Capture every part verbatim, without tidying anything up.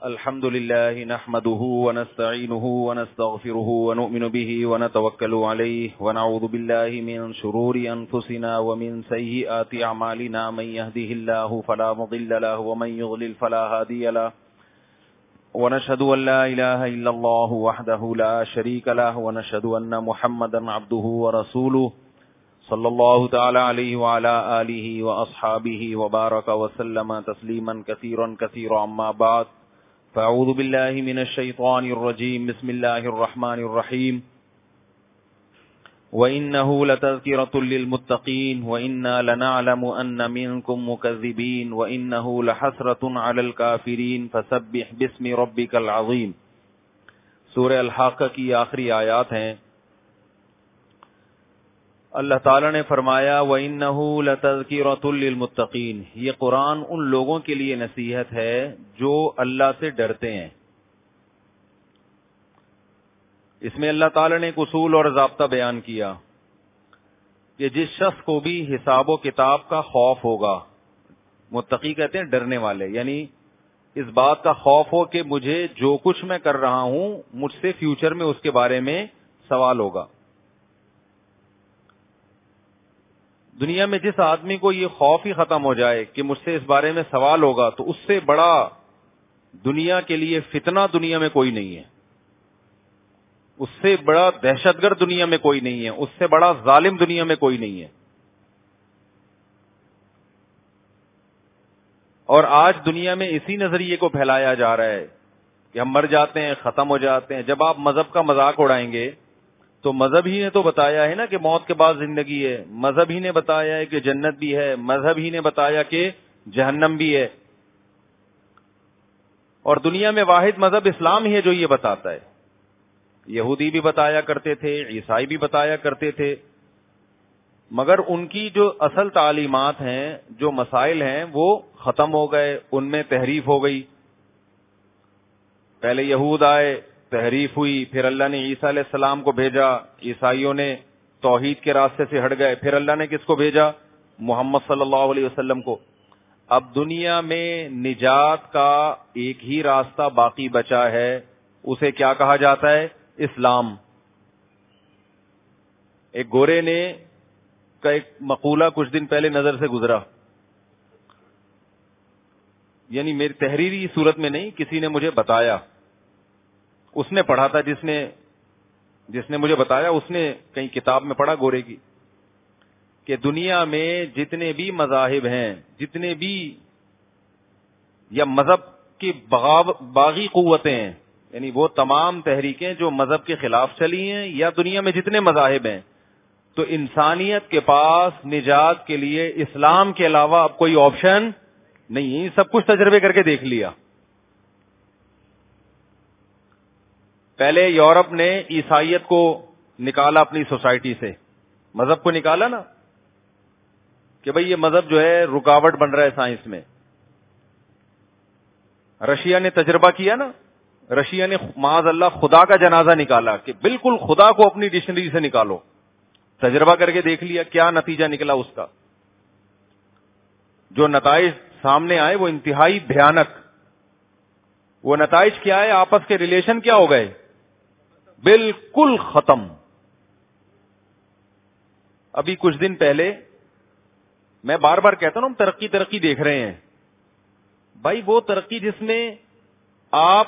الحمد لله نحمده ونستعينه ونستغفره ونؤمن به ونتوكل عليه ونعوذ بالله من شرور أنفسنا ومن سيئات أعمالنا من يهده الله فلا مضل له ومن يضلل فلا هادي له ونشهد أن لا إله إلا الله وحده لا شريك له ونشهد أن محمدا عبده ورسوله صلی اللہ تعالی علیہ وعلى آلہ واصحابہ وبارک وسلم تسلیما کثیرا کثیرا اما بعد فاعوذ باللہ من الشیطان الرجیم بسم اللہ الرحمن الرحیم وَإِنَّهُ لَتَذْكِرَةٌ لِّلْمُتَّقِينَ وَإِنَّا لَنَعْلَمُ أَنَّ مِنكُم مُّكَذِّبِينَ وَإِنَّهُ لَحَسْرَةٌ عَلَى الْكَافِرِينَ فَسَبِّحْ بِاسْمِ رَبِّكَ الْعَظِيمِ۔ سورہ الحاقہ کی آخری آیات ہیں۔ اللہ تعالیٰ نے فرمایا وَإِنَّهُ لَتَذْكِرَةٌ لِّلْمُتَّقِينَ، یہ قرآن ان لوگوں کے لیے نصیحت ہے جو اللہ سے ڈرتے ہیں۔ اس میں اللہ تعالیٰ نے ایک اصول اور ضابطہ بیان کیا کہ جس شخص کو بھی حساب و کتاب کا خوف ہوگا، متقی کہتے ہیں ڈرنے والے، یعنی اس بات کا خوف ہو کہ مجھے جو کچھ میں کر رہا ہوں مجھ سے فیوچر میں اس کے بارے میں سوال ہوگا۔ دنیا میں جس آدمی کو یہ خوف ہی ختم ہو جائے کہ مجھ سے اس بارے میں سوال ہوگا تو اس سے بڑا دنیا کے لیے فتنہ دنیا میں کوئی نہیں ہے، اس سے بڑا دہشت گرد دنیا میں کوئی نہیں ہے، اس سے بڑا ظالم دنیا میں کوئی نہیں ہے۔ اور آج دنیا میں اسی نظریے کو پھیلایا جا رہا ہے کہ ہم مر جاتے ہیں، ختم ہو جاتے ہیں۔ جب آپ مذہب کا مذاق اڑائیں گے تو مذہب ہی نے تو بتایا ہے نا کہ موت کے بعد زندگی ہے، مذہب ہی نے بتایا ہے کہ جنت بھی ہے، مذہب ہی نے بتایا کہ جہنم بھی ہے، اور دنیا میں واحد مذہب اسلام ہی ہے جو یہ بتاتا ہے۔ یہودی بھی بتایا کرتے تھے، عیسائی بھی بتایا کرتے تھے، مگر ان کی جو اصل تعلیمات ہیں، جو مسائل ہیں، وہ ختم ہو گئے، ان میں تحریف ہو گئی۔ پہلے یہود آئے، تحریف ہوئی، پھر اللہ نے عیسیٰ علیہ السلام کو بھیجا، عیسائیوں نے توحید کے راستے سے ہٹ گئے، پھر اللہ نے کس کو بھیجا؟ محمد صلی اللہ علیہ وسلم کو۔ اب دنیا میں نجات کا ایک ہی راستہ باقی بچا ہے، اسے کیا کہا جاتا ہے؟ اسلام۔ ایک گورے نے کا ایک مقولہ کچھ دن پہلے نظر سے گزرا، یعنی میری تحریری صورت میں نہیں، کسی نے مجھے بتایا، اس نے پڑھا تھا، جس نے جس نے مجھے بتایا اس نے کہیں کتاب میں پڑھا گورے کی، کہ دنیا میں جتنے بھی مذاہب ہیں، جتنے بھی یا مذہب کی باغی قوتیں ہیں، یعنی وہ تمام تحریکیں جو مذہب کے خلاف چلی ہیں، یا دنیا میں جتنے مذاہب ہیں، تو انسانیت کے پاس نجات کے لیے اسلام کے علاوہ اب کوئی آپشن نہیں ہے۔ سب کچھ تجربے کر کے دیکھ لیا۔ پہلے یورپ نے عیسائیت کو نکالا اپنی سوسائٹی سے، مذہب کو نکالا نا، کہ بھئی یہ مذہب جو ہے رکاوٹ بن رہا ہے سائنس میں۔ رشیا نے تجربہ کیا نا، رشیا نے معاذ اللہ خدا کا جنازہ نکالا کہ بالکل خدا کو اپنی ڈکشنری سے نکالو، تجربہ کر کے دیکھ لیا کیا نتیجہ نکلا اس کا۔ جو نتائج سامنے آئے وہ انتہائی بھیانک۔ وہ نتائج کیا ہے؟ آپس کے ریلیشن کیا ہو گئے؟ بالکل ختم۔ ابھی کچھ دن پہلے میں بار بار کہتا ہوں ہم ترقی ترقی دیکھ رہے ہیں، بھائی وہ ترقی جس میں آپ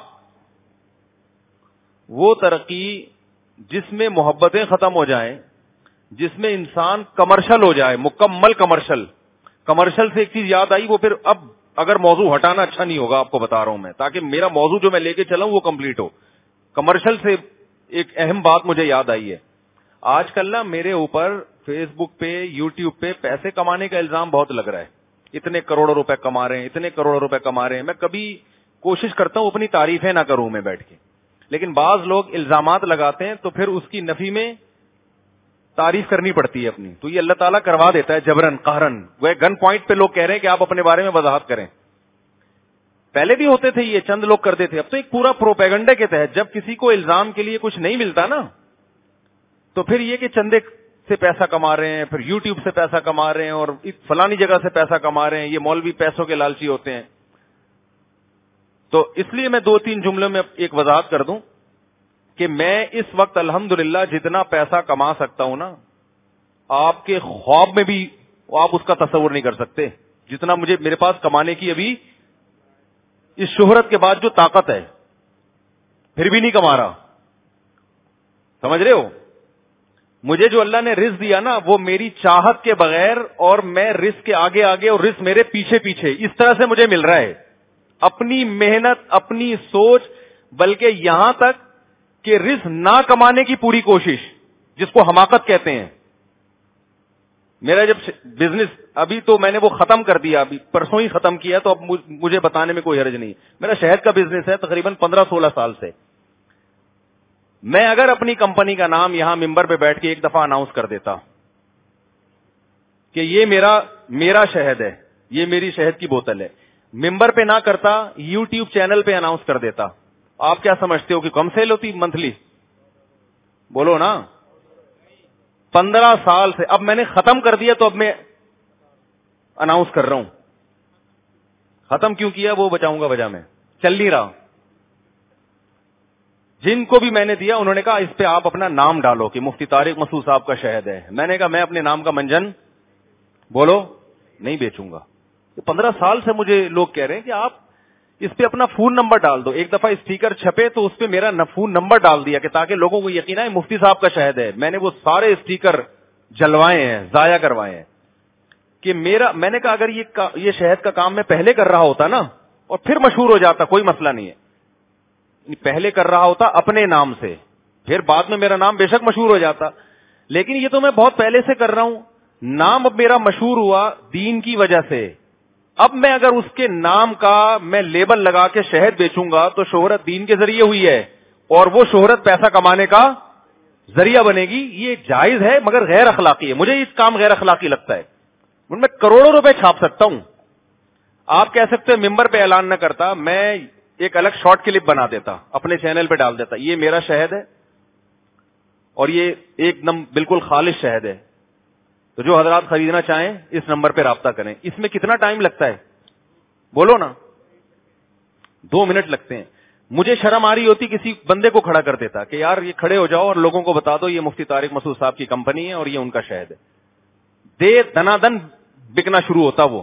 وہ ترقی جس میں محبتیں ختم ہو جائیں، جس میں انسان کمرشل ہو جائے، مکمل کمرشل۔ کمرشل سے ایک چیز یاد آئی، وہ پھر اب اگر موضوع ہٹانا اچھا نہیں ہوگا، آپ کو بتا رہا ہوں میں، تاکہ میرا موضوع جو میں لے کے چلا ہوں وہ کمپلیٹ ہو۔ کمرشل سے ایک اہم بات مجھے یاد آئی ہے۔ آج کل نا میرے اوپر فیس بک پہ، یوٹیوب پہ پیسے کمانے کا الزام بہت لگ رہا ہے، اتنے کروڑوں روپے کما رہے ہیں، اتنے کروڑوں روپے کما رہے ہیں۔ میں کبھی کوشش کرتا ہوں اپنی تعریفیں نہ کروں میں بیٹھ کے، لیکن بعض لوگ الزامات لگاتے ہیں تو پھر اس کی نفی میں تعریف کرنی پڑتی ہے اپنی، تو یہ اللہ تعالیٰ کروا دیتا ہے جبرن قہرن۔ وہ گن پوائنٹ پہ لوگ کہہ رہے ہیں کہ آپ اپنے بارے میں وضاحت کریں۔ پہلے بھی ہوتے تھے، یہ چند لوگ کرتے تھے، اب تو ایک پورا پروپیگنڈے کے تحت جب کسی کو الزام کے لیے کچھ نہیں ملتا نا، تو پھر یہ کہ چندے سے پیسہ کما رہے ہیں، پھر یوٹیوب سے پیسہ کما رہے ہیں، اور فلانی جگہ سے پیسہ کما رہے ہیں، یہ مولوی پیسوں کے لالچی ہوتے ہیں۔ تو اس لیے میں دو تین جملوں میں ایک وضاحت کر دوں کہ میں اس وقت الحمدللہ جتنا پیسہ کما سکتا ہوں نا، آپ کے خواب میں بھی آپ اس کا تصور نہیں کر سکتے، جتنا مجھے میرے پاس کمانے کی ابھی اس شہرت کے بعد جو طاقت ہے، پھر بھی نہیں کما رہا. سمجھ رہے ہو؟ مجھے جو اللہ نے رزق دیا نا، وہ میری چاہت کے بغیر، اور میں رزق کے آگے آگے اور رزق میرے پیچھے پیچھے، اس طرح سے مجھے مل رہا ہے. اپنی محنت، اپنی سوچ، بلکہ یہاں تک کہ رزق نہ کمانے کی پوری کوشش، جس کو حماقت کہتے ہیں. میرا جب بزنس، ابھی تو میں نے وہ ختم کر دیا، ابھی پرسوں ہی ختم کیا، تو اب مجھے بتانے میں کوئی حرج نہیں. میرا شہد کا بزنس ہے تقریباً پندرہ سولہ سال سے. میں اگر اپنی کمپنی کا نام یہاں ممبر پہ بیٹھ کے ایک دفعہ اناؤنس کر دیتا کہ یہ میرا میرا شہد ہے، یہ میری شہد کی بوتل ہے، ممبر پہ نہ کرتا، یوٹیوب چینل پہ اناؤنس کر دیتا، آپ کیا سمجھتے ہو کہ کم سیل ہوتی منتھلی؟ بولو نا. پندرہ سال سے اب میں نے ختم کر دیا، تو اب میں اناؤنس کر رہا ہوں. ختم کیوں کیا وہ بچاؤں گا وجہ میں، چل نہیں رہا. جن کو بھی میں نے دیا انہوں نے کہا اس پہ آپ اپنا نام ڈالو کہ مفتی طارق مسعود صاحب کا شہد ہے. میں نے کہا میں اپنے نام کا منجن بولو نہیں بیچوں گا. پندرہ سال سے مجھے لوگ کہہ رہے ہیں کہ آپ اس پہ اپنا فون نمبر ڈال دو. ایک دفعہ اسٹیکر چھپے تو اس پہ میرا فون نمبر ڈال دیا کہ تاکہ لوگوں کو یقین آئے مفتی صاحب کا شہد ہے. میں نے وہ سارے اسٹیکر جلوائے ہیں، ضائع کروائے ہیں کہ میرا، میں نے کہا اگر یہ یہ شہد کا کام میں پہلے کر رہا ہوتا نا اور پھر مشہور ہو جاتا، کوئی مسئلہ نہیں ہے. پہلے کر رہا ہوتا اپنے نام سے، پھر بعد میں میرا نام بے شک مشہور ہو جاتا. لیکن یہ تو میں بہت پہلے سے کر رہا ہوں. نام اب میرا مشہور ہوا دین کی وجہ سے. اب میں اگر اس کے نام کا میں لیبل لگا کے شہد بیچوں گا تو شہرت دین کے ذریعے ہوئی ہے، اور وہ شہرت پیسہ کمانے کا ذریعہ بنے گی. یہ جائز ہے مگر غیر اخلاقی ہے. مجھے اس کام غیر اخلاقی لگتا ہے. میں کروڑوں روپے چھاپ سکتا ہوں. آپ کہہ سکتے ہیں ممبر پہ اعلان نہ کرتا، میں ایک الگ شارٹ کلپ بنا دیتا، اپنے چینل پہ ڈال دیتا، یہ میرا شہد ہے اور یہ ایک دم بالکل خالص شہد ہے. تو جو حضرات خریدنا چاہیں اس نمبر پہ رابطہ کریں. اس میں کتنا ٹائم لگتا ہے بولو نا؟ دو منٹ لگتے ہیں. مجھے شرم آ رہی ہوتی کسی بندے کو کھڑا کر دیتا کہ یار یہ کھڑے ہو جاؤ اور لوگوں کو بتا دو یہ مفتی طارق مسعود صاحب کی کمپنی ہے اور یہ ان کا شہد ہے. دے دنا دن بکنا شروع ہوتا. وہ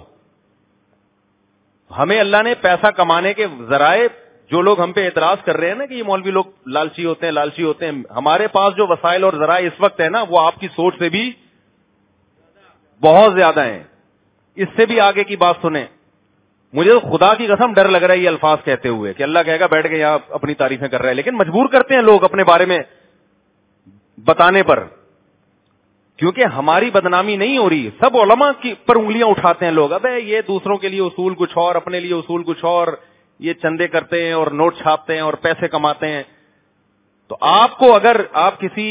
ہمیں اللہ نے پیسہ کمانے کے ذرائع، جو لوگ ہم پہ اعتراض کر رہے ہیں نا کہ یہ مولوی لوگ لالچی ہوتے ہیں لالچی ہوتے ہیں، ہمارے پاس جو وسائل اور ذرائع اس وقت ہے نا وہ آپ کی سوچ سے بھی بہت زیادہ ہیں. اس سے بھی آگے کی بات سنیں. مجھے تو خدا کی قسم ڈر لگ رہا ہے یہ الفاظ کہتے ہوئے کہ اللہ کہے گا بیٹھ کے یہاں اپنی تعریفیں کر رہے ہیں، لیکن مجبور کرتے ہیں لوگ اپنے بارے میں بتانے پر، کیونکہ ہماری بدنامی نہیں ہو رہی. سب علماء کی پر انگلیاں اٹھاتے ہیں لوگ، ابے یہ دوسروں کے لیے اصول کچھ اور، اپنے لیے اصول کچھ اور، یہ چندے کرتے ہیں اور نوٹ چھاپتے ہیں اور پیسے کماتے ہیں. تو آپ کو اگر آپ کسی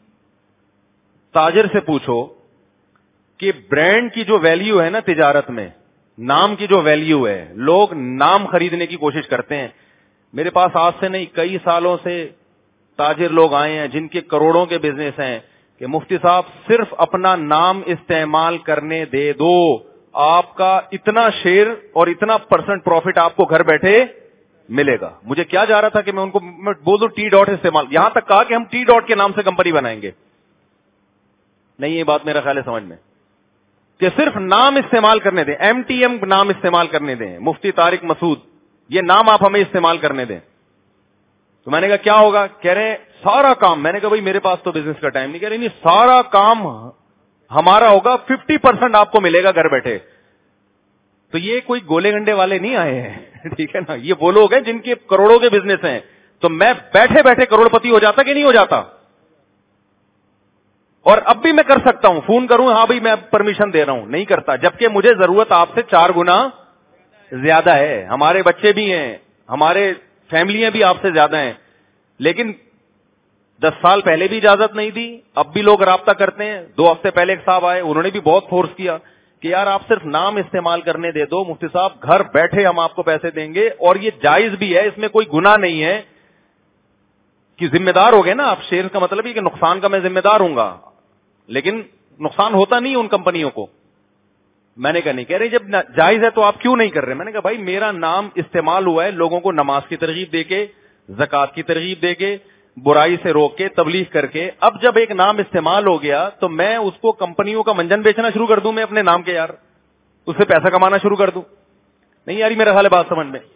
تاجر سے پوچھو کہ برانڈ کی جو ویلیو ہے نا تجارت میں، نام کی جو ویلیو ہے، لوگ نام خریدنے کی کوشش کرتے ہیں. میرے پاس آج سے نہیں کئی سالوں سے تاجر لوگ آئے ہیں جن کے کروڑوں کے بزنس ہیں کہ مفتی صاحب صرف اپنا نام استعمال کرنے دے دو، آپ کا اتنا شیئر اور اتنا پرسنٹ پروفٹ آپ کو گھر بیٹھے ملے گا. مجھے کیا جا رہا تھا کہ میں ان کو میں بول دوں ٹی ڈاٹ استعمال، یہاں تک کہا کہ ہم ٹی ڈاٹ کے نام سے کمپنی بنائیں گے. نہیں یہ بات میرا خیال ہے سمجھ میں کہ صرف نام استعمال کرنے دیں، ایم ٹی ایم نام استعمال کرنے دیں، مفتی طارق مسعود یہ نام آپ ہمیں استعمال کرنے دیں. تو میں نے کہا کیا ہوگا؟ کہہ رہے ہیں سارا کام. میں نے کہا بھائی میرے پاس تو بزنس کا ٹائم نہیں. کہہ رہے نہیں سارا کام ہمارا ہوگا، ففٹی پرسینٹ آپ کو ملے گا گھر بیٹھے. تو یہ کوئی گولے گنڈے والے نہیں آئے ہیں، ٹھیک ہے نا، یہ وہ لوگ ہیں جن کے کروڑوں کے بزنس ہیں. تو میں بیٹھے بیٹھے کروڑ پتی ہو جاتا کہ نہیں ہو جاتا؟ اور اب بھی میں کر سکتا ہوں، فون کروں ہاں بھائی میں پرمیشن دے رہا ہوں، نہیں کرتا، جبکہ مجھے ضرورت آپ سے چار گنا زیادہ ہے. ہمارے بچے بھی ہیں، ہمارے فیملیاں بھی آپ سے زیادہ ہیں، لیکن دس سال پہلے بھی اجازت نہیں دی، اب بھی لوگ رابطہ کرتے ہیں. دو ہفتے پہلے ایک صاحب آئے، انہوں نے بھی بہت فورس کیا کہ یار آپ صرف نام استعمال کرنے دے دو مفتی صاحب، گھر بیٹھے ہم آپ کو پیسے دیں گے. اور یہ جائز بھی ہے، اس میں کوئی گناہ نہیں ہے کہ ذمہ دار ہو گئے نا آپ. شیئر کا مطلب ہے کہ نقصان کا میں ذمہ دار ہوں گا، لیکن نقصان ہوتا نہیں ان کمپنیوں کو. میں نے کہا نہیں. کہہ رہے جب جائز ہے تو آپ کیوں نہیں کر رہے؟ میں نے کہا بھائی میرا نام استعمال ہوا ہے لوگوں کو نماز کی ترغیب دے کے, زکات کی ترغیب دے کے, برائی سے روک کے, تبلیغ کر کے. اب جب ایک نام استعمال ہو گیا تو میں اس کو کمپنیوں کا منجن بیچنا شروع کر دوں میں اپنے نام کے, یار اس سے پیسہ کمانا شروع کر دوں؟ نہیں یاری میرا حال ہے بات سمجھ میں.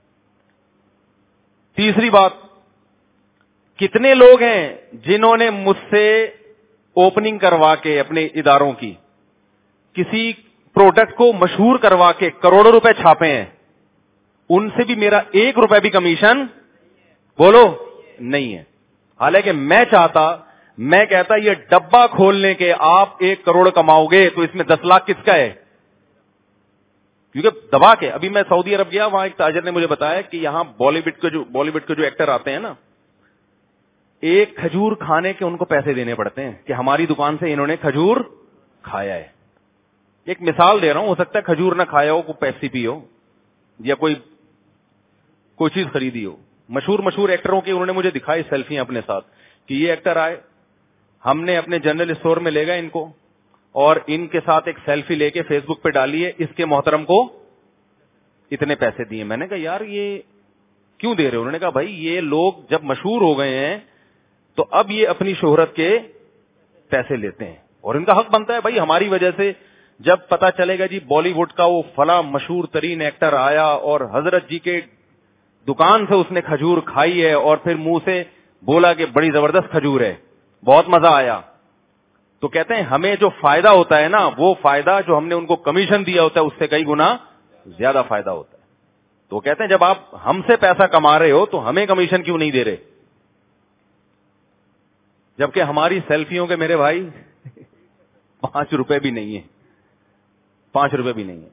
تیسری بات, کتنے لوگ ہیں جنہوں نے مجھ سے اوپننگ کروا کے اپنے اداروں کی کسی پروڈکٹ کو مشہور کروا کے کروڑوں روپے چھاپے ہیں, ان سے بھی میرا ایک روپے بھی کمیشن بولو نہیں ہے. حالانکہ میں چاہتا, میں کہتا یہ ڈبہ کھولنے کے آپ ایک کروڑ کماؤ گے تو اس میں دس لاکھ کس کا ہے؟ کیونکہ دبا کے. ابھی میں سعودی عرب گیا, وہاں ایک تاجر نے مجھے بتایا کہ یہاں بالی ووڈ کے جو بالی ووڈ کے جو ایکٹر آتے ہیں نا, ایک کھجور کھانے کے ان کو پیسے دینے پڑتے ہیں کہ ہماری دکان سے انہوں نے کھجور کھایا ہے. ایک مثال دے رہا ہوں, ہو سکتا ہے کھجور نہ کھایا ہو, کوئی پیپسی پی ہو یا کوئی کوئی چیز خریدی ہو. مشہور مشہور ایکٹروں کی انہوں نے مجھے دکھائی سیلفیاں اپنے ساتھ کہ یہ ایکٹر آئے, ہم نے اپنے جنرل اسٹور میں لے گئے ان کو اور ان کے ساتھ ایک سیلفی لے کے فیس بک پہ ڈالی ہے, اس کے محترم کو اتنے پیسے دیے. میں نے کہا یار یہ کیوں دے رہے ہو؟ انہوں نے کہا بھائی یہ لوگ جب مشہور ہو گئے ہیں تو اب یہ اپنی شہرت کے پیسے لیتے ہیں اور ان کا حق بنتا ہے. بھائی ہماری وجہ سے جب پتا چلے گا جی بالی ووڈ کا وہ فلاں مشہور ترین ایکٹر آیا اور حضرت جی کے دکان سے اس نے کھجور کھائی ہے اور پھر منہ سے بولا کہ بڑی زبردست کھجور ہے, بہت مزہ آیا, تو کہتے ہیں ہمیں جو فائدہ ہوتا ہے نا وہ فائدہ جو ہم نے ان کو کمیشن دیا ہوتا ہے اس سے کئی گنا زیادہ فائدہ ہوتا ہے. تو کہتے ہیں جب آپ ہم سے پیسہ کما رہے ہو تو ہمیں کمیشن کیوں نہیں دے رہے؟ جبکہ ہماری سیلفیوں کے میرے بھائی پانچ روپے بھی نہیں ہے, پانچ روپے بھی نہیں ہے.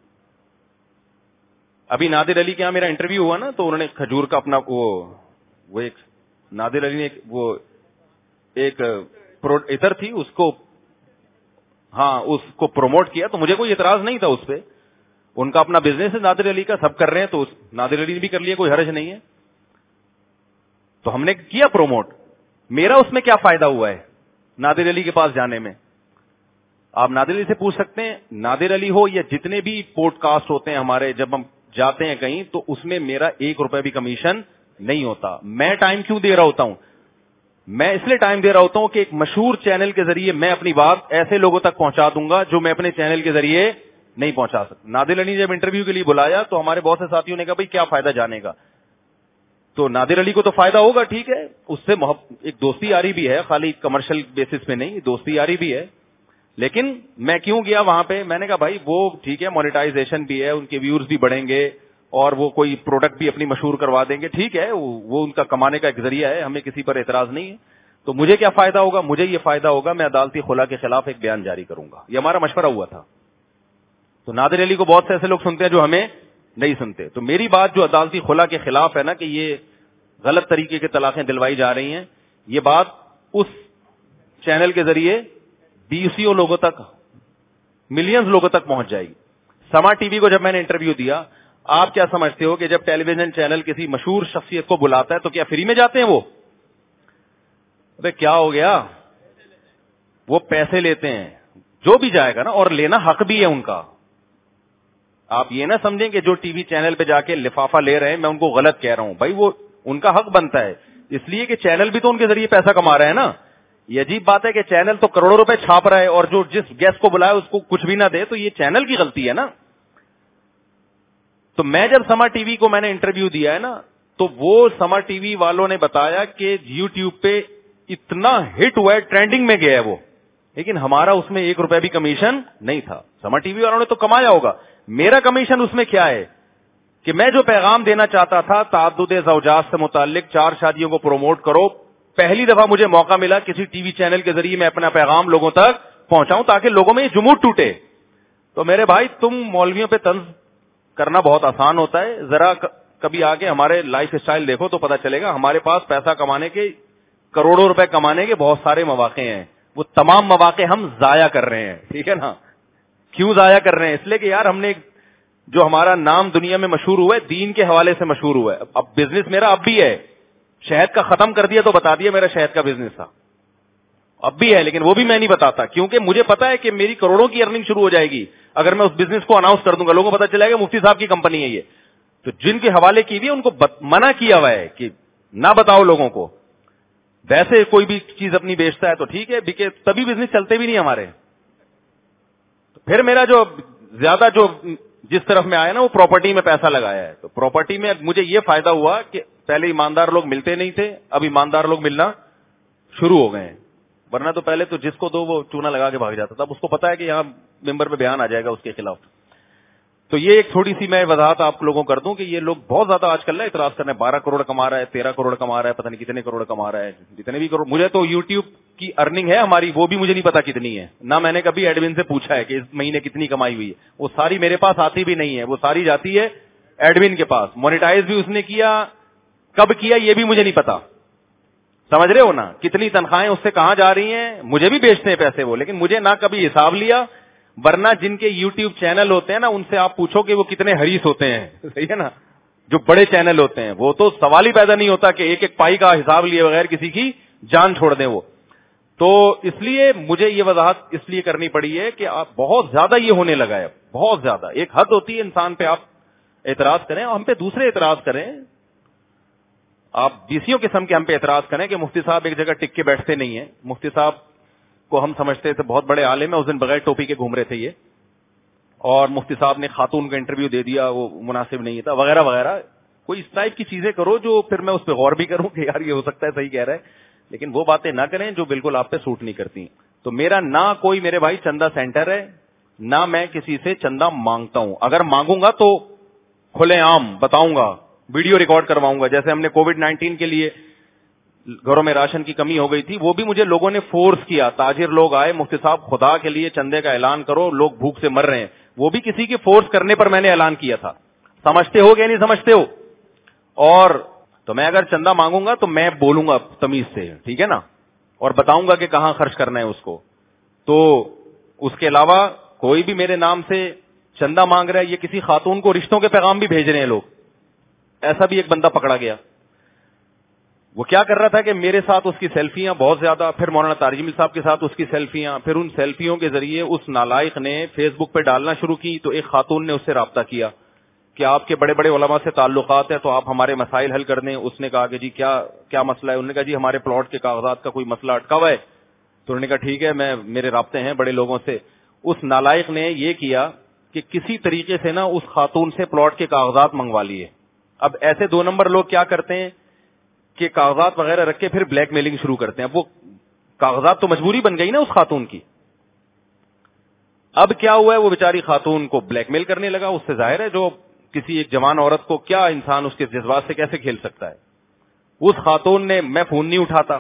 ابھی نادر علی کے یہاں میرا انٹرویو ہوا نا تو انہوں نے کھجور کا اپنا وہ وہ ایک نادر علی نے ایک وہ ایک ادھر تھی اس کو, ہاں اس کو پروموٹ کیا, تو مجھے کوئی اعتراض نہیں تھا اس پہ. ان کا اپنا بزنس ہے نادر علی کا, سب کر رہے ہیں تو نادر علی نے بھی کر لیا, کوئی حرج نہیں ہے. تو ہم نے کیا پروموٹ. میرا اس میں کیا فائدہ ہوا ہے نادر علی کے پاس جانے میں؟ آپ نادر علی سے پوچھ سکتے ہیں. نادر علی ہو یا جتنے بھی پوڈ کاسٹ ہوتے ہیں ہمارے, جب ہم جاتے ہیں کہیں تو اس میں میرا ایک روپے بھی کمیشن نہیں ہوتا. میں ٹائم کیوں دے رہا ہوتا ہوں؟ میں اس لیے ٹائم دے رہا ہوتا ہوں کہ ایک مشہور چینل کے ذریعے میں اپنی بات ایسے لوگوں تک پہنچا دوں گا جو میں اپنے چینل کے ذریعے نہیں پہنچا سکتا. نادر علی نے جب انٹرویو کے لیے بلایا تو ہمارے بہت سے ساتھیوں نے کہا بھائی کیا فائدہ جانے کا؟ تو نادر علی کو تو فائدہ ہوگا, ٹھیک ہے, اس سے ایک دوستی یاری بھی ہے, خالی کمرشل بیسس پہ نہیں, دوستی یاری بھی ہے. لیکن میں کیوں گیا وہاں پہ؟ میں نے کہا بھائی وہ ٹھیک ہے, مونیٹائزیشن بھی ہے, ان کے ویورز بھی بڑھیں گے اور وہ کوئی پروڈکٹ بھی اپنی مشہور کروا دیں گے, ٹھیک ہے, وہ ان کا کمانے کا ایک ذریعہ ہے, ہمیں کسی پر اعتراض نہیں ہے. تو مجھے کیا فائدہ ہوگا؟ مجھے یہ فائدہ ہوگا میں عدالتی خلا کے خلاف ایک بیان جاری کروں گا. یہ ہمارا مشورہ ہوا تھا. تو نادر علی کو بہت سے ایسے لوگ سنتے ہیں جو ہمیں نہیں سنتے. تو میری بات جو عدالتی خلا کے خلاف ہے نا کہ یہ غلط طریقے کی طلاقیں دلوائی جا رہی ہیں, یہ بات اس چینل کے ذریعے بیسوں لوگوں تک, ملینز لوگوں تک پہنچ جائے گی. سما ٹی وی کو جب میں نے انٹرویو دیا, آپ کیا سمجھتے ہو کہ جب ٹیلی ویژن چینل کسی مشہور شخصیت کو بلاتا ہے تو کیا فری میں جاتے ہیں وہ؟ ارے کیا ہو گیا, وہ پیسے لیتے ہیں جو بھی جائے گا نا, اور لینا حق بھی ہے ان کا. آپ یہ نہ سمجھیں کہ جو ٹی وی چینل پہ جا کے لفافہ لے رہے ہیں میں ان کو غلط کہہ رہا ہوں. بھائی وہ ان کا حق بنتا ہے, اس لیے کہ چینل بھی تو ان کے ذریعے پیسہ کما رہے ہیں نا. یہ عجیب بات ہے کہ چینل تو کروڑوں روپے چھاپ رہا ہے اور جو جس گیسٹ کو بلایا اس کو کچھ بھی نہ دے, تو یہ چینل کی غلطی ہے نا. تو میں جب سما ٹی وی کو میں نے انٹرویو دیا ہے نا, تو وہ سما ٹی وی والوں نے بتایا کہ یوٹیوب پہ اتنا ہٹ ہوا ہے, ٹرینڈنگ میں گیا ہے وہ, لیکن ہمارا اس میں ایک روپے بھی کمیشن نہیں تھا. سما ٹی وی والوں نے تو کمایا ہوگا, میرا کمیشن اس میں کیا ہے کہ میں جو پیغام دینا چاہتا تھا تعدد زوجات سے متعلق, چار شادیوں کو پروموٹ کرو, پہلی دفعہ مجھے موقع ملا کسی ٹی وی چینل کے ذریعے میں اپنا پیغام لوگوں تک پہنچاؤں تاکہ لوگوں میں یہ جمود ٹوٹے. تو میرے بھائی تم مولویوں پہ طنز کرنا بہت آسان ہوتا ہے, ذرا کبھی آگے ہمارے لائف اسٹائل دیکھو تو پتا چلے گا. ہمارے پاس پیسہ کمانے کے, کروڑوں روپے کمانے کے بہت سارے مواقع ہیں, وہ تمام مواقع ہم ضائع کر رہے ہیں. ٹھیک ہے نا, کیوں ضائع کر رہے ہیں؟ اس لیے کہ یار ہم نے جو ہمارا نام دنیا میں مشہور ہوا ہے دین کے حوالے سے مشہور ہوا ہے. اب بزنس میرا اب بھی ہے, شہد کا ختم کر دیا تو بتا دیا میرا شہد کا بزنس تھا, اب بھی ہے, لیکن وہ بھی میں نہیں بتاتا کیونکہ مجھے پتا ہے کہ میری کروڑوں کی ارننگ شروع ہو جائے گی اگر میں اس بزنس کو اناؤنس کر دوں گا لوگوں کو پتا چلے گا مفتی صاحب کی کمپنی ہے یہ. تو جن کے حوالے کی بھی ان کو منع کیا ہوا ہے کہ نہ بتاؤ لوگوں کو. ویسے کوئی بھی چیز اپنی بیچتا ہے تو ٹھیک ہے بکے, تبھی بزنس چلتے بھی نہیں ہمارے. پھر میرا جو زیادہ جو جس طرف میں آیا نا وہ پراپرٹی میں پیسہ لگایا ہے. تو پراپرٹی میں مجھے یہ فائدہ ہوا کہ پہلے ایماندار لوگ ملتے نہیں تھے, اب ایماندار لوگ ملنا شروع ہو گئے ہیں. ورنہ تو پہلے تو جس کو دو وہ چونا لگا کے بھاگ جاتا تھا. اب اس کو پتا ہے کہ یہاں ممبر پہ بیان آ جائے گا اس کے خلاف. تو یہ ایک تھوڑی سی میں وضاحت آپ لوگوں کو کر دوں کہ یہ لوگ بہت زیادہ آج کل نا اعتراض کرنے, بارہ کروڑ کما رہا ہے, تیرہ کروڑ کما رہا ہے, پتہ نہیں کتنے کروڑ کما رہا ہے, جتنے بھی کروڑ. مجھے تو یوٹیوب کی ارننگ ہے ہماری وہ بھی مجھے نہیں پتا کتنی ہے, نہ میں نے کبھی ایڈمن سے پوچھا ہے کہ اس مہینے کتنی کمائی ہوئی ہے. وہ ساری میرے پاس آتی بھی نہیں ہے, وہ ساری جاتی ہے ایڈمن کے پاس. مونیٹائز بھی اس نے کیا, کب کیا یہ بھی مجھے نہیں پتا. سمجھ رہے ہو نا کتنی تنخواہیں اس سے کہاں جا رہی ہیں. مجھے بھی بیچتے ہیں پیسے وہ, لیکن مجھے نہ کبھی حساب لیا. ورنہ جن کے یوٹیوب چینل ہوتے ہیں نا ان سے آپ پوچھو کہ وہ کتنے حریص ہوتے ہیں. صحیح ہے نا, جو بڑے چینل ہوتے ہیں وہ تو سوال ہی پیدا نہیں ہوتا کہ ایک ایک پائی کا حساب لیے بغیر کسی کی جان چھوڑ دیں وہ. تو اس لیے مجھے یہ وضاحت اس لیے کرنی پڑی ہے کہ آپ بہت زیادہ یہ ہونے لگا ہے, بہت زیادہ. ایک حد ہوتی ہے انسان پہ آپ اعتراض کریں اور ہم پہ دوسرے اعتراض کریں. آپ بیسیوں قسم کے ہم پہ اعتراض کریں کہ مفتی صاحب ایک جگہ ٹک کے بیٹھتے نہیں ہیں. مفتی صاحب کو ہم سمجھتے تھے بہت بڑے عالم ہیں, اس دن بغیر ٹوپی کے گھوم رہے تھے یہ, اور مفتی صاحب نے خاتون کا انٹرویو دے دیا, وہ مناسب نہیں تھا وغیرہ وغیرہ. کوئی اس ٹائپ کی چیزیں کرو جو پھر میں اس پہ غور بھی کروں کہ یار یہ ہو سکتا ہے صحیح کہہ رہا ہے, لیکن وہ باتیں نہ کریں جو بالکل آپ پہ سوٹ نہیں کرتی. تو میرا نہ کوئی میرے بھائی چندہ سینٹر ہے, نہ میں کسی سے چندہ مانگتا ہوں. اگر مانگوں گا تو کھلے عام بتاؤں گا, ویڈیو ریکارڈ کرواؤں گا. جیسے ہم نے کووڈ نائنٹین کے لیے گھروں میں راشن کی کمی ہو گئی تھی, وہ بھی مجھے لوگوں نے فورس کیا. تاجر لوگ آئے, مفتی صاحب خدا کے لیے چندے کا اعلان کرو, لوگ بھوک سے مر رہے ہیں. وہ بھی کسی کے فورس کرنے پر میں نے اعلان کیا تھا. سمجھتے ہو کہ نہیں سمجھتے ہو؟ اور تو میں اگر چندہ مانگوں گا تو میں بولوں گا تمیز سے, ٹھیک ہے نا, اور بتاؤں گا کہ کہاں خرچ کرنا ہے اس کو. تو اس کے علاوہ کوئی بھی میرے نام سے چندہ مانگ رہا ہے, یہ کسی خاتون کو رشتوں کے پیغام بھی بھیج رہے ہیں لوگ. ایسا بھی ایک بندہ پکڑا گیا. وہ کیا کر رہا تھا کہ میرے ساتھ اس کی سیلفیاں بہت زیادہ, پھر مولانا تاجمل صاحب کے ساتھ اس کی سیلفیاں, پھر ان سیلفیوں کے ذریعے اس نالائق نے فیس بک پہ ڈالنا شروع کی. تو ایک خاتون نے اس سے رابطہ کیا کہ آپ کے بڑے بڑے علماء سے تعلقات ہیں تو آپ ہمارے مسائل حل کر دیں. اس نے کہا کہ جی کیا کیا مسئلہ ہے؟ انہوں نے کہا جی ہمارے پلاٹ کے کاغذات کا کوئی مسئلہ اٹکا ہوا ہے. تو انہوں نے کہا ٹھیک ہے, میں میرے رابطے ہیں بڑے لوگوں سے. اس نالائق نے یہ کیا کہ کسی طریقے سے نا اس خاتون سے پلاٹ کے کاغذات منگوا لیے. اب ایسے دو نمبر لوگ کیا کرتے ہیں کہ کاغذات وغیرہ رکھ کے پھر بلیک میلنگ شروع کرتے ہیں. اب وہ کاغذات تو مجبوری بن گئی نا اس خاتون کی. اب کیا ہوا ہے, وہ بیچاری خاتون کو بلیک میل کرنے لگا. اس سے ظاہر ہے جو کسی ایک جوان عورت کو کیا انسان اس کے جذبات سے کیسے کھیل سکتا ہے. اس خاتون نے, میں فون نہیں اٹھاتا,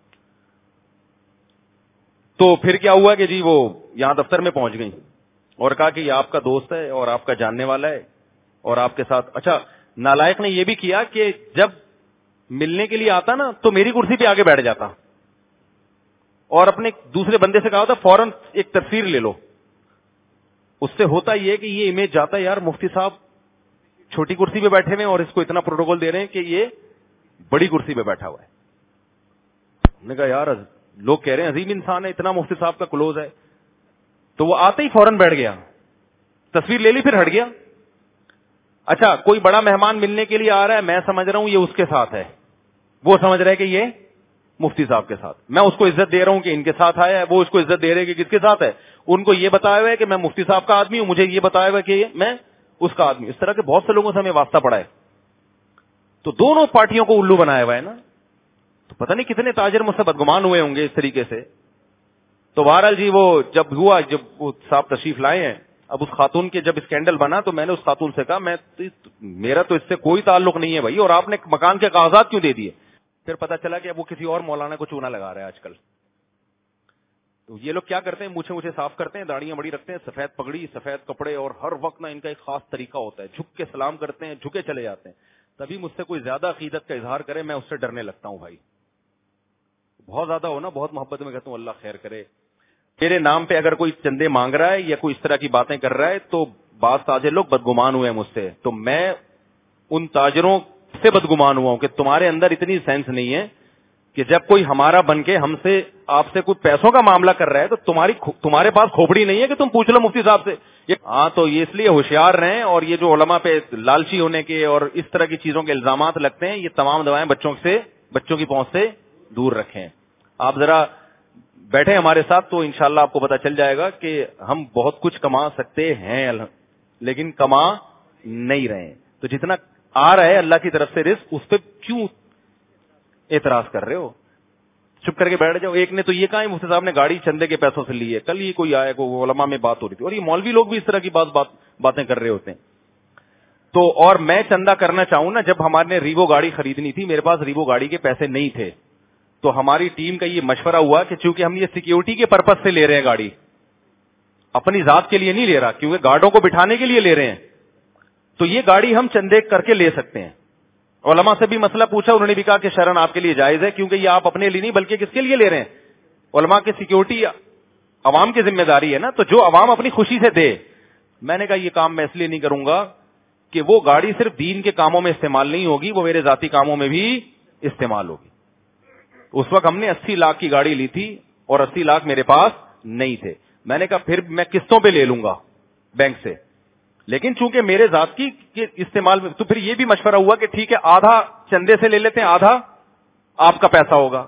تو پھر کیا ہوا کہ جی وہ یہاں دفتر میں پہنچ گئی اور کہا کہ یہ آپ کا دوست ہے اور آپ کا جاننے والا ہے اور آپ کے ساتھ. اچھا, نالائق نے یہ بھی کیا کہ جب ملنے کے لیے آتا نا تو میری کرسی پہ آگے بیٹھ جاتا اور اپنے دوسرے بندے سے کہا ہوتا فوراً ایک تصویر لے لو. اس سے ہوتا یہ کہ یہ امیج جاتا ہے یار مفتی صاحب چھوٹی کرسی پہ بیٹھے ہوئے اور اس کو اتنا پروٹوکول دے رہے ہیں کہ یہ بڑی کرسی پہ بیٹھا ہوا ہے. نے کہا یار لوگ کہہ رہے ہیں عظیم انسان ہے, اتنا مفتی صاحب کا کلوز ہے. تو وہ آتے ہی فوراً بیٹھ گیا, تصویر لے لی, پھر ہٹ گیا. اچھا, کوئی بڑا مہمان ملنے کے لیے آ رہا ہے, میں سمجھ رہا ہوں یہ اس کے ساتھ ہے, وہ سمجھ رہا ہے کہ یہ مفتی صاحب کے ساتھ. میں اس کو عزت دے رہا ہوں کہ ان کے ساتھ آیا ہے, وہ اس کو عزت دے رہے کہ کس کے ساتھ ہے. ان کو یہ بتایا ہوا ہے کہ میں مفتی صاحب کا آدمی ہوں, مجھے یہ بتایا ہوا ہے کہ میں اس کا آدمی. اس طرح کے بہت سے لوگوں سے ہمیں واسطہ پڑا ہے. تو دونوں پارٹیوں کو الو بنایا ہوا ہے نا. تو پتہ نہیں کتنے تاجر مجھ سے بدگمان ہوئے ہوں گے اس طریقے سے. تو بہرحال جی وہ جب ہوا, جب وہ صاحب تشریف لائے ہیں, اب اس خاتون کے جب اسکینڈل بنا تو میں نے اس خاتون سے کہا میں میرا تو اس سے کوئی تعلق نہیں ہے بھائی, اور آپ نے مکان کے کاغذات کیوں دے دیے؟ پھر پتا چلا کہ اب وہ کسی اور مولانا کو چونا لگا رہا ہے آج کل. تو یہ لوگ کیا کرتے ہیں, مونچھیں مونچھیں صاف کرتے ہیں, داڑیاں بڑی رکھتے ہیں, سفید پگڑی سفید کپڑے, اور ہر وقت نا ان کا ایک خاص طریقہ ہوتا ہے, جھک کے سلام کرتے ہیں, جھکے چلے جاتے ہیں. تبھی مجھ سے کوئی زیادہ عقیدت کا اظہار کرے میں اس سے ڈرنے لگتا ہوں بھائی. بہت زیادہ ہو نا, بہت محبت میں کہتا ہوں اللہ خیر کرے. میرے نام پہ اگر کوئی چندے مانگ رہا ہے یا کوئی اس طرح کی باتیں کر رہا ہے تو بعض تاجر لوگ بدگمان ہوئے ہیں مجھ سے. تو میں ان تاجروں سے بدگمان ہوا ہوں کہ تمہارے اندر اتنی سینس نہیں ہے کہ جب کوئی ہمارا بن کے ہم سے آپ سے کوئی پیسوں کا معاملہ کر رہا ہے تو تمہاری تمہارے پاس کھوپڑی نہیں ہے کہ تم پوچھ لو مفتی صاحب سے. ہاں تو یہ اس لیے ہوشیار رہیں, اور یہ جو علماء پہ لالچی ہونے کے اور اس طرح کی چیزوں کے الزامات لگتے ہیں, یہ تمام دوائیں بچوں سے بچوں کی پہنچ سے دور رکھیں. آپ ذرا بیٹھے ہمارے ساتھ تو انشاءاللہ آپ کو پتا چل جائے گا کہ ہم بہت کچھ کما سکتے ہیں لیکن کما نہیں رہے. تو جتنا آ رہا ہے اللہ کی طرف سے رزق, اس پہ کیوں اعتراض کر رہے ہو؟ چپ کر کے بیٹھ جاؤ. ایک نے تو یہ کہا ہے مفتی صاحب نے گاڑی چندے کے پیسوں سے لی ہے, کل یہ کوئی آیا کو علماء میں بات ہو رہی تھی, اور یہ مولوی لوگ بھی اس طرح کی بات بات باتیں کر رہے ہوتے ہیں. تو اور میں چندہ کرنا چاہوں نا, جب ہمارے نے ریوو گاڑی خریدنی تھی, میرے پاس ریوو گاڑی کے پیسے نہیں تھے, تو ہماری ٹیم کا یہ مشورہ ہوا کہ چونکہ ہم یہ سیکیورٹی کے پرپز سے لے رہے ہیں گاڑی, اپنی ذات کے لیے نہیں لے رہا, کیونکہ گارڈوں کو بٹھانے کے لیے لے رہے ہیں, تو یہ گاڑی ہم چندے کر کے لے سکتے ہیں. علماء سے بھی مسئلہ پوچھا, انہوں نے بھی کہا کہ شرعاً آپ کے لیے جائز ہے, کیونکہ یہ آپ اپنے لیے نہیں بلکہ کس کے لیے لے رہے ہیں, علماء کی سیکیورٹی عوام کی ذمہ داری ہے نا, تو جو عوام اپنی خوشی سے دے. میں نے کہا یہ کام میں اس لیے نہیں کروں گا کہ وہ گاڑی صرف دین کے کاموں میں استعمال نہیں ہوگی, وہ میرے ذاتی کاموں میں بھی استعمال ہوگی. اس وقت ہم نے اسی لاکھ کی گاڑی لی تھی اور اسی لاکھ میرے پاس نہیں تھے. میں نے کہا پھر میں قسطوں پہ لے لوں گا بینک سے, لیکن چونکہ میرے ذات کی استعمال میں, تو پھر یہ بھی مشورہ ہوا کہ ٹھیک ہے آدھا چندے سے لے لیتے ہیں, آدھا آپ کا پیسہ ہوگا,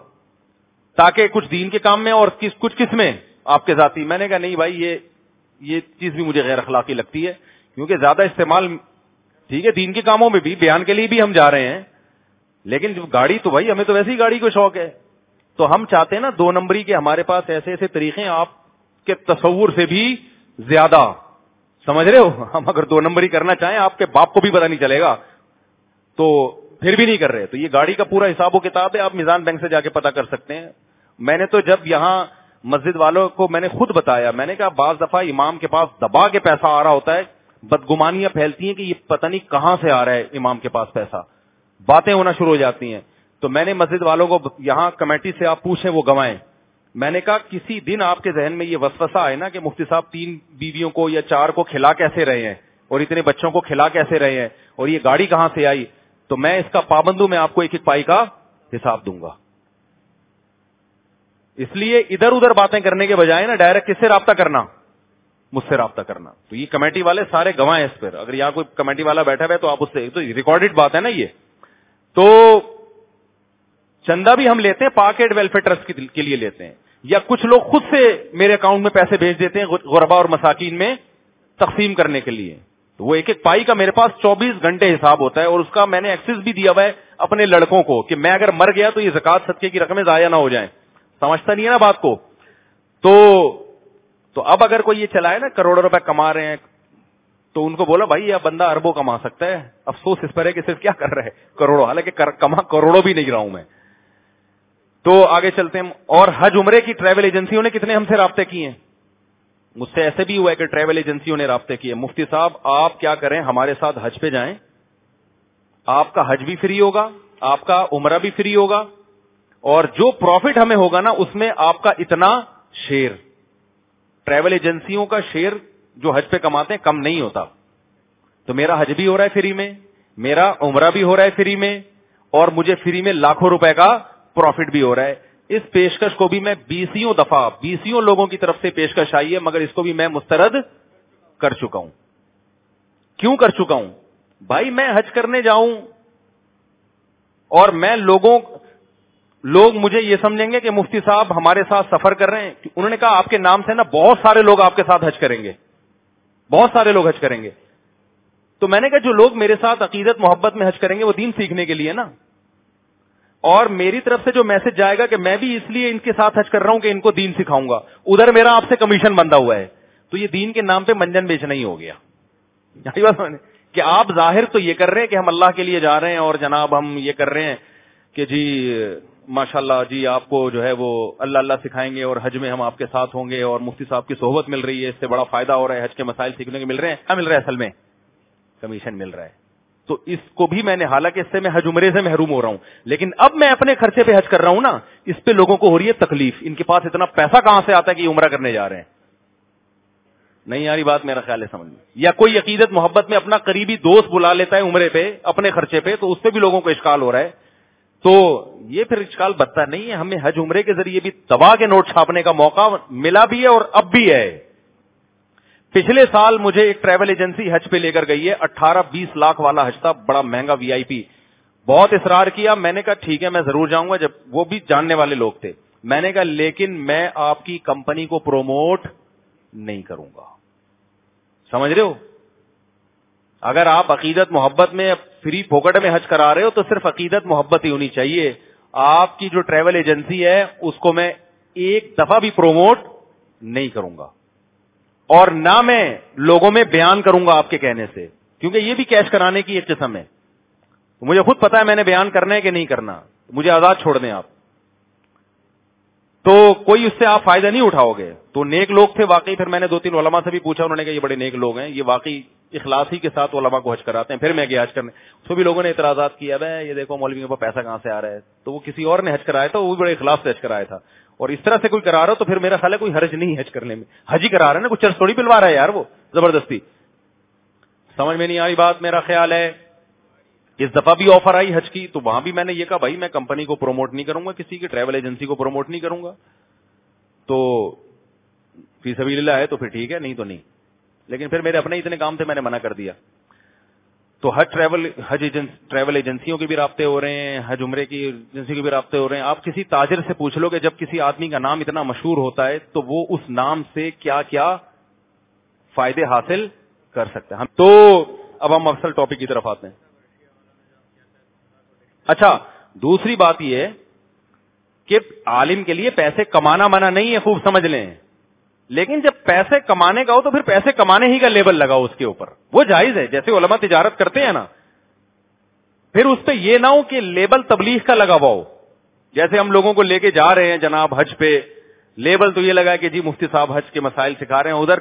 تاکہ کچھ دین کے کام میں اور کچھ کس میں آپ کے ذاتی. میں نے کہا نہیں بھائی, یہ یہ چیز بھی مجھے غیر اخلاقی لگتی ہے, کیونکہ زیادہ استعمال ٹھیک ہے دین کے کاموں میں بھی, بیان کے لیے بھی ہم جا رہے ہیں, لیکن جو گاڑی تو بھائی ہمیں تو ویسے ہی گاڑی کو شوق ہے. تو ہم چاہتے ہیں نا دو نمبری کے, ہمارے پاس ایسے ایسے طریقے ہیں آپ کے تصور سے بھی زیادہ, سمجھ رہے ہو, ہم اگر دو نمبری کرنا چاہیں آپ کے باپ کو بھی پتہ نہیں چلے گا, تو پھر بھی نہیں کر رہے. تو یہ گاڑی کا پورا حساب و کتاب ہے, آپ میزان بینک سے جا کے پتہ کر سکتے ہیں. میں نے تو جب یہاں مسجد والوں کو میں نے خود بتایا, میں نے کہا بعض دفعہ امام کے پاس دبا کے پیسہ آ رہا ہوتا ہے, بدگمانیاں پھیلتی ہیں کہ یہ پتہ نہیں کہاں سے آ رہا ہے امام کے پاس پیسہ, باتیں ہونا شروع ہو جاتی ہیں. تو میں نے مسجد والوں کو یہاں کمیٹی سے آپ پوچھیں وہ گوائیں, میں نے کہا کسی دن آپ کے ذہن میں یہ وسوسہ آئے نا کہ مفتی صاحب تین بیویوں کو یا چار کو کھلا کیسے رہے ہیں اور اتنے بچوں کو کھلا کیسے رہے ہیں اور یہ گاڑی کہاں سے آئی, تو میں اس کا پابند ہوں, میں آپ کو ایک ایک پائی کا حساب دوں گا. اس لیے ادھر ادھر باتیں کرنے کے بجائے نا ڈائریکٹ کس سے رابطہ کرنا, مجھ سے رابطہ کرنا. تو یہ کمیٹی والے سارے گواہ ہیں اس پر, اگر یہاں کوئی کمیٹی والا بیٹھا ہوا ہے تو آپ اس سے, تو ریکارڈڈ بات ہے نا یہ. تو چندہ بھی ہم لیتے ہیں پاک ایڈ ویلفیئر ٹرسٹ کے لیے لیتے ہیں, یا کچھ لوگ خود سے میرے اکاؤنٹ میں پیسے بھیج دیتے ہیں غربا اور مساکین میں تقسیم کرنے کے لیے. تو وہ ایک ایک پائی کا میرے پاس چوبیس گھنٹے حساب ہوتا ہے, اور اس کا میں نے ایکسس بھی دیا ہوا ہے اپنے لڑکوں کو کہ میں اگر مر گیا تو یہ زکات صدقے کی رقمیں ضائع نہ ہو جائیں. سمجھتا نہیں ہے نا بات کو. تو تو اب اگر کوئی یہ چلائے نا کروڑوں روپے کما رہے ہیں, تو ان کو بولا بھائی یہ بندہ اربوں کما سکتا ہے, افسوس اس پر ہے کہ صرف کیا کر رہا ہے کروڑوں, حالانکہ کما کروڑوں بھی نہیں رہا ہوں میں. تو آگے چلتے ہیں. اور حج عمرے کی ٹریول ایجنسیوں نے کتنے ہم سے رابطے کیے ہیں, مجھ سے ایسے بھی ہوا ہے کہ ٹریول ایجنسیوں نے رابطے کیے, مفتی صاحب آپ کیا کریں ہمارے ساتھ حج پہ جائیں, آپ کا حج بھی فری ہوگا, آپ کا عمرہ بھی فری ہوگا, اور جو پروفٹ ہمیں ہوگا نا اس میں آپ کا اتنا شیئر. ٹریول ایجنسیوں کا شیئر جو حج پہ کماتے ہیں کم نہیں ہوتا. تو میرا حج بھی ہو رہا ہے فری میں, میرا عمرہ بھی ہو رہا ہے فری میں, اور مجھے فری میں لاکھوں روپے کا پروفٹ بھی ہو رہا ہے. اس پیشکش کو بھی میں بیسیوں دفعہ بیسیوں لوگوں کی طرف سے پیشکش آئی ہے, مگر اس کو بھی میں مسترد کر چکا ہوں. کیوں کر چکا ہوں بھائی, میں حج کرنے جاؤں اور میں لوگوں لوگ مجھے یہ سمجھیں گے کہ مفتی صاحب ہمارے ساتھ سفر کر رہے ہیں. انہوں نے کہا آپ کے نام سے نا بہت سارے لوگ آپ کے ساتھ حج کریں گے, بہت سارے لوگ حج کریں گے. تو میں نے کہا جو لوگ میرے ساتھ عقیدت محبت میں حج کریں گے وہ دین سیکھنے کے لیے نا, اور میری طرف سے جو میسج جائے گا کہ میں بھی اس لیے ان کے ساتھ حج کر رہا ہوں کہ ان کو دین سکھاؤں گا, ادھر میرا آپ سے کمیشن بندھا ہوا ہے. تو یہ دین کے نام پہ منجن بیچنا ہی ہو گیا. کہ آپ ظاہر تو یہ کر رہے ہیں کہ ہم اللہ کے لیے جا رہے ہیں, اور جناب ہم یہ کر رہے ہیں کہ جی ماشاءاللہ جی آپ کو جو ہے وہ اللہ اللہ سکھائیں گے اور حج میں ہم آپ کے ساتھ ہوں گے, اور مفتی صاحب کی صحبت مل رہی ہے, اس سے بڑا فائدہ ہو رہا ہے, حج کے مسائل سیکھنے کے مل رہے ہیں. کیا مل رہا ہے اصل میں؟ کمیشن مل رہا ہے. تو اس کو بھی میں نے, حالانکہ اس سے میں حج عمرے سے محروم ہو رہا ہوں, لیکن اب میں اپنے خرچے پہ حج کر رہا ہوں نا, اس پہ لوگوں کو ہو رہی ہے تکلیف. ان کے پاس اتنا پیسہ کہاں سے آتا ہے کہ یہ عمرہ کرنے جا رہے ہیں؟ نہیں یاری بات میرا خیال ہے سمجھ میں. یا کوئی عقیدت محبت میں اپنا قریبی دوست بلا لیتا ہے عمرے پہ اپنے خرچے پہ, تو اس پہ بھی لوگوں کو اشکال ہو رہا ہے. تو یہ پھر اشکال بنتا نہیں ہے. ہمیں حج عمرے کے ذریعے بھی دبا کے نوٹ چھاپنے کا موقع ملا بھی ہے اور اب بھی ہے. پچھلے سال مجھے ایک ٹریول ایجنسی حج پہ لے کر گئی ہے, اٹھارہ بیس لاکھ والا حج تھا, بڑا مہنگا وی آئی پی. بہت اصرار کیا, میں نے کہا ٹھیک ہے میں ضرور جاؤں گا, جب وہ بھی جاننے والے لوگ تھے. میں نے کہا لیکن میں آپ کی کمپنی کو پروموٹ نہیں کروں گا. سمجھ رہے ہو, اگر آپ عقیدت محبت میں فری پھوکٹ میں حج کرا رہے ہو تو صرف عقیدت محبت ہی ہونی چاہیے. آپ کی جو ٹریول ایجنسی ہے اس کو میں ایک دفعہ بھی پروموٹ نہیں کروں گا, اور نہ میں لوگوں میں بیان کروں گا آپ کے کہنے سے, کیونکہ یہ بھی کیش کرانے کی ایک قسم ہے. مجھے خود پتا ہے میں نے بیان کرنا ہے کہ نہیں کرنا, مجھے آزاد چھوڑ دیں آپ, تو کوئی اس سے آپ فائدہ نہیں اٹھاؤ گے. تو نیک لوگ تھے واقعی. پھر میں نے دو تین علماء سے بھی پوچھا, انہوں نے کہا یہ بڑے نیک لوگ ہیں, یہ واقعی اخلاصی کے ساتھ علماء کو حج کراتے ہیں. پھر میں گیا حج کرنے, تو بھی لوگوں نے اعتراضات کیا, بھائی یہ دیکھو مولویوں پر پیسہ کہاں سے آ رہا ہے. تو وہ کسی اور نے حج کرایا تھا, وہ بھی بڑے اخلاص سے حج کرایا تھا, اور اس طرح سے کوئی کرا رہا ہو تو پھر میرا خیال ہے کوئی حرج نہیں حج کرنے میں. حج ہی کرا رہا ہے نا, کچھ چرچ تھوڑی پلوا رہا ہے یار وہ زبردستی. سمجھ میں نہیں آئی بات, میرا خیال ہے. اس دفعہ بھی آفر آئی حج کی, تو وہاں بھی میں نے یہ کہا بھائی میں کمپنی کو پروموٹ نہیں کروں گا, کسی کی ٹریول ایجنسی کو پروموٹ نہیں کروں گا. تو فی سبیل اللہ ہے تو پھر ٹھیک ہے, نہیں تو نہیں. لیکن پھر میرے اپنے اتنے کام تھے, میں نے منع کر دیا. تو حج ٹریول حج ایجنس ٹریول ایجنسیوں کے بھی رابطے ہو رہے ہیں, حج عمرے کی ایجنسی کے بھی رابطے ہو رہے ہیں. آپ کسی تاجر سے پوچھ لو کہ جب کسی آدمی کا نام اتنا مشہور ہوتا ہے تو وہ اس نام سے کیا کیا فائدے حاصل کر سکتے ہیں. تو اب ہم اصل ٹاپک کی طرف آتے ہیں. اچھا, دوسری بات یہ ہے کہ عالم کے لیے پیسے کمانا منع نہیں ہے, خوب سمجھ لیں. لیکن جب پیسے کمانے کا ہو تو پھر پیسے کمانے ہی کا لیبل لگاؤ اس کے اوپر, وہ جائز ہے. جیسے علماء تجارت کرتے ہیں نا, پھر اس پہ یہ نہ ہو کہ لیبل تبلیغ کا لگا ہوا ہو. جیسے ہم لوگوں کو لے کے جا رہے ہیں جناب حج پہ, لیبل تو یہ لگا ہے کہ جی مفتی صاحب حج کے مسائل سکھا رہے ہیں, ادھر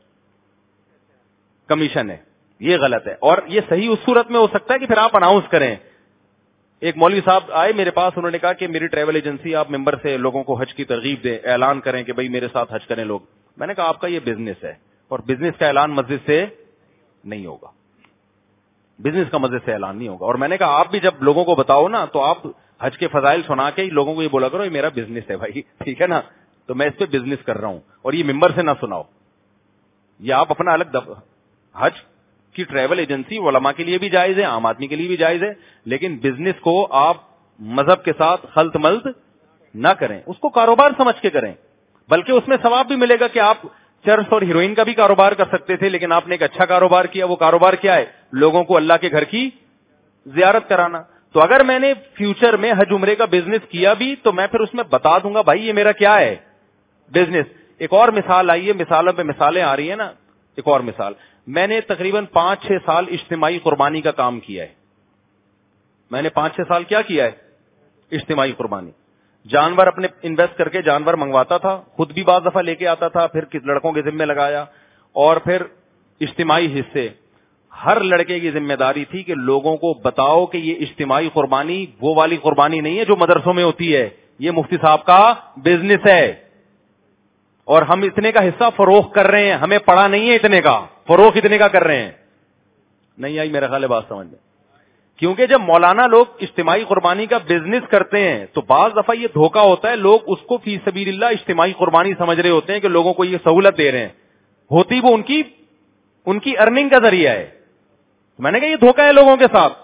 کمیشن ہے. یہ غلط ہے. اور یہ صحیح اس صورت میں ہو سکتا ہے کہ پھر آپ اناؤنس کریں. ایک مولوی صاحب آئے میرے پاس, انہوں نے کہا کہ میری ٹریول ایجنسی, آپ ممبر سے لوگوں کو حج کی ترغیب دیں, اعلان کریں کہ بھئی میرے ساتھ حج کریں لوگ. میں نے کہا آپ کا یہ بزنس ہے, اور بزنس کا اعلان مسجد سے نہیں ہوگا, بزنس کا مسجد سے اعلان نہیں ہوگا. اور میں نے کہا آپ بھی جب لوگوں کو بتاؤ نا تو آپ حج کے فضائل سنا کے لوگوں کو یہ بولا کرو یہ میرا بزنس ہے بھائی, ٹھیک ہے نا, تو میں اس پہ بزنس کر رہا ہوں, اور یہ ممبر سے نہ سناؤ. یہ آپ اپنا الگ دب... حج کی ٹریول ایجنسی علماء کے لیے بھی جائز ہے, عام آدمی کے لیے بھی جائز ہے, لیکن بزنس کو آپ مذہب کے ساتھ خلط ملط نہ کریں, اس کو کاروبار سمجھ کے کریں. بلکہ اس میں ثواب بھی ملے گا کہ آپ چرس اور ہیروئن کا بھی کاروبار کر سکتے تھے, لیکن آپ نے ایک اچھا کاروبار کیا. وہ کاروبار کیا ہے؟ لوگوں کو اللہ کے گھر کی زیارت کرانا. تو اگر میں نے فیوچر میں حج عمرے کا بزنس کیا بھی تو میں پھر اس میں بتا دوں گا بھائی یہ میرا کیا ہے, بزنس. ایک اور مثال آئی ہے, مثالوں پہ مثالیں آ رہی ہیں نا. ایک اور مثال, میں نے تقریباً پانچ چھ سال اجتماعی قربانی کا کام کیا ہے. میں نے پانچ چھ سال کیا کیا ہے؟ اجتماعی قربانی. جانور اپنے انویسٹ کر کے جانور منگواتا تھا, خود بھی بعض دفعہ لے کے آتا تھا, پھر کس لڑکوں کے ذمہ لگایا, اور پھر اجتماعی حصے. ہر لڑکے کی ذمہ داری تھی کہ لوگوں کو بتاؤ کہ یہ اجتماعی قربانی وہ والی قربانی نہیں ہے جو مدرسوں میں ہوتی ہے, یہ مفتی صاحب کا بزنس ہے, اور ہم اتنے کا حصہ فروخت کر رہے ہیں, ہمیں پڑا نہیں ہے اتنے کا, فروخت اتنے کا کر رہے ہیں. نہیں آئی میرا خیال ہے بات سمجھ میں. کیونکہ جب مولانا لوگ اجتماعی قربانی کا بزنس کرتے ہیں تو بعض دفعہ یہ دھوکہ ہوتا ہے, لوگ اس کو فی سبیل اللہ اجتماعی قربانی سمجھ رہے ہوتے ہیں کہ لوگوں کو یہ سہولت دے رہے ہیں, ہوتی وہ ان کی ان کی ارننگ کا ذریعہ ہے. میں نے کہا یہ دھوکہ ہے لوگوں کے ساتھ.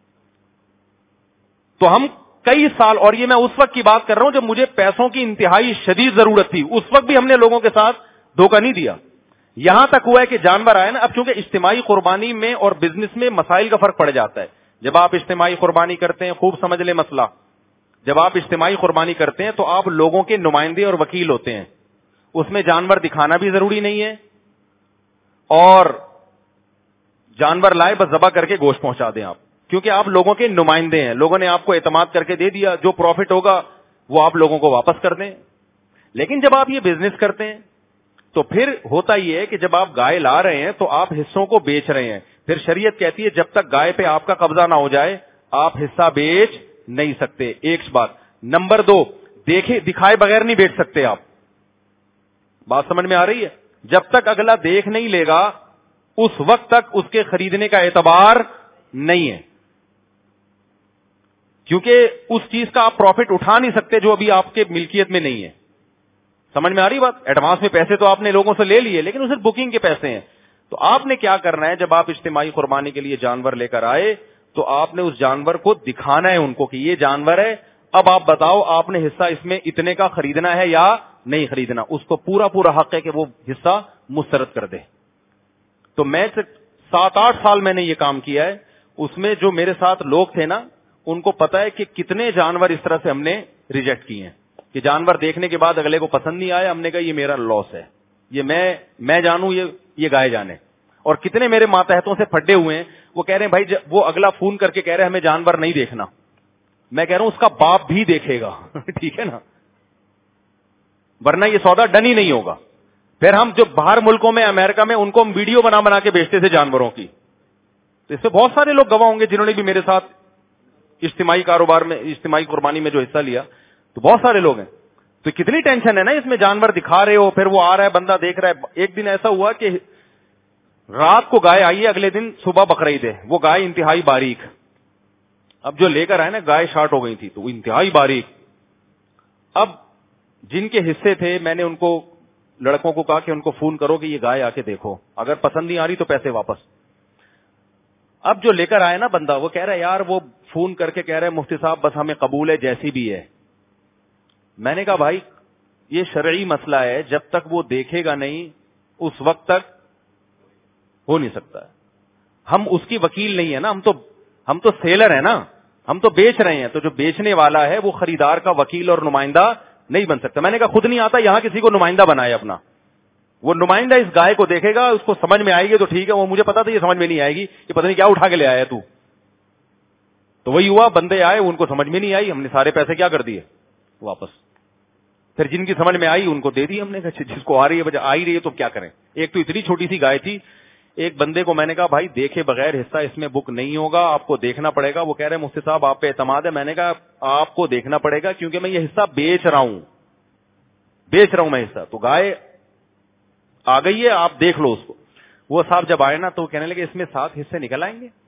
تو ہم کئی سال, اور یہ میں اس وقت کی بات کر رہا ہوں جب مجھے پیسوں کی انتہائی شدید ضرورت تھی, اس وقت بھی ہم نے لوگوں کے ساتھ دھوکہ نہیں دیا. یہاں تک ہوا ہے کہ جانور آئے نا, اب چونکہ اجتماعی قربانی میں اور بزنس میں مسائل کا فرق پڑ جاتا ہے. جب آپ اجتماعی قربانی کرتے ہیں, خوب سمجھ لیں مسئلہ, جب آپ اجتماعی قربانی کرتے ہیں تو آپ لوگوں کے نمائندے اور وکیل ہوتے ہیں. اس میں جانور دکھانا بھی ضروری نہیں ہے, اور جانور لائے بس ذبح کر کے گوشت پہنچا دیں آپ, کیونکہ آپ لوگوں کے نمائندے ہیں, لوگوں نے آپ کو اعتماد کر کے دے دیا, جو پروفٹ ہوگا وہ آپ لوگوں کو واپس کر دیں. لیکن جب آپ یہ بزنس کرتے ہیں تو پھر ہوتا یہ ہے کہ جب آپ گائے لا رہے ہیں تو آپ حصوں کو بیچ رہے ہیں. پھر شریعت کہتی ہے جب تک گائے پہ آپ کا قبضہ نہ ہو جائے آپ حصہ بیچ نہیں سکتے. ایک بات. نمبر دو, دیکھے دکھائے بغیر نہیں بیچ سکتے آپ. بات سمجھ میں آ رہی ہے؟ جب تک اگلا دیکھ نہیں لے گا اس وقت تک اس کے خریدنے کا اعتبار نہیں ہے. کیونکہ اس چیز کا آپ پروفٹ اٹھا نہیں سکتے جو ابھی آپ کے ملکیت میں نہیں ہے. سمجھ میں آ رہی بات؟ ایڈوانس میں پیسے تو آپ نے لوگوں سے لے لیے لیکن وہ صرف بکنگ کے پیسے ہیں. تو آپ نے کیا کرنا ہے, جب آپ اجتماعی قربانی کے لیے جانور لے کر آئے تو آپ نے اس جانور کو دکھانا ہے ان کو کہ یہ جانور ہے, اب آپ بتاؤ آپ نے حصہ اس میں اتنے کا خریدنا ہے یا نہیں خریدنا. اس کو پورا پورا حق ہے کہ وہ حصہ مسترد کر دے. تو میں سات آٹھ سال میں نے یہ کام کیا ہے. اس میں جو میرے ساتھ لوگ تھے نا, ان کو پتا ہے کہ کتنے جانور اس طرح سے ہم نے ریجیکٹ کیے ہیں کہ جانور دیکھنے کے بعد اگلے کو پسند نہیں آیا, ہم نے کہا یہ میرا لاس ہے, یہ میں میں جانوں یہ یہ گائے جانے. اور کتنے میرے ماتحتوں سے پھڈے ہوئے ہیں, وہ کہہ رہے ہیں بھائی وہ اگلا فون کر کے کہہ رہے ہیں ہمیں جانور نہیں دیکھنا. میں کہہ رہا ہوں اس کا باپ بھی دیکھے گا ٹھیک ہے نا, ورنہ یہ سودا ڈن ہی نہیں ہوگا. پھر ہم جو باہر ملکوں میں امریکہ میں ان کو ہم ویڈیو بنا بنا کے بیچتے تھے جانوروں کی. تو اس سے بہت سارے لوگ گواہ ہوں گے جنہوں نے بھی میرے ساتھ اجتماعی کاروبار میں اجتماعی قربانی میں جو حصہ لیا, تو بہت سارے لوگ ہیں. تو کتنی ٹینشن ہے نا اس میں, جانور دکھا رہے ہو, پھر وہ آ رہا ہے بندہ دیکھ رہا ہے. ایک دن ایسا ہوا کہ رات کو گائے آئی ہے, اگلے دن صبح بقرعید ہے, وہ گائے انتہائی باریک. اب جو لے کر آئے نا گائے شارٹ ہو گئی تھی, تو وہ انتہائی باریک. اب جن کے حصے تھے میں نے ان کو لڑکوں کو کہا کہ ان کو فون کرو کہ یہ گائے آ کے دیکھو, اگر پسند نہیں آ رہی تو پیسے واپس. اب جو لے کر آئے نا بندہ, وہ کہہ رہا ہے یار, وہ فون کر کے کہہ رہے ہیں مفتی صاحب بس ہمیں قبول ہے جیسی بھی ہے. میں نے کہا بھائی یہ شرعی مسئلہ ہے, جب تک وہ دیکھے گا نہیں اس وقت تک ہو نہیں سکتا. ہم اس کی وکیل نہیں ہے نا, ہم تو ہم تو سیلر ہیں نا, ہم تو بیچ رہے ہیں. تو جو بیچنے والا ہے وہ خریدار کا وکیل اور نمائندہ نہیں بن سکتا. میں نے کہا خود نہیں آتا, یہاں کسی کو نمائندہ بنائے اپنا. وہ نمائندہ اس گائے کو دیکھے گا, اس کو سمجھ میں آئے گی تو ٹھیک ہے, وہ مجھے پتا تھا یہ سمجھ میں نہیں آئے گی, یہ پتہ نہیں کیا اٹھا کے لے آیا تو. تو وہی ہوا, بندے آئے ان کو سمجھ میں نہیں آئی, ہم نے سارے پیسے کیا کر دیے واپس. پھر جن کی سمجھ میں آئی ان کو دے دی ہم نے, جس کو آ رہی ہے وجہ آ ہی رہی ہے تو کیا کریں. ایک تو اتنی چھوٹی سی گائے تھی, ایک بندے کو میں نے کہا بھائی دیکھے بغیر حصہ اس میں بک نہیں ہوگا, آپ کو دیکھنا پڑے گا. وہ کہہ رہے مفتی صاحب آپ پہ اعتماد ہے. میں نے کہا آپ کو دیکھنا پڑے گا کیونکہ میں یہ حصہ بیچ رہا ہوں بیچ رہا ہوں میں حصہ. تو گائے آ گئی ہے, آپ دیکھ لو اس کو. وہ صاحب جب آئے نا تو کہنے لگے اس میں سات حصے نکل آئیں گے.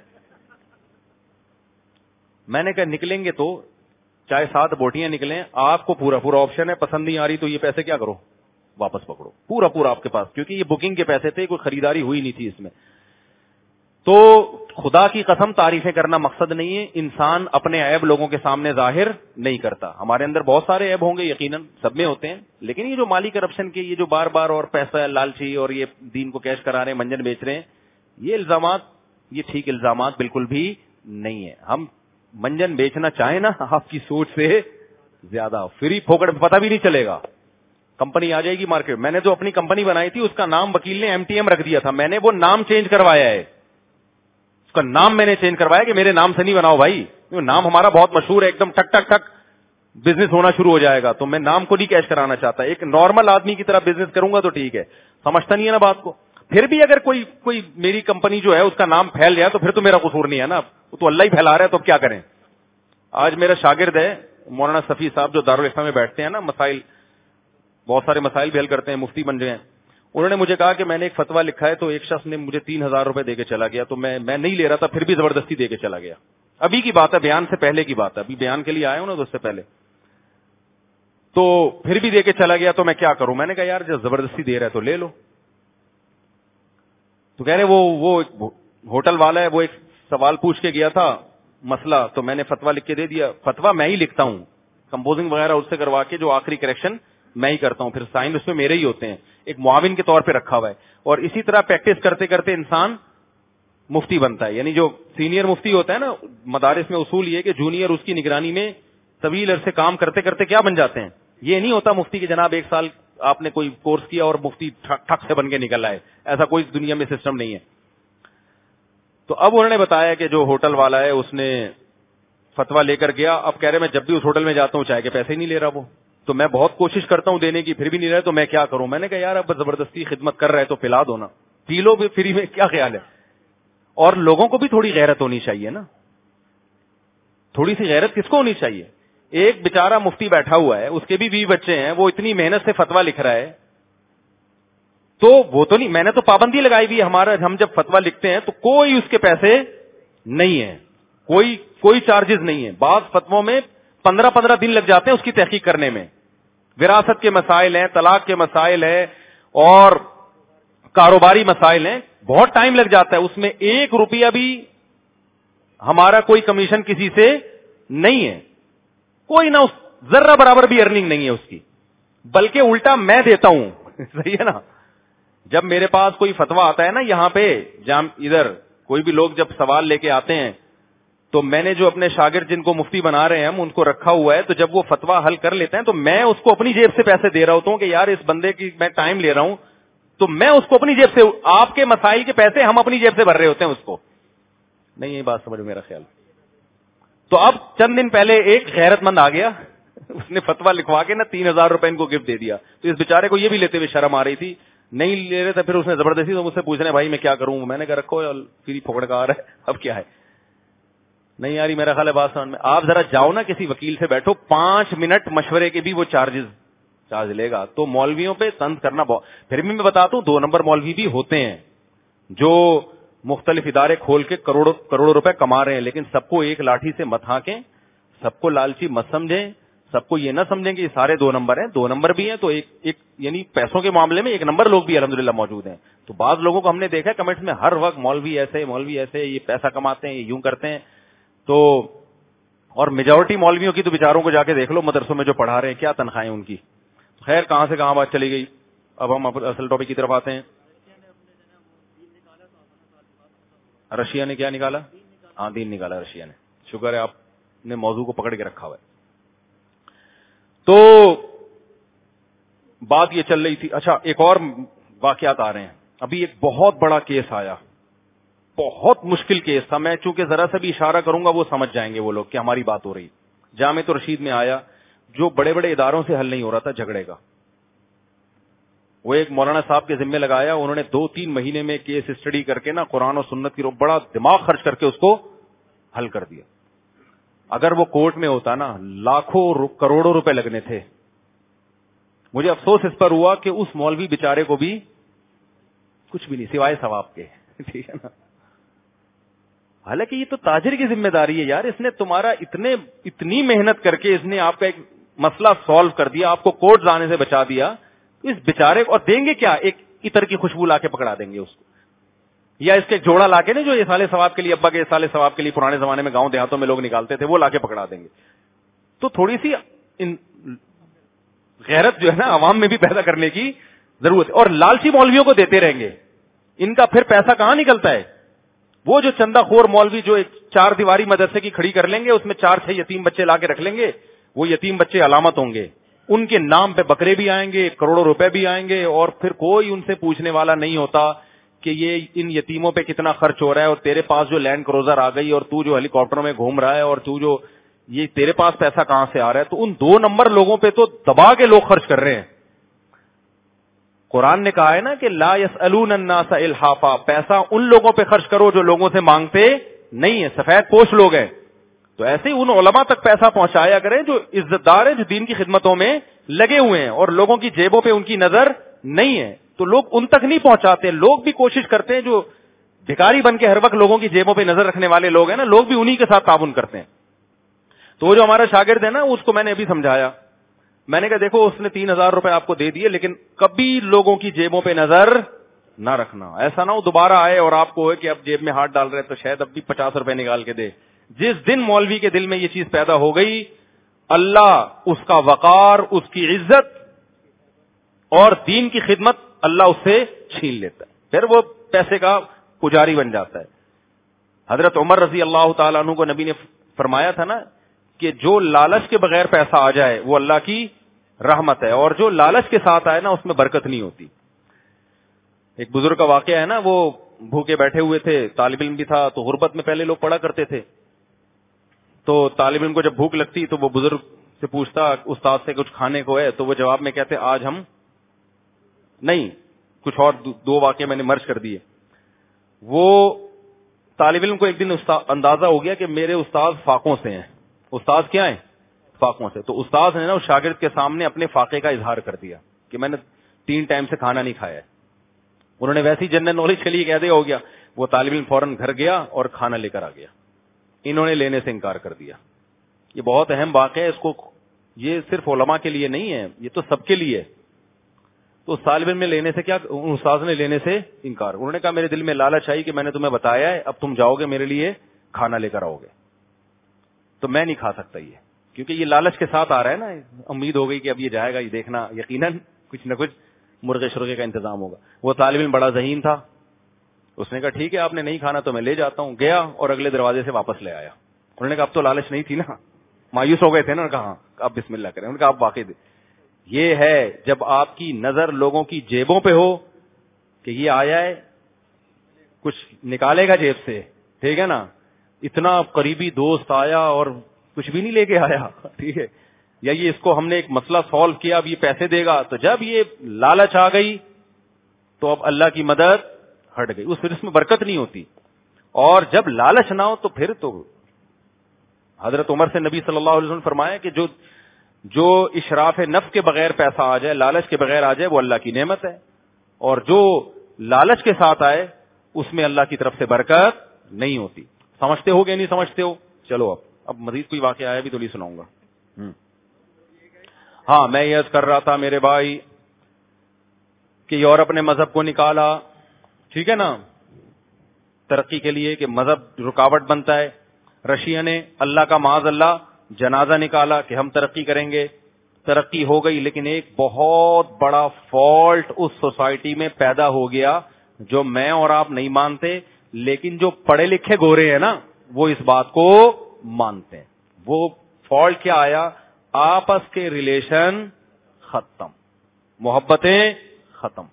میں نے کہا نکلیں گے تو چاہے سات بوٹیاں نکلیں, آپ کو پورا پورا آپشن ہے, پسند نہیں آ رہی تو یہ پیسے کیا کرو واپس پکڑو, پورا پورا آپ کے پاس, کیونکہ یہ بکنگ کے پیسے تھے, کوئی خریداری ہوئی نہیں تھی اس میں. تو خدا کی قسم تعریفیں کرنا مقصد نہیں ہے, انسان اپنے عیب لوگوں کے سامنے ظاہر نہیں کرتا. ہمارے اندر بہت سارے عیب ہوں گے یقیناً, سب میں ہوتے ہیں, لیکن یہ جو مالی کرپشن کے یہ جو بار بار اور پیسہ لالچی اور یہ دین کو کیش کرا رہے ہیں, منجن بیچ رہے ہیں, یہ الزامات یہ ٹھیک الزامات بالکل بھی نہیں ہے. ہم منجن بیچنا چاہیں نا, آپ کی سوچ سے زیادہ فری پھوکٹ پتہ بھی نہیں چلے گا, کمپنی آ جائے گی مارکیٹ. میں نے جو اپنی کمپنی بنائی تھی اس کا نام وکیل نے ایم ٹی ایم رکھ دیا تھا, میں نے وہ نام چینج کروایا ہے, اس کا نام میں نے چینج کروایا کہ میرے نام سے نہیں بناؤ بھائی, نام ہمارا بہت مشہور ہے, ایک دم ٹک ٹک ٹک بزنس ہونا شروع ہو جائے گا. تو میں نام کو نہیں کیش کرانا چاہتا, ایک نارمل آدمی کی طرح بزنس کروں گا تو ٹھیک ہے. سمجھتا نہیں ہے نا بات کو. پھر بھی اگر کوئی کوئی میری کمپنی جو ہے اس کا نام پھیل جائے تو پھر تو میرا قصور نہیں ہے نا, وہ تو اللہ ہی پھیلا رہا ہے, تو اب کیا کریں. آج میرا شاگرد ہے مولانا صفی صاحب جو دارالعلم میں بیٹھتے ہیں نا, مسائل بہت سارے مسائل بھی حل کرتے ہیں, مفتی بن رہے ہیں. انہوں نے مجھے کہا کہ میں نے ایک فتویٰ لکھا ہے, تو ایک شخص نے مجھے تین ہزار روپے دے کے چلا گیا, تو میں میں نہیں لے رہا تھا, پھر بھی زبردستی دے کے چلا گیا. ابھی کی بات ہے, بیان سے پہلے کی بات ہے, ابھی بیان کے لیے آیا ہوں نا تو اس سے پہلے. تو پھر بھی دے کے چلا گیا, تو میں کیا کروں. میں نے کہا یار جب زبردستی دے رہا ہے تو لے لو. تو کہہ رہے وہ وہ ہوٹل والا ہے, وہ ایک سوال پوچھ کے گیا تھا مسئلہ, تو میں نے فتویٰ لکھ کے دے دیا. فتویٰ میں ہی لکھتا ہوں, کمپوزنگ وغیرہ اس سے کروا کے جو آخری کریکشن میں ہی کرتا ہوں, پھر سائن اس میں میرے ہی ہوتے ہیں, ایک معاون کے طور پہ رکھا ہوا ہے. اور اسی طرح پریکٹس کرتے کرتے انسان مفتی بنتا ہے. یعنی جو سینئر مفتی ہوتا ہے نا, مدارس میں اصول یہ کہ جونیئر اس کی نگرانی میں طویل عرصے کام کرتے کرتے کیا بن جاتے ہیں. یہ نہیں ہوتا مفتی کے جناب ایک سال آپ نے کوئی کورس کیا اور مفتی ٹھک سے بن کے نکل آئے, ایسا کوئی دنیا میں سسٹم نہیں ہے. تو اب انہوں نے بتایا کہ جو ہوٹل والا ہے اس نے فتویٰ لے کر گیا, اب کہہ رہے میں جب بھی اس ہوٹل میں جاتا ہوں چائے کے پیسے ہی نہیں لے رہا وہ, تو میں بہت کوشش کرتا ہوں دینے کی, پھر بھی نہیں رہے, تو میں کیا کروں. میں نے کہا یار اب زبردستی خدمت کر رہے تو پلا دو نا, پی لو بھی فری میں, کیا خیال ہے. اور لوگوں کو بھی تھوڑی غیرت ہونی چاہیے نا, تھوڑی سی غیرت کس کو ہونی چاہیے. ایک بیچارہ مفتی بیٹھا ہوا ہے, اس کے بھی بیوی بچے ہیں, وہ اتنی محنت سے فتویٰ لکھ رہا ہے, تو وہ تو نہیں, میں نے تو پابندی لگائی ہوئی ہے ہمارا, ہم جب فتویٰ لکھتے ہیں تو کوئی اس کے پیسے نہیں ہے. کوئی کوئی چارجز نہیں ہے. بعض فتووں میں پندرہ پندرہ دن لگ جاتے ہیں اس کی تحقیق کرنے میں. وراثت کے مسائل ہیں, طلاق کے مسائل ہیں, اور کاروباری مسائل ہیں, بہت ٹائم لگ جاتا ہے. اس میں ایک روپیہ بھی ہمارا کوئی کمیشن کسی سے نہیں ہے, کوئی نہ ذرہ برابر بھی ارننگ نہیں ہے اس کی, بلکہ الٹا میں دیتا ہوں. صحیح ہے نا. جب میرے پاس کوئی فتویٰ آتا ہے نا یہاں پہ جام ادھر کوئی بھی لوگ جب سوال لے کے آتے ہیں تو میں نے جو اپنے شاگرد جن کو مفتی بنا رہے ہیں ہم ان کو رکھا ہوا ہے, تو جب وہ فتویٰ حل کر لیتے ہیں تو میں اس کو اپنی جیب سے پیسے دے رہا ہوتا ہوں کہ یار اس بندے کی میں ٹائم لے رہا ہوں, تو میں اس کو اپنی جیب سے, آپ کے مسائل کے پیسے ہم اپنی جیب سے بھر رہے ہوتے ہیں اس کو. نہیں یہ بات سمجھ میرا خیال. تو اب چند دن پہلے ایک غیرت مند آ گیا, اس نے فتویٰ لکھوا کے نا تین ہزار روپے ان کو گفٹ دے دیا. تو اس بیچارے کو یہ بھی لیتے ہوئے شرم آ رہی تھی, نہیں لے رہے تھے. پھر اس نے زبردستی تو مجھ سے پوچھ رہے بھائی میں کیا کروں, میں نے کہا رکھو پھر پھوکڑ کا آ رہا ہے اب کیا ہے. نہیں یاری میرا خیال ہے بات سمجھ میں. آپ ذرا جاؤ نا کسی وکیل سے بیٹھو, پانچ منٹ مشورے کے بھی وہ چارجز چارج لے گا. تو مولویوں پہ طنز کرنا بہت. پھر بھی میں بتاتا ہوں دو نمبر مولوی بھی ہوتے ہیں جو مختلف ادارے کھول کے کروڑوں کروڑوں روپے کما رہے ہیں, لیکن سب کو ایک لاٹھی سے مت ہانکیں, سب کو لالچی مت سمجھیں, سب کو یہ نہ سمجھیں کہ یہ سارے دو نمبر ہیں. دو نمبر بھی ہیں تو ایک ایک یعنی پیسوں کے معاملے میں ایک نمبر لوگ بھی الحمدللہ موجود ہیں. تو بعض لوگوں کو ہم نے دیکھا کمنٹس میں ہر وقت مولوی ایسے مولوی ایسے, یہ پیسہ کماتے ہیں, یہ یوں کرتے ہیں. تو اور میجورٹی مولویوں کی تو بیچاروں کو جا کے دیکھ لو مدرسوں میں جو پڑھا رہے ہیں کیا تنخواہیں ان کی. خیر کہاں سے کہاں بات چلی گئی. اب ہم اصل ٹاپک کی طرف آتے ہیں. رشیا نے کیا نکالا؟ ہاں دین نکالا رشیا نے. شکر ہے آپ نے موضوع کو پکڑ کے رکھا ہوا ہے. تو بات یہ چل رہی تھی. اچھا ایک اور واقعات آ رہے ہیں. ابھی ایک بہت بڑا کیس آیا, بہت مشکل کیس تھا. میں چونکہ ذرا سا بھی اشارہ کروں گا وہ سمجھ جائیں گے وہ لوگ کہ ہماری بات ہو رہی. جامعۃ الرشید میں آیا, جو بڑے بڑے اداروں سے حل نہیں ہو رہا تھا جھگڑے کا, وہ ایک مولانا صاحب کے ذمہ لگایا. انہوں نے دو تین مہینے میں کیس اسٹڈی کر کے نا قرآن و سنت کی بڑا دماغ خرچ کر کے اس کو حل کر دیا. اگر وہ کورٹ میں ہوتا نا لاکھوں کروڑوں روپے لگنے تھے. مجھے افسوس اس پر ہوا کہ اس مولوی بیچارے کو بھی کچھ بھی نہیں سوائے ثواب کے. ٹھیک ہے نا. حالانکہ یہ تو تاجر کی ذمہ داری ہے یار, اس نے تمہارا اتنے اتنی محنت کر کے اس نے آپ کا ایک مسئلہ سالو کر دیا, آپ کو کورٹ جانے سے بچا دیا. اس بیچارے کو اور دیں گے کیا, ایک عطر کی خوشبو لا کے پکڑا دیں گے اس کو, یا اس کے جوڑا لا کے نا جو یہ سالے ثواب کے لیے ابا کے سالے ثواب کے لیے پرانے زمانے میں گاؤں دیہاتوں میں لوگ نکالتے تھے وہ لا کے پکڑا دیں گے. تو تھوڑی سی ان غیرت جو ہے نا عوام میں بھی پیدا کرنے کی ضرورت ہے. اور لالچی مولویوں کو دیتے رہیں گے, ان کا پھر پیسہ کہاں نکلتا ہے. وہ جو چندہ خور مولوی جو ایک چار دیواری مدرسے کی کھڑی کر لیں گے, اس میں چار چھ یتیم بچے لا کے رکھ لیں گے, وہ یتیم بچے علامت ہوں گے, ان کے نام پہ بکرے بھی آئیں گے, کروڑوں روپے بھی آئیں گے, اور پھر کوئی ان سے پوچھنے والا نہیں ہوتا کہ یہ ان یتیموں پہ کتنا خرچ ہو رہا ہے, اور تیرے پاس جو لینڈ کروزر آ گئی, اور تو جو ہیلی کاپٹروں میں گھوم رہا ہے, اور تو جو یہ تیرے پاس پیسہ کہاں سے آ رہا ہے. تو ان دو نمبر لوگوں پہ تو دبا کے لوگ خرچ کر رہے ہیں. قرآن نے کہا ہے نا کہ لا یسألون الناس الحافا, پیسہ ان لوگوں پہ خرچ کرو جو لوگوں سے مانگتے نہیں ہیں, سفید پوش لوگ ہیں. تو ایسے ہی ان علماء تک پیسہ پہنچایا کریں جو عزت دار ہیں, جو دین کی خدمتوں میں لگے ہوئے ہیں, اور لوگوں کی جیبوں پہ ان کی نظر نہیں ہے. تو لوگ ان تک نہیں پہنچاتے. لوگ بھی کوشش کرتے ہیں, جو بھکاری بن کے ہر وقت لوگوں کی جیبوں پہ نظر رکھنے والے لوگ ہیں نا, لوگ بھی انہی کے ساتھ تعاون کرتے ہیں. تو وہ جو ہمارا شاگرد ہے نا, اس کو میں نے ابھی سمجھایا. میں نے کہا دیکھو اس نے تین ہزار روپے آپ کو دے دیے, لیکن کبھی لوگوں کی جیبوں پہ نظر نہ رکھنا. ایسا نہ ہو دوبارہ آئے اور آپ کو ہے کہ اب جیب میں ہاتھ ڈال رہے تو شاید اب بھی پچاس روپے نکال کے دے. جس دن مولوی کے دل میں یہ چیز پیدا ہو گئی, اللہ اس کا وقار, اس کی عزت اور دین کی خدمت اللہ اس سے چھین لیتا ہے. پھر وہ پیسے کا پجاری بن جاتا ہے. حضرت عمر رضی اللہ تعالیٰ عنہ کو نبی نے فرمایا تھا نا کہ جو لالچ کے بغیر پیسہ آ جائے وہ اللہ کی رحمت ہے, اور جو لالچ کے ساتھ آئے نا اس میں برکت نہیں ہوتی. ایک بزرگ کا واقعہ ہے نا, وہ بھوکے بیٹھے ہوئے تھے, طالب علم بھی تھا. تو غربت میں پہلے لوگ پڑھا کرتے تھے, تو طالب علم کو جب بھوک لگتی تو وہ بزرگ سے پوچھتا استاد سے کچھ کھانے کو ہے, تو وہ جواب میں کہتے آج ہم نہیں, کچھ اور دو واقعے میں نے مرج کر دیے. وہ طالب علم کو ایک دن اندازہ ہو گیا کہ میرے استاد فاقوں سے ہیں. استاد کیا ہیں؟ فاقوں سے. تو استاد نے نا اس شاگرد کے سامنے اپنے فاقے کا اظہار کر دیا کہ میں نے تین ٹائم سے کھانا نہیں کھایا ہے. انہوں نے ویسی جنرل نالج کے لیے کہہ دیا, ہو گیا. وہ طالب علم فوراً گھر گیا اور کھانا لے کر آ گیا. انہوں نے لینے سے انکار کر دیا. یہ بہت اہم واقعہ ہے, اس کو یہ صرف علماء کے لیے نہیں ہے, یہ تو سب کے لیے ہے. تو طالب علم نے لینے سے کیا, استاد نے لینے سے انکار. انہوں نے کہا میرے دل میں لالچ آئی کہ میں نے تمہیں بتایا ہے, اب تم جاؤ گے میرے لیے کھانا لے کر آؤ گے, تو میں نہیں کھا سکتا یہ, کیونکہ یہ لالچ کے ساتھ آ رہا ہے نا. امید ہو گئی کہ اب یہ جائے گا, یہ دیکھنا یقیناً کچھ نہ کچھ مرغے شرغے کا انتظام ہوگا. وہ طالب علم بڑا ذہین تھا, اس نے کہا ٹھیک ہے آپ نے نہیں کھانا تو میں لے جاتا ہوں. گیا اور اگلے دروازے سے واپس لے آیا. انہوں نے کہا اب تو لالچ نہیں تھی نا, مایوس ہو گئے تھے نا, کہا اب بسم اللہ کریں. انہوں نے کہا آپ واقعی دے. یہ ہے جب آپ کی نظر لوگوں کی جیبوں پہ ہو کہ یہ آیا ہے کچھ نکالے گا جیب سے, ٹھیک ہے نا, اتنا قریبی دوست آیا اور کچھ بھی نہیں لے کے آیا, ٹھیک ہے, یا یہ اس کو ہم نے ایک مسئلہ سالو کیا اب یہ پیسے دے گا, تو جب یہ لالچ آ گئی تو اب اللہ کی مدد ہٹ گئی, اس پھر اس میں برکت نہیں ہوتی. اور جب لالچ نہ ہو تو پھر تو حضرت عمر سے نبی صلی اللہ علیہ وسلم نے فرمایا کہ جو جو اشراف نفس کے بغیر پیسہ آ جائے, لالچ کے بغیر آ جائے, وہ اللہ کی نعمت ہے, اور جو لالچ کے ساتھ آئے اس میں اللہ کی طرف سے برکت نہیں ہوتی. سمجھتے ہو کہ نہیں سمجھتے ہو؟ چلو اب اب مزید کوئی واقعہ آیا بھی تو نہیں سناؤں گا. ہاں میں یہ عرض کر رہا تھا میرے بھائی کہ یورپ نے مذہب کو نکالا, ٹھیک ہے نا, ترقی کے لیے کہ مذہب رکاوٹ بنتا ہے. رشیا نے اللہ کا معاذ اللہ جنازہ نکالا کہ ہم ترقی کریں گے, ترقی ہو گئی, لیکن ایک بہت بڑا فالٹ اس سوسائٹی میں پیدا ہو گیا جو میں اور آپ نہیں مانتے, لیکن جو پڑھے لکھے گورے ہیں نا وہ اس بات کو مانتے ہیں. وہ فالٹ کیا آیا؟ آپس کے ریلیشن ختم, محبتیں ختم.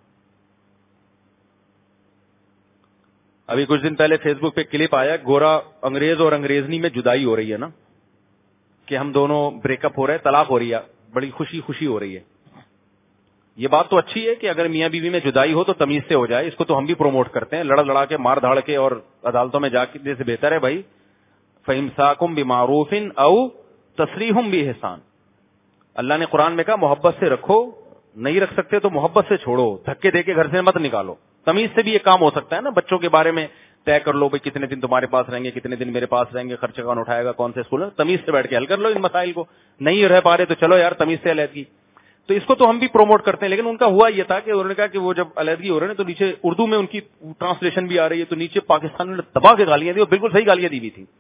ابھی کچھ دن پہلے فیس بک پہ کلپ آیا, گورا انگریز اور انگریزنی میں جدائی ہو رہی ہے نا, کہ ہم دونوں بریک اپ ہو رہے ہیں, طلاق ہو رہی ہے, بڑی خوشی خوشی ہو رہی ہے. یہ بات تو اچھی ہے کہ اگر میاں بیوی میں جدائی ہو تو تمیز سے ہو جائے, اس کو تو ہم بھی پروموٹ کرتے ہیں. لڑ لڑا کے مار دھاڑ کے اور عدالتوں میں جا کے سے بہتر ہے بھائی فَإِمْسَاكُمْ بِمَعْرُوفٍ أَوْ تَسْرِيحٌ بِإِحْسَانٍ. اللہ نے قرآن میں کہا محبت سے رکھو, نہیں رکھ سکتے تو محبت سے چھوڑو, دھکے دے کے گھر سے مت نکالو. تمیز سے بھی یہ کام ہو سکتا ہے نا, بچوں کے بارے میں طے کر لو بھائی کتنے دن تمہارے پاس رہیں گے, کتنے دن میرے پاس رہیں گے, خرچہ کون اٹھائے گا, کون سے اسکول ہے, تمیز سے بیٹھ کے حل کر لو ان مسائل کو. نہیں رہ پا رہے تو چلو یار تمیز سے علیحدگی. تو اس کو تو ہم بھی پروموٹ کرتے ہیں, لیکن ان کا ہوا یہ تھا کہ انہوں نے کہا کہ وہ جب علیحدگی ہو رہے ہیں تو نیچے اردو میں ان کی ٹرانسلیشن بھی آ رہی ہے, تو نیچے پاکستان نے دبا کے گالیاں دی, اور بالکل صحیح گالیاں دی ہوئی تھی.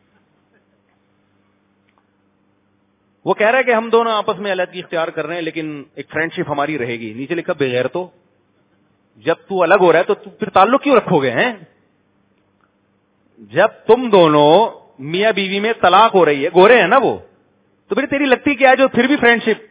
وہ کہہ رہا ہے کہ ہم دونوں آپس میں علیحدگی اختیار کر رہے ہیں لیکن ایک فرینڈ شپ ہماری رہے گی. نیچے لکھا بغیر تو جب تو الگ ہو رہا ہے تو پھر تعلق کیوں رکھو گے ہیں؟ جب تم دونوں میاں بیوی میں طلاق ہو رہی ہے, گورے ہیں نا وہ, تو پھر تیری لگتی کیا ہے جو پھر بھی فرینڈ شپ.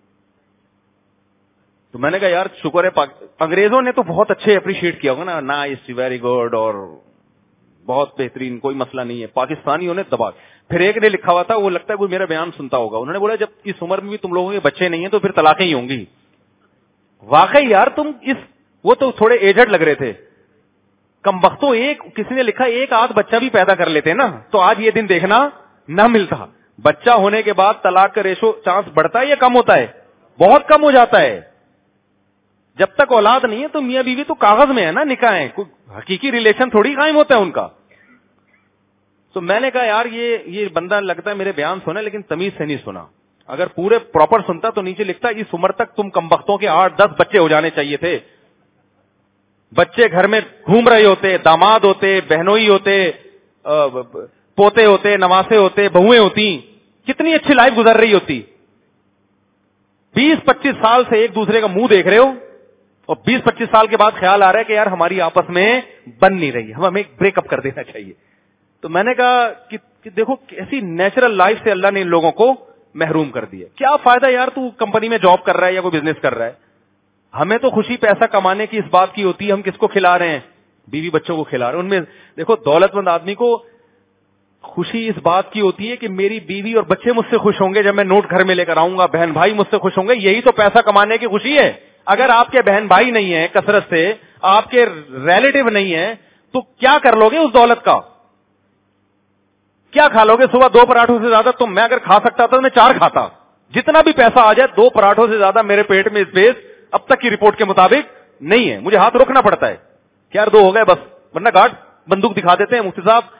تو میں نے کہا یار شکر ہے انگریزوں نے تو بہت اچھے اپریشیٹ کیا ہوگا نا, نائس ویری گڈ اور بہت بہترین, کوئی مسئلہ نہیں ہے. پاکستانیوں نے دبا. پھر ایک نے لکھا ہوا تھا, وہ لگتا ہے کوئی میرا بیان سنتا ہوگا, انہوں نے بولا جب اس عمر میں بھی تم لوگوں کے بچے نہیں ہیں تو پھر طلاقیں ہی ہوں گی. واقعی یار تم اس, وہ تو تھوڑے ایجڈ لگ رہے تھے کم بختوں, ایک کسی نے لکھا ایک آدھ بچہ بھی پیدا کر لیتے نا تو آج یہ دن دیکھنا نہ ملتا. بچہ ہونے کے بعد طلاق کا ریشو چانس بڑھتا ہے یا کم ہوتا ہے؟ بہت کم ہو جاتا ہے. جب تک اولاد نہیں ہے تو میاں بیوی تو کاغذ میں ہے نا, نکاح ہے, کوئی حقیقی ریلیشن تھوڑی قائم ہوتا ہے ان کا. تو میں نے کہا یار یہ یہ بندہ لگتا ہے میرے بیان سنا لیکن تمیز سے نہیں سنا. اگر پورے پراپر سنتا تو نیچے لکھتا اس عمر تک تم کمبختوں کے آٹھ دس بچے ہو جانے چاہیے تھے. بچے گھر میں گھوم رہے ہوتے, داماد ہوتے, بہنوئی ہوتے, پوتے ہوتے, نواسے ہوتے, بہویں ہوتی, کتنی اچھی لائف گزر رہی ہوتی. بیس پچیس سال سے ایک دوسرے کا منہ دیکھ رہے ہو اور بیس پچیس سال کے بعد خیال آ رہا ہے کہ یار ہماری آپس میں بن نہیں رہی, ہم ہمیں بریک اپ کر دینا چاہیے. تو میں نے کہا کہ, کہ دیکھو ایسی نیچرل لائف سے اللہ نے ان لوگوں کو محروم کر دیا. کیا فائدہ یار تو کمپنی میں جاب کر رہا ہے یا کوئی بزنس کر رہا ہے, ہمیں تو خوشی پیسہ کمانے کی اس بات کی ہوتی ہے ہم کس کو کھلا رہے ہیں, بیوی بچوں کو کھلا رہے ہیں. ان میں دیکھو دولت مند آدمی کو خوشی اس بات کی ہوتی ہے کہ میری بیوی اور بچے مجھ سے خوش ہوں گے جب میں نوٹ گھر میں لے کر آؤں گا, بہن بھائی مجھ سے خوش ہوں گے, یہی تو پیسہ کمانے کی خوشی ہے. اگر آپ کے بہن بھائی نہیں ہیں کثرت سے, آپ کے ریلیٹو نہیں ہیں, تو کیا کر لو گے اس دولت کا؟ کیا کھا لو گے؟ صبح دو پراٹھوں سے زیادہ تو میں اگر کھا سکتا تھا تو میں چار کھاتا. جتنا بھی پیسہ آ جائے دو پراٹھوں سے زیادہ میرے پیٹ میں اسپیس اب تک کی رپورٹ کے مطابق نہیں ہے. مجھے ہاتھ روکنا پڑتا ہے کہ یار دو ہو گئے بس, ورنہ گارڈ بندوق دکھا دیتے ہیں, مفتی صاحب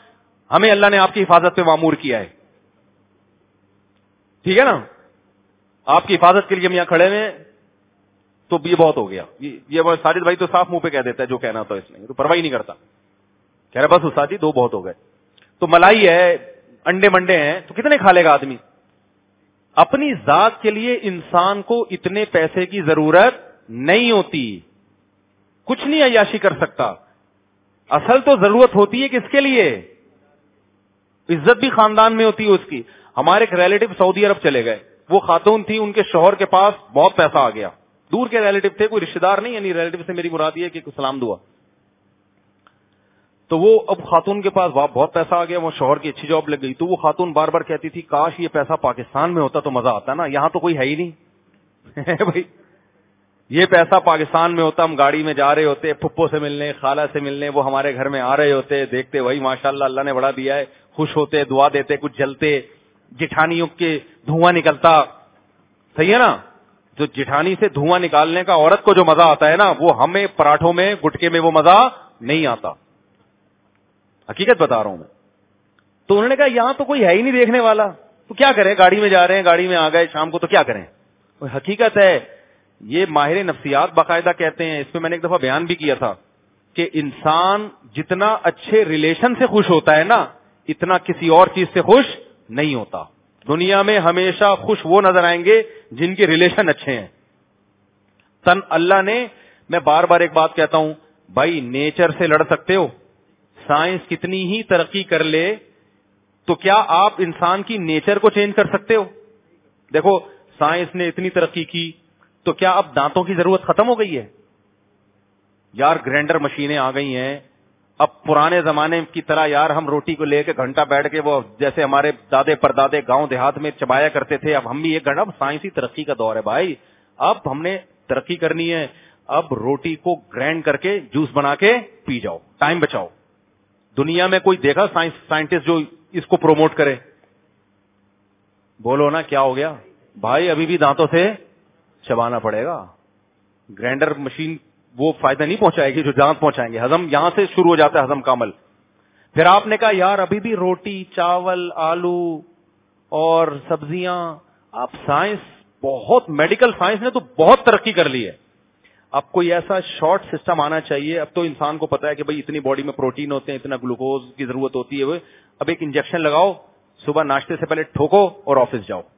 ہمیں اللہ نے آپ کی حفاظت پہ معمور کیا ہے, ٹھیک ہے نا, آپ کی حفاظت کے لیے ہم یہاں کھڑے ہیں, تو یہ بہت ہو گیا. یہ ساجد بھائی تو صاف منہ پہ کہہ دیتا ہے جو کہنا تھا اس نے, تو پرواہ نہیں کرتا, کہہ رہا بس استاد جی دو بہت ہو گئے. تو ملائی ہے, انڈے منڈے ہیں, تو کتنے کھا لے گا آدمی؟ اپنی ذات کے لیے انسان کو اتنے پیسے کی ضرورت نہیں ہوتی, کچھ نہیں عیاشی کر سکتا. اصل تو ضرورت ہوتی ہے کس کے لیے؟ عزت بھی خاندان میں ہوتی ہے اس کی. ہمارے ایک ریلیٹو سعودی عرب چلے گئے, وہ خاتون تھی, ان کے شوہر کے پاس بہت پیسہ آ گیا, دور کے ریلیٹو تھے, کوئی رشتے دار نہیں, یعنی ریلیٹو سے میری مراد یہ کہ کوئی سلام دعا. تو وہ اب خاتون کے پاس بہت پیسہ آ گیا, وہ شوہر کی اچھی جاب لگ گئی, تو وہ خاتون بار بار کہتی تھی کاش یہ پیسہ پاکستان میں ہوتا تو مزہ آتا نا, یہاں تو کوئی ہے ہی نہیں بھائی, یہ پیسہ پاکستان میں ہوتا, ہم گاڑی میں جا رہے ہوتے پھپھو سے ملنے, خالہ سے ملنے, وہ ہمارے گھر میں آ رہے ہوتے, دیکھتے وہی ماشاءاللہ اللہ نے بڑا دیا ہے, خوش ہوتے, دعا دیتے, کچھ جلتے, جٹھانیوں کے دھواں نکلتا, صحیح ہے نا, جو جٹھانی سے دھواں نکالنے کا عورت کو جو مزہ آتا ہے نا, وہ ہمیں پراٹھوں میں گٹکے میں وہ مزہ نہیں آتا, حقیقت بتا رہا ہوں میں. تو انہوں نے کہا یہاں تو کوئی ہے ہی نہیں دیکھنے والا, تو کیا کریں, گاڑی میں جا رہے ہیں, گاڑی میں آ گئے شام کو, تو کیا کریں. حقیقت ہے, یہ ماہر نفسیات باقاعدہ کہتے ہیں, اس پہ میں نے ایک دفعہ بیان بھی کیا تھا, کہ انسان جتنا اچھے ریلیشن سے خوش ہوتا ہے نا, اتنا کسی اور چیز سے خوش نہیں ہوتا. دنیا میں ہمیشہ خوش وہ نظر آئیں گے جن کے ریلیشن اچھے ہیں. تن اللہ نے, میں بار بار ایک بات کہتا ہوں بھائی, نیچر سے لڑ سکتے ہو, سائنس کتنی ہی ترقی کر لے, تو کیا آپ انسان کی نیچر کو چینج کر سکتے ہو؟ دیکھو سائنس نے اتنی ترقی کی, تو کیا اب دانتوں کی ضرورت ختم ہو گئی ہے؟ یار گرینڈر مشینیں آ گئی ہیں, اب پرانے زمانے کی طرح یار ہم روٹی کو لے کے گھنٹہ بیٹھ کے وہ جیسے ہمارے دادے پردادے گاؤں دیہات میں چبایا کرتے تھے, اب ہم بھی ایک گھنٹہ, اب سائنسی ترقی کا دور ہے بھائی, اب ہم نے ترقی کرنی ہے, اب روٹی کو گرینڈ کر کے جوس بنا کے پی جاؤ, ٹائم بچاؤ. دنیا میں کوئی دیکھا سائنس سائنٹسٹ جو اس کو پروموٹ کرے؟ بولو نا کیا ہو گیا بھائی, ابھی بھی دانتوں سے چبانا پڑے گا. گرینڈر مشین وہ فائدہ نہیں پہنچائے گی جو دانت پہنچائیں گے. ہضم یہاں سے شروع ہو جاتا ہے, ہضم کا عمل. پھر آپ نے کہا یار ابھی بھی روٹی, چاول, آلو اور سبزیاں, آپ سائنس بہت, میڈیکل سائنس نے تو بہت ترقی کر لی ہے, اب کوئی ایسا شارٹ سسٹم آنا چاہیے. اب تو انسان کو پتا ہے کہ بھائی اتنی باڈی میں پروٹین ہوتے ہیں, اتنا گلوکوز کی ضرورت ہوتی ہے, اب ایک انجیکشن لگاؤ, صبح ناشتے سے پہلے ٹھوکو اور آفس جاؤ.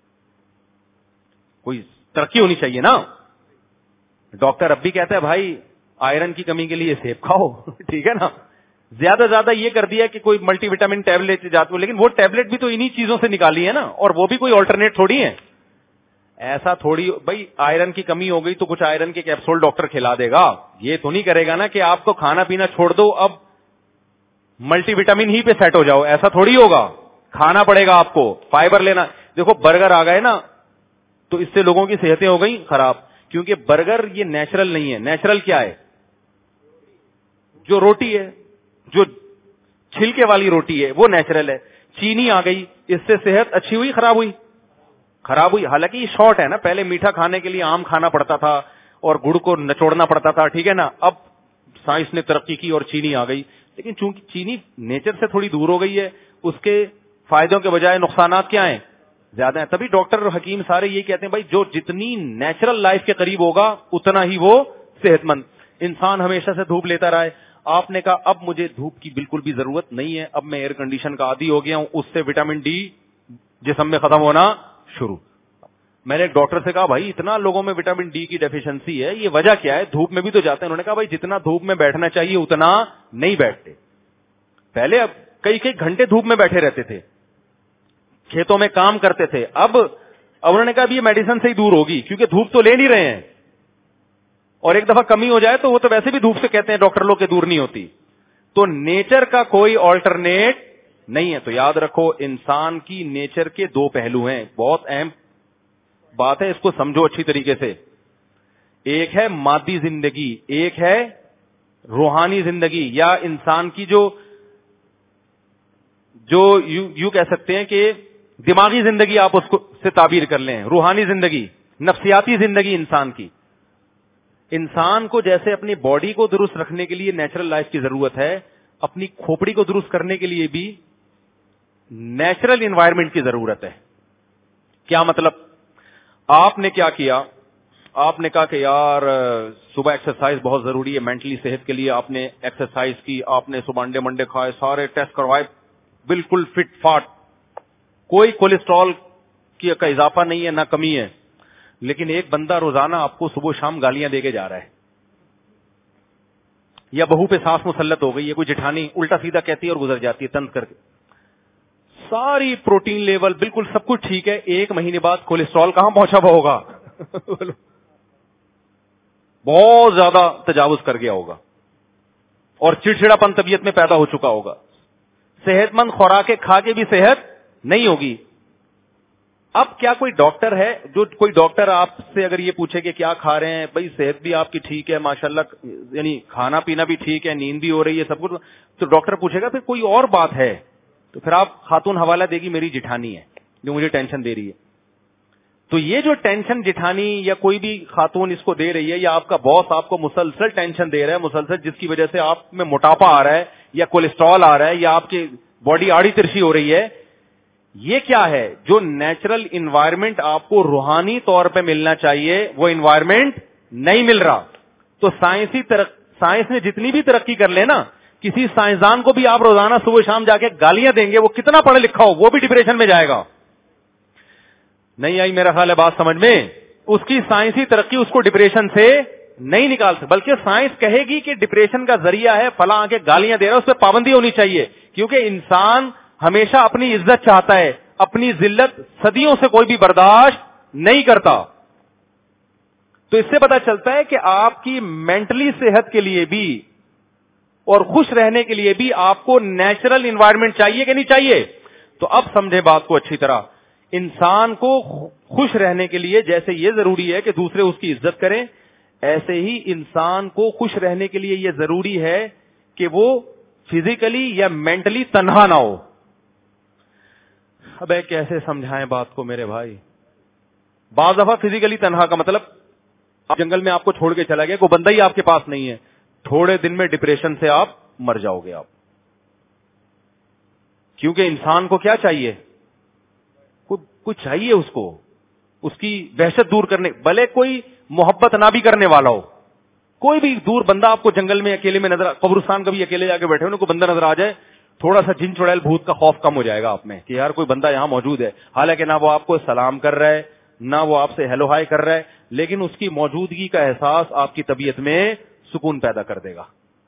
کوئی ترقی ہونی چاہیے نا. ڈاکٹر اب بھی کہتا ہے بھائی آئرن کی کمی کے لیے سیب کھاؤ, ٹھیک ہے نا. زیادہ زیادہ یہ کر دیا کہ کوئی ملٹی وٹامن ٹیبلٹ جاتے ہو, لیکن وہ ٹیبلٹ بھی تو انہی چیزوں سے نکالی ہے نا, اور وہ بھی کوئی آلٹرنیٹ تھوڑی ہے. ایسا تھوڑی بھائی آئرن کی کمی ہو گئی تو کچھ آئرن کے کیپسول ڈاکٹر کھلا دے گا, یہ تو نہیں کرے گا نا کہ آپ کو کھانا پینا چھوڑ دو اب ملٹی وٹامن ہی پہ سیٹ ہو جاؤ, ایسا تھوڑی ہوگا. کھانا پڑے گا آپ کو, فائبر لینا. دیکھو برگر آ گئے نا, تو اس سے لوگوں کی صحتیں ہو گئی خراب, کیونکہ برگر یہ نیچرل نہیں ہے. نیچرل کیا ہے؟ جو روٹی ہے, جو چھلکے والی روٹی ہے وہ نیچرل ہے. چینی آ گئی, اس سے صحت اچھی ہوئی خراب ہوئی؟ خراب ہوئی. حالانکہ یہ شارٹ ہے نا, پہلے میٹھا کھانے کے لیے آم کھانا پڑتا تھا اور گڑ کو نچوڑنا پڑتا تھا, ٹھیک ہے نا. اب سائنس نے ترقی کی اور چینی آ گئی, لیکن چونکہ چینی نیچر سے تھوڑی دور ہو گئی ہے, اس کے فائدوں کے بجائے نقصانات کیا ہیں؟ زیادہ ہیں. تبھی ڈاکٹر اور حکیم سارے یہ کہتے ہیں بھائی جو جتنی نیچرل لائف کے قریب ہوگا اتنا ہی وہ صحت مند. انسان ہمیشہ سے دھوپ لیتا رہا ہے. آپ نے کہا اب مجھے دھوپ کی بالکل بھی ضرورت نہیں ہے, اب میں ایئر کنڈیشن کا عادی ہو گیا ہوں, اس سے وٹامن ڈی جسم میں ختم ہونا شروع. میں نے ایک ڈاکٹر سے کہا بھائی اتنا لوگوں میں وٹامن ڈی کی ڈیفیشنسی ہے, یہ وجہ کیا ہے؟ دھوپ میں بھی تو جاتے ہیں. انہوں نے کہا بھائی جتنا دھوپ میں بیٹھنا چاہیے اتنا نہیں بیٹھتے. پہلے اب کئی کئی گھنٹے دھوپ میں بیٹھے رہتے تھے, کھیتوں میں کام کرتے تھے. اب اب انہوں نے کہا اب یہ میڈیسن سے ہی دور ہوگی, کیونکہ دھوپ تو لے نہیں رہے ہیں, اور ایک دفعہ کمی ہو جائے تو وہ تو ویسے بھی دھوپ سے کہتے ہیں ڈاکٹر لوگ کے دور نہیں ہوتی. تو نیچر کا کوئی آلٹرنیٹ نہیں ہے. تو یاد رکھو انسان کی نیچر کے دو پہلو ہیں, بہت اہم بات ہے, اس کو سمجھو اچھی طریقے سے. ایک ہے مادی زندگی, ایک ہے روحانی زندگی, یا انسان کی جو جو یو, یو کہہ سکتے ہیں کہ دماغی زندگی, آپ اس کو سے تعبیر کر لیں. روحانی زندگی, نفسیاتی زندگی انسان کی. انسان کو جیسے اپنی باڈی کو درست رکھنے کے لیے نیچرل لائف کی ضرورت ہے, اپنی کھوپڑی کو درست کرنے کے لیے بھی نیچرل انوائرمنٹ کی ضرورت ہے. کیا مطلب؟ آپ نے کیا کیا؟ آپ نے کہا کہ یار صبح ایکسرسائز بہت ضروری ہے مینٹلی صحت کے لیے. آپ نے ایکسرسائز کی, آپ نے صبح انڈے منڈے کھائے, سارے ٹیسٹ کروائے, بالکل فٹ فاٹ, کوئی کولیسٹرول کی کا اضافہ نہیں ہے نہ کمی ہے. لیکن ایک بندہ روزانہ آپ کو صبح شام گالیاں دے کے جا رہا ہے, یا بہو پہ سانس مسلط ہو گئی ہے, کوئی جٹھانی الٹا سیدھا کہتی ہے اور گزر جاتی ہے طنز کر کے, ساری پروٹین لیول بالکل سب کچھ ٹھیک ہے, ایک مہینے بعد کولیسٹرول کہاں پہنچا ہوا ہوگا؟ بہت زیادہ تجاوز کر گیا ہوگا اور چڑچڑا پن طبیعت میں پیدا ہو چکا ہوگا. صحت مند خوراکیں کھا کے بھی صحت نہیں ہوگی. اب کیا کوئی ڈاکٹر ہے جو کوئی ڈاکٹر آپ سے اگر یہ پوچھے کہ کیا کھا رہے ہیں, بھائی صحت بھی آپ کی ٹھیک ہے ماشاءاللہ, یعنی کھانا پینا بھی ٹھیک ہے, نیند بھی ہو رہی ہے, سب کچھ, تو ڈاکٹر پوچھے گا پھر کوئی اور بات ہے, تو پھر آپ خاتون حوالہ دے گی میری جٹھانی ہے جو مجھے ٹینشن دے رہی ہے. تو یہ جو ٹینشن جٹھانی یا کوئی بھی خاتون اس کو دے رہی ہے, یا آپ کا باس آپ کو مسلسل ٹینشن دے رہا ہے مسلسل, جس کی وجہ سے آپ میں موٹاپا آ رہا ہے یا کولیسٹرول آ رہا ہے یا آپ کی باڈی آڑی ترشی ہو رہی ہے, یہ کیا ہے؟ جو نیچرل انوائرمنٹ آپ کو روحانی طور پہ ملنا چاہیے وہ انوائرمنٹ نہیں مل رہا. تو سائنسی ترق... سائنس نے جتنی بھی ترقی کر لے نا, کسی سائنسدان کو بھی آپ روزانہ صبح شام جا کے گالیاں دیں گے, وہ کتنا پڑھا لکھا ہو وہ بھی ڈپریشن میں جائے گا. نہیں آئی میرا خیال ہے بات سمجھ میں؟ اس کی سائنسی ترقی اس کو ڈپریشن سے نہیں نکال سکتی, بلکہ سائنس کہے گی کہ ڈپریشن کا ذریعہ ہے فلاں کے گالیاں دے رہا ہے, اس پہ پابندی ہونی چاہیے, کیونکہ انسان ہمیشہ اپنی عزت چاہتا ہے, اپنی ذلت صدیوں سے کوئی بھی برداشت نہیں کرتا. تو اس سے پتا چلتا ہے کہ آپ کی مینٹلی صحت کے لیے بھی اور خوش رہنے کے لیے بھی آپ کو نیچرل انوائرمنٹ چاہیے کہ نہیں چاہیے. تو اب سمجھے بات کو اچھی طرح, انسان کو خوش رہنے کے لیے جیسے یہ ضروری ہے کہ دوسرے اس کی عزت کریں, ایسے ہی انسان کو خوش رہنے کے لیے یہ ضروری ہے کہ وہ فزیکلی یا مینٹلی تنہا نہ ہو. اب کیسے سمجھائیں بات کو میرے بھائی؟ بعض دفعہ فزیکلی تنہا کا مطلب جنگل میں آپ کو چھوڑ کے چلا گیا, کوئی بندہ ہی آپ کے پاس نہیں ہے, تھوڑے دن میں ڈپریشن سے آپ مر جاؤ گے آپ. کیونکہ انسان کو کیا چاہیے؟ کچھ چاہیے اس کو, اس کی وحشت دور کرنے, بھلے کوئی محبت نہ بھی کرنے والا ہو, کوئی بھی دور بندہ آپ کو جنگل میں اکیلے میں نظر, قبرستان کبھی اکیلے جا کے بیٹھے ہو, کوئی بندہ نظر آ جائے, تھوڑا سا جن چڑیل بھوت کا خوف کم ہو جائے گا آپ میں کہ یار کوئی بندہ یہاں موجود ہے. حالانکہ نہ وہ آپ کو سلام کر رہا ہے, نہ وہ آپ سے ہیلو ہائی کر رہا ہے, لیکن اس کی موجودگی کا احساس آپ کی طبیعت میں سکون پیدا کر دے گا.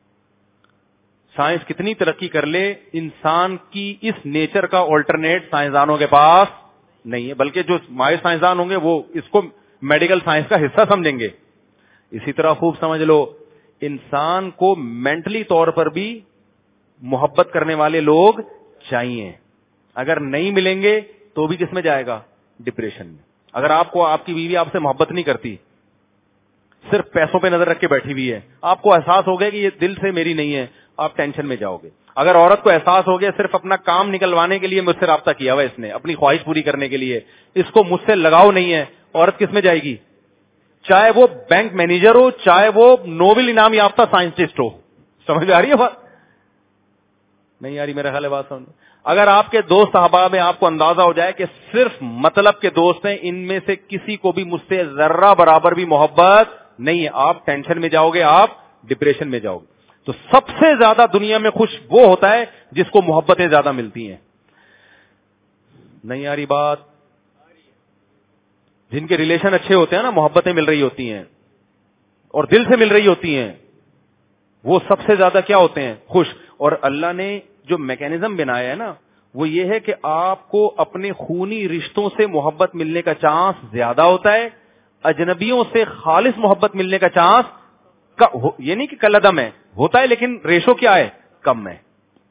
سائنس کتنی ترقی کر لے, انسان کی اس نیچر کا آلٹرنیٹ سائنسدانوں کے پاس نہیں ہے, بلکہ جو ماہر سائنسدان ہوں گے وہ اس کو میڈیکل سائنس کا حصہ سمجھیں گے. اسی طرح خوب سمجھ لو, انسان کو مینٹلی طور پر بھی محبت کرنے والے لوگ چاہیے. اگر نہیں ملیں گے تو بھی کس میں جائے گا؟ ڈپریشن میں. اگر آپ کو آپ کی بیوی آپ سے محبت نہیں کرتی, صرف پیسوں پہ نظر رکھ کے بیٹھی ہوئی ہے, آپ کو احساس ہو گیا کہ یہ دل سے میری نہیں ہے, آپ ٹینشن میں جاؤ گے. اگر عورت کو احساس ہو گیا صرف اپنا کام نکلوانے کے لیے مجھ سے رابطہ کیا ہوا اس نے, اپنی خواہش پوری کرنے کے لیے, اس کو مجھ سے لگاؤ نہیں ہے, عورت کس میں جائے گی؟ چاہے وہ بینک مینیجر ہو, چاہے وہ نوبل انعام یافتہ سائنٹسٹ ہو. سمجھ آ رہی ہے بات؟ نہیں آ رہی میرا خیال ہے بات سمجھ. اگر آپ کے دوست احباب میں آپ کو اندازہ ہو جائے کہ صرف مطلب کے دوست ہیں, ان میں سے کسی کو بھی مجھ سے ذرہ برابر بھی محبت نہیں ہے, آپ ٹینشن میں جاؤ گے, آپ ڈپریشن میں جاؤ گے. تو سب سے زیادہ دنیا میں خوش وہ ہوتا ہے جس کو محبتیں زیادہ ملتی ہیں. نہیں آ رہی بات؟ جن کے ریلیشن اچھے ہوتے ہیں نا, محبتیں مل رہی ہوتی ہیں اور دل سے مل رہی ہوتی ہیں, وہ سب سے زیادہ کیا ہوتے ہیں؟ خوش. اور اللہ نے جو میکینزم بنایا ہے نا, وہ یہ ہے کہ آپ کو اپنے خونی رشتوں سے محبت ملنے کا چانس زیادہ ہوتا ہے, اجنبیوں سے خالص محبت ملنے کا چانس یہ نہیں کہ کل عدم ہے, ہوتا ہے لیکن ریشو کیا ہے؟ کم ہے.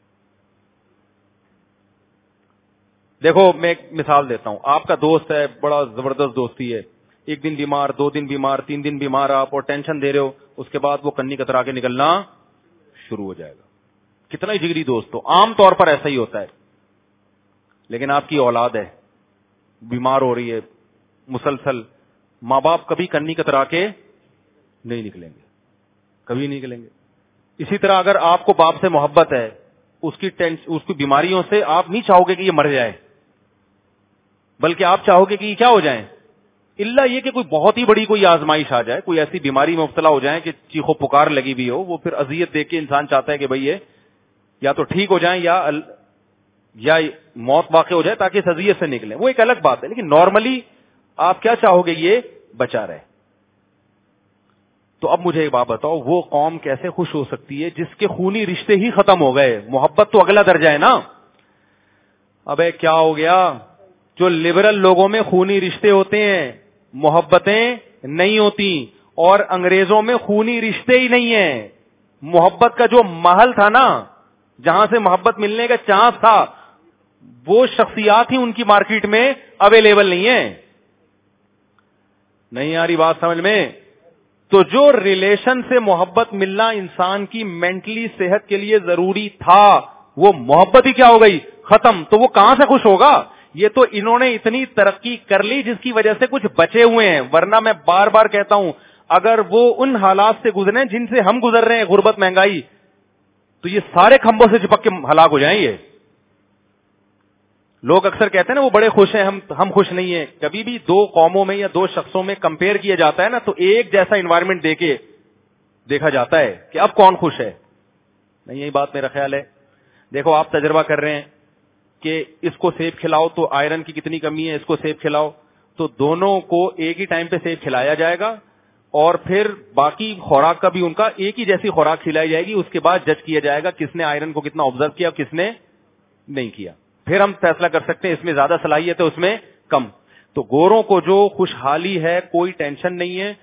دیکھو میں ایک مثال دیتا ہوں, آپ کا دوست ہے, بڑا زبردست دوستی ہے, ایک دن بیمار, دو دن بیمار, تین دن بیمار, آپ اور ٹینشن دے رہے ہو, اس کے بعد وہ کنی کترا کے نکلنا شروع ہو جائے گا. کتنا ہی جگری دوست ہو, عام طور پر ایسا ہی ہوتا ہے. لیکن آپ کی اولاد ہے, بیمار ہو رہی ہے مسلسل, ماں باپ کبھی کنی کترا کے نہیں نکلیں گے, کبھی نہیں نکلیں گے. اسی طرح اگر آپ کو باپ سے محبت ہے، اس کی اس کی بیماریوں سے آپ نہیں چاہو گے کہ یہ مر جائے، بلکہ آپ چاہو گے کہ یہ کیا ہو جائیں، الا یہ کہ کوئی بہت ہی بڑی کوئی آزمائش آ جائے، کوئی ایسی بیماری میں مبتلا ہو جائے کہ چیخو پکار لگی بھی ہو، وہ پھر اذیت دیکھ کے انسان چاہتا ہے کہ بھئی یہ یا تو ٹھیک ہو جائیں یا یا موت واقع ہو جائے تاکہ اس اذیت سے نکلیں، وہ ایک الگ بات ہے. لیکن نارملی آپ کیا چاہو گے، یہ بچا رہے. تو اب مجھے ایک بات بتاؤ، وہ قوم کیسے خوش ہو سکتی ہے جس کے خونی رشتے ہی ختم ہو گئے؟ محبت تو اگلا درجہ ہے نا. ابے کیا ہو گیا، جو لبرل لوگوں میں خونی رشتے ہوتے ہیں، محبتیں نہیں ہوتی، اور انگریزوں میں خونی رشتے ہی نہیں ہیں. محبت کا جو محل تھا نا، جہاں سے محبت ملنے کا چانس تھا، وہ شخصیات ہی ان کی مارکیٹ میں اویلیبل نہیں ہیں. نہیں آ رہی بات سمجھ میں؟ تو جو ریلیشن سے محبت ملنا انسان کی مینٹلی صحت کے لیے ضروری تھا، وہ محبت ہی کیا ہو گئی، ختم. تو وہ کہاں سے خوش ہوگا؟ یہ تو انہوں نے اتنی ترقی کر لی جس کی وجہ سے کچھ بچے ہوئے ہیں، ورنہ میں بار بار کہتا ہوں اگر وہ ان حالات سے گزرے جن سے ہم گزر رہے ہیں، غربت، مہنگائی، تو یہ سارے کھمبوں سے چپک کے ہلاک ہو جائیں گے. لوگ اکثر کہتے ہیں نا وہ بڑے خوش ہیں، ہم ہم خوش نہیں ہیں. کبھی بھی دو قوموں میں یا دو شخصوں میں کمپیئر کیا جاتا ہے نا، تو ایک جیسا انوائرمنٹ دے کے دیکھا جاتا ہے کہ اب کون خوش ہے. نہیں، یہی بات میرا خیال ہے. دیکھو آپ تجربہ کر رہے ہیں کہ اس کو سیب کھلاؤ تو آئرن کی کتنی کمی ہے، اس کو سیب کھلاؤ تو دونوں کو ایک ہی ٹائم پہ سیب کھلایا جائے گا، اور پھر باقی خوراک کا بھی ان کا ایک ہی جیسی خوراک کھلائی جائے گی. اس کے بعد جج کیا جائے گا کس نے آئرن کو کتنا آبزرو کیا، کس نے نہیں کیا. پھر ہم فیصلہ کر سکتے ہیں اس میں زیادہ صلاحیت ہے، اس میں کم. تو گوروں کو جو خوشحالی ہے، کوئی ٹینشن نہیں ہے،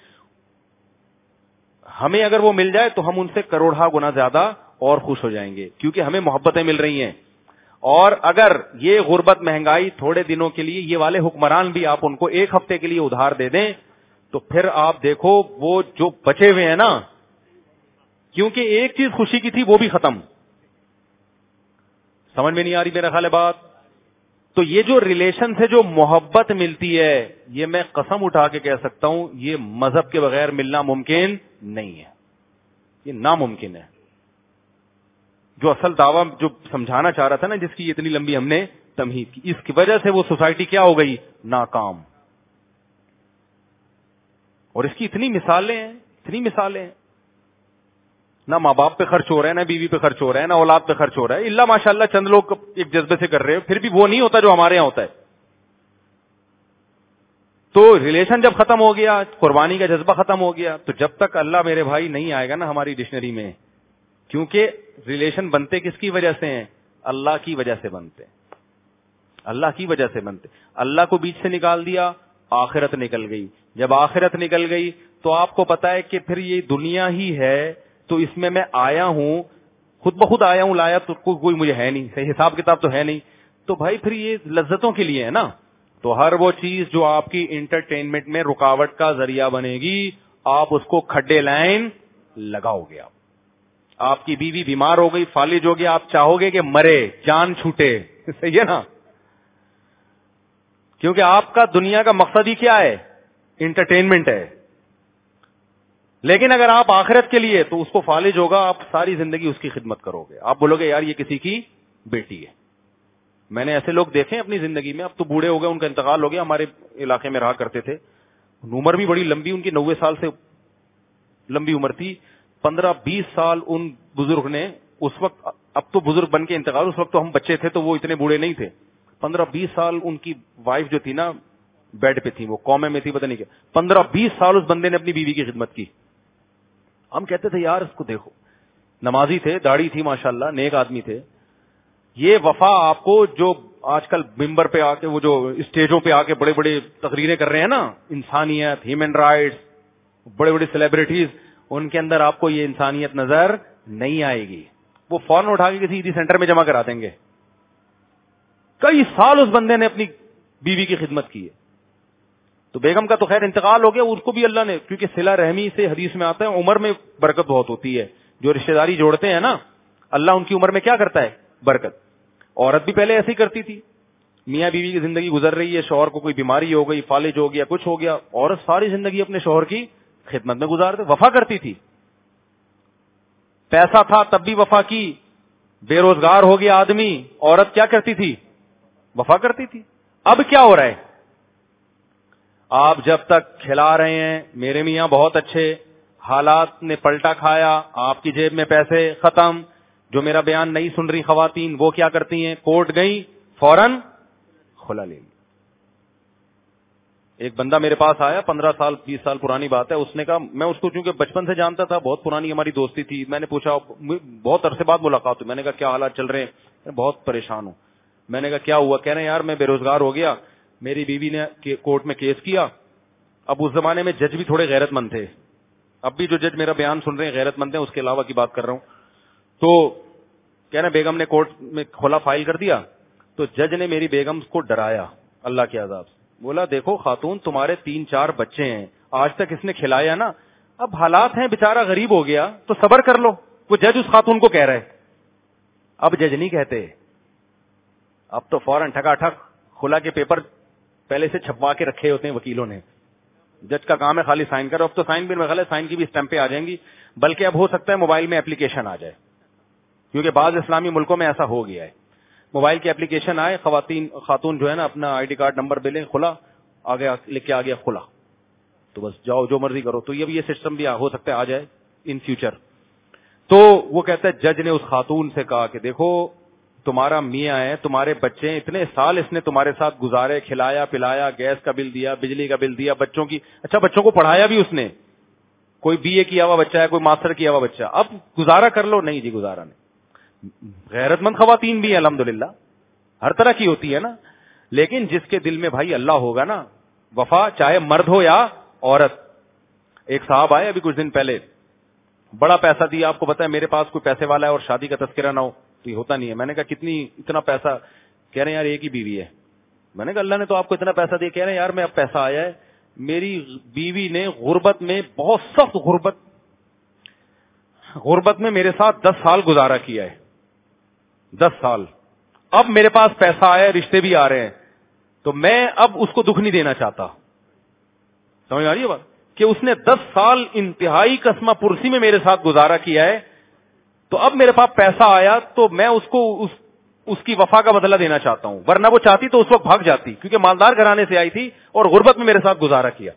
ہمیں اگر وہ مل جائے تو ہم ان سے کروڑا گنا زیادہ اور خوش ہو جائیں گے، کیونکہ ہمیں محبتیں مل رہی ہیں. اور اگر یہ غربت، مہنگائی تھوڑے دنوں کے لیے، یہ والے حکمران بھی آپ ان کو ایک ہفتے کے لیے ادھار دے دیں، تو پھر آپ دیکھو وہ جو بچے ہوئے ہیں نا، کیونکہ ایک چیز خوشی کی تھی وہ بھی ختم. سمجھ میں نہیں آ رہی میرا خیال ہے بات؟ تو یہ جو ریلیشن سے جو محبت ملتی ہے، یہ میں قسم اٹھا کے کہہ سکتا ہوں یہ مذہب کے بغیر ملنا ممکن نہیں ہے، یہ ناممکن ہے. جو اصل دعویٰ جو سمجھانا چاہ رہا تھا نا، جس کی اتنی لمبی ہم نے تمہید کی، اس کی وجہ سے وہ سوسائٹی کیا ہو گئی، ناکام. اور اس کی اتنی مثالیں ہیں، اتنی مثالیں ہیں. نہ ماں باپ پہ خرچ ہو رہا ہے، نہ بیوی پہ خرچ ہو رہا ہے، نہ اولاد پہ خرچ ہو رہا ہے، اللہ ماشاء اللہ چند لوگ ایک جذبے سے کر رہے ہیں، پھر بھی وہ نہیں ہوتا جو ہمارے یہاں ہوتا ہے. تو ریلیشن جب ختم ہو گیا، قربانی کا جذبہ ختم ہو گیا، تو جب تک اللہ میرے بھائی نہیں آئے گا نا ہماری ڈکشنری میں، کیونکہ ریلیشن بنتے کس کی وجہ سے ہیں، اللہ کی وجہ سے بنتے، اللہ کی وجہ سے بنتے. اللہ کو بیچ سے نکال دیا، آخرت نکل گئی. جب آخرت نکل گئی تو آپ کو پتا ہے کہ پھر یہ دنیا ہی ہے، تو اس میں میں آیا ہوں، خود بخود آیا ہوں، لایا تو کوئی مجھے ہے نہیں، صحیح حساب کتاب تو ہے نہیں. تو بھائی پھر یہ لذتوں کے لیے ہے نا. تو ہر وہ چیز جو آپ کی انٹرٹینمنٹ میں رکاوٹ کا ذریعہ بنے گی، آپ اس کو کھڈے لائن لگاؤ گے. آپ آپ کی بیوی بیمار ہو گئی، فالج ہو گیا، آپ چاہو گے کہ مرے، جان چھوٹے. صحیح ہے نا؟ کیونکہ آپ کا دنیا کا مقصد ہی کیا ہے، انٹرٹینمنٹ ہے. لیکن اگر آپ آخرت کے لیے، تو اس کو فالج ہوگا، آپ ساری زندگی اس کی خدمت کرو گے. آپ بولو گے یار یہ کسی کی بیٹی ہے. میں نے ایسے لوگ دیکھے اپنی زندگی میں، اب تو بوڑھے ہو گئے، ان کا انتقال ہو گیا، ہمارے علاقے میں رہا کرتے تھے، عمر بھی بڑی لمبی، ان کی نوے سال سے لمبی عمر تھی. پندرہ بیس سال ان بزرگ نے، اس وقت اب تو بزرگ بن کے انتقال، اس وقت تو ہم بچے تھے تو وہ اتنے بوڑھے نہیں تھے. پندرہ بیس سال ان کی وائف جو تھی نا بیڈ پہ تھی، وہ کومے میں تھی، پتہ نہیں کیا، پندرہ بیس سال اس بندے نے اپنی بیوی کی خدمت کی. ہم کہتے تھے یار اس کو دیکھو، نمازی تھے، داڑھی تھی ماشاءاللہ، نیک آدمی تھے. یہ وفا آپ کو جو آج کل ممبر پہ آ کے، وہ جو اسٹیجوں پہ آ کے بڑے بڑے تقریریں کر رہے ہیں نا، انسانیت، ہیومن رائٹس، بڑے بڑے سیلیبریٹیز، ان کے اندر آپ کو یہ انسانیت نظر نہیں آئے گی. وہ فوراً اٹھا کے کسی عیدی سینٹر میں جمع کرا دیں گے. کئی سال اس بندے نے اپنی بیوی کی خدمت کی ہے. تو بیگم کا تو خیر انتقال ہو گیا، اس کو بھی اللہ نے، کیونکہ صلہ رحمی سے حدیث میں آتا ہے عمر میں برکت بہت ہوتی ہے. جو رشتہ داری جوڑتے ہیں نا، اللہ ان کی عمر میں کیا کرتا ہے، برکت. عورت بھی پہلے ایسے ہی کرتی تھی، میاں بیوی کی زندگی گزر رہی ہے، شوہر کو کوئی بیماری ہو گئی، فالج ہو گیا، کچھ ہو گیا، عورت ساری زندگی اپنے شوہر کی خدمت میں گزارتے، وفا کرتی تھی. پیسہ تھا تب بھی وفا کی, بے روزگار ہو گیا آدمی, عورت کیا کرتی تھی؟ وفا کرتی تھی. اب کیا ہو رہا ہے؟ آپ جب تک کھلا رہے ہیں میرے میاں بہت اچھے, حالات نے پلٹا کھایا, آپ کی جیب میں پیسے ختم. جو میرا بیان نہیں سن رہی خواتین وہ کیا کرتی ہیں؟ کورٹ گئی, فوراً کھلا لے لی. ایک بندہ میرے پاس آیا, پندرہ سال بیس سال پرانی بات ہے, اس نے کہا, میں اس کو چونکہ بچپن سے جانتا تھا, بہت پرانی ہماری دوستی تھی, میں نے پوچھا, بہت عرصے بعد ملاقات ہوئی, میں نے کہا کیا حالات چل رہے ہیں؟ بہت پریشان ہوں. میں نے کہا کیا ہوا؟ کہہ رہے ہیں یار میں بے روزگار ہو گیا, میری بیوی نے کورٹ میں کیس کیا. اب اس زمانے میں جج بھی تھوڑے غیرت مند تھے, اب بھی جو جج میرا بیان سن رہے ہیں غیرت مند ہیں, اس کے علاوہ کی بات کر رہا ہوں. تو کہہ رہے بیگم نے کورٹ میں کھلا فائل کر دیا, تو جج نے میری بیگم کو ڈرایا اللہ کے عذاب سے. بولا دیکھو خاتون, تمہارے تین چار بچے ہیں, آج تک اس نے کھلایا نا, اب حالات ہیں بیچارہ غریب ہو گیا تو صبر کر لو. وہ جج اس خاتون کو کہہ رہے. اب جج نہیں کہتے, اب تو فوراً ٹھکا ٹھک کھلا کے پیپر پہلے سے چھپوا کے رکھے ہوتے ہیں وکیلوں نے. جج کا کام ہے خالی سائن کرو. اب تو سائن بھی میرے سائن کی بھی اسٹمپیں آ جائیں گی, بلکہ اب ہو سکتا ہے موبائل میں اپلیکیشن آ جائے, کیونکہ بعض اسلامی ملکوں میں ایسا ہو گیا ہے. موبائل کی اپلیکیشن آئے, خواتین خاتون جو ہے نا اپنا آئی ڈی کارڈ نمبر بے لیں, کھلا آگے لکھ کے آ گیا کھلا, تو بس جاؤ جو مرضی کرو. تو یہ بھی یہ سسٹم بھی ہو سکتا ہے آ جائے ان فیوچر. تو وہ کہتا ہے جج نے اس خاتون سے کہا کہ دیکھو تمہارا میاں ہے, تمہارے بچے ہیں, اتنے سال اس نے تمہارے ساتھ گزارے, کھلایا پلایا, گیس کا بل دیا, بجلی کا بل دیا, بچوں کی اچھا بچوں کو پڑھایا بھی اس نے, کوئی بی اے کیا ہوا بچہ ہے, کوئی ماسٹر کیا ہوا بچہ, اب گزارا کر لو. نہیں جی گزارا نہیں. غیرت مند خواتین بھی ہیں الحمدللہ, ہر طرح کی ہوتی ہے نا, لیکن جس کے دل میں بھائی اللہ ہوگا نا, وفا چاہے مرد ہو یا عورت. ایک صاحب آئے ابھی کچھ دن پہلے, بڑا پیسہ دیا, آپ کو پتا ہے میرے پاس کوئی پیسے والا ہے اور شادی کا تذکرہ نہ ہو تو یہ ہوتا نہیں ہے. میں نے کہا کتنی اتنا پیسہ؟ کہہ رہے ہیں یار ایک ہی بیوی ہے. میں نے کہا اللہ نے تو آپ کو اتنا پیسہ دیا. کہہ رہے ہیں یار میں اب پیسہ آیا ہے, میری بیوی نے غربت میں, بہت سخت غربت غربت میں میرے ساتھ دس سال گزارا کیا ہے, دس سال. اب میرے پاس پیسہ آیا, رشتے بھی آ رہے ہیں, تو میں اب اس کو دکھ نہیں دینا چاہتا. سمجھ آ رہی ہے بات, کہ اس نے دس سال انتہائی قسمہ پرسی میں میرے ساتھ گزارا کیا ہے, تو اب میرے پاس پیسہ آیا تو میں اس کو اس, اس کی وفا کا بدلہ دینا چاہتا ہوں, ورنہ وہ چاہتی تو اس وقت بھاگ جاتی, کیونکہ مالدار گھرانے سے آئی تھی اور غربت میں میرے ساتھ گزارا کیا.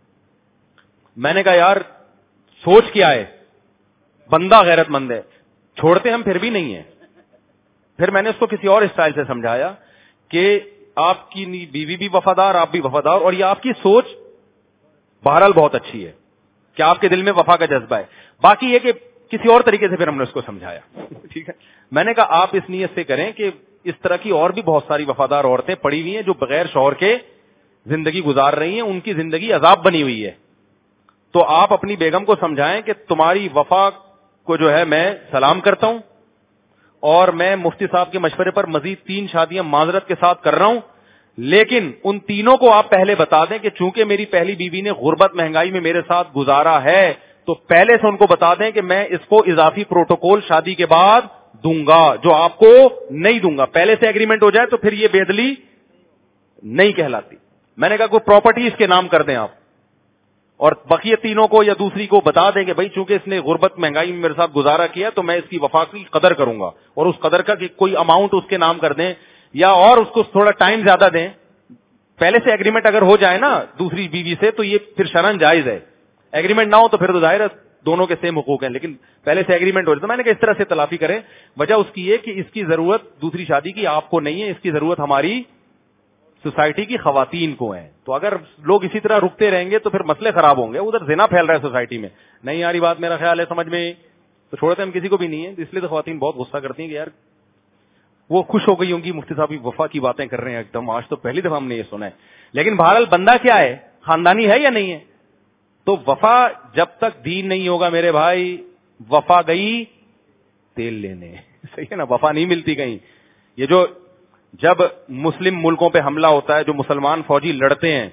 میں نے کہا یار سوچ کیا ہے, بندہ غیرت مند ہے, چھوڑتے ہم پھر بھی نہیں ہیں. پھر میں نے اس کو کسی اور اسٹائل سے سمجھایا کہ آپ کی بیوی بھی وفادار, آپ بھی وفادار, اور یہ آپ کی سوچ بہرحال بہت اچھی ہے کہ آپ کے دل میں وفا کا جذبہ ہے. باقی یہ کہ کسی اور طریقے سے پھر ہم نے اس کو سمجھایا. ٹھیک ہے, میں نے کہا آپ اس نیت سے کریں کہ اس طرح کی اور بھی بہت ساری وفادار عورتیں پڑی ہوئی ہیں جو بغیر شوہر کے زندگی گزار رہی ہیں, ان کی زندگی عذاب بنی ہوئی ہے. تو آپ اپنی بیگم کو سمجھائیں کہ تمہاری وفا کو جو ہے میں سلام کرتا ہوں, اور میں مفتی صاحب کے مشورے پر مزید تین شادیاں معذرت کے ساتھ کر رہا ہوں, لیکن ان تینوں کو آپ پہلے بتا دیں کہ چونکہ میری پہلی بیوی نے غربت مہنگائی میں میرے ساتھ گزارا ہے, تو پہلے سے ان کو بتا دیں کہ میں اس کو اضافی پروٹوکول شادی کے بعد دوں گا, جو آپ کو نہیں دوں گا. پہلے سے ایگریمنٹ ہو جائے تو پھر یہ بےدلی نہیں کہلاتی. میں نے کہا کوئی پراپرٹی اس کے نام کر دیں آپ, اور بقیہ تینوں کو یا دوسری کو بتا دیں کہ بھائی چونکہ اس نے غربت مہنگائی میں میرے ساتھ گزارا کیا تو میں اس کی وفا کی قدر کروں گا, اور اس قدر کا کوئی اماؤنٹ اس کے نام کر دیں, یا اور اس کو تھوڑا ٹائم زیادہ دیں. پہلے سے ایگریمنٹ اگر ہو جائے نا دوسری بیوی سے تو یہ پھر شرعن جائز ہے. ایگریمنٹ نہ ہو تو پھر تو ظاہر ہے دونوں کے سیم حقوق ہیں, لیکن پہلے سے ایگریمنٹ ہو جائے. تو میں نے کہا اس طرح سے تلافی کریں. وجہ اس کی یہ کہ اس کی ضرورت دوسری شادی کی آپ کو نہیں ہے, اس کی ضرورت ہماری سوسائٹی کی خواتین کو ہیں. تو اگر لوگ اسی طرح رکتے رہیں گے تو پھر مسئلے خراب ہوں گے. ادھر زنا پھیل رہا ہے سوسائٹی میں, نہیں آ رہی بات, میرا خیال ہے سمجھ میں, تو چھوڑتے ہم کسی کو بھی نہیں ہے. اس لیے تو خواتین بہت غصہ کرتی ہیں کہ یار وہ خوش ہو گئی ہوں گی مفتی صاحب وفا کی باتیں کر رہے ہیں ایک دم, آج تو پہلی دفعہ ہم نے یہ سنا ہے. لیکن بہرحال بندہ کیا ہے, خاندانی ہے یا نہیں ہے. تو وفا جب تک دین نہیں ہوگا میرے بھائی, وفا گئی تیل لینے, صحیح ہے نا, وفا نہیں ملتی کہیں. یہ جو جب مسلم ملکوں پہ حملہ ہوتا ہے, جو مسلمان فوجی لڑتے ہیں,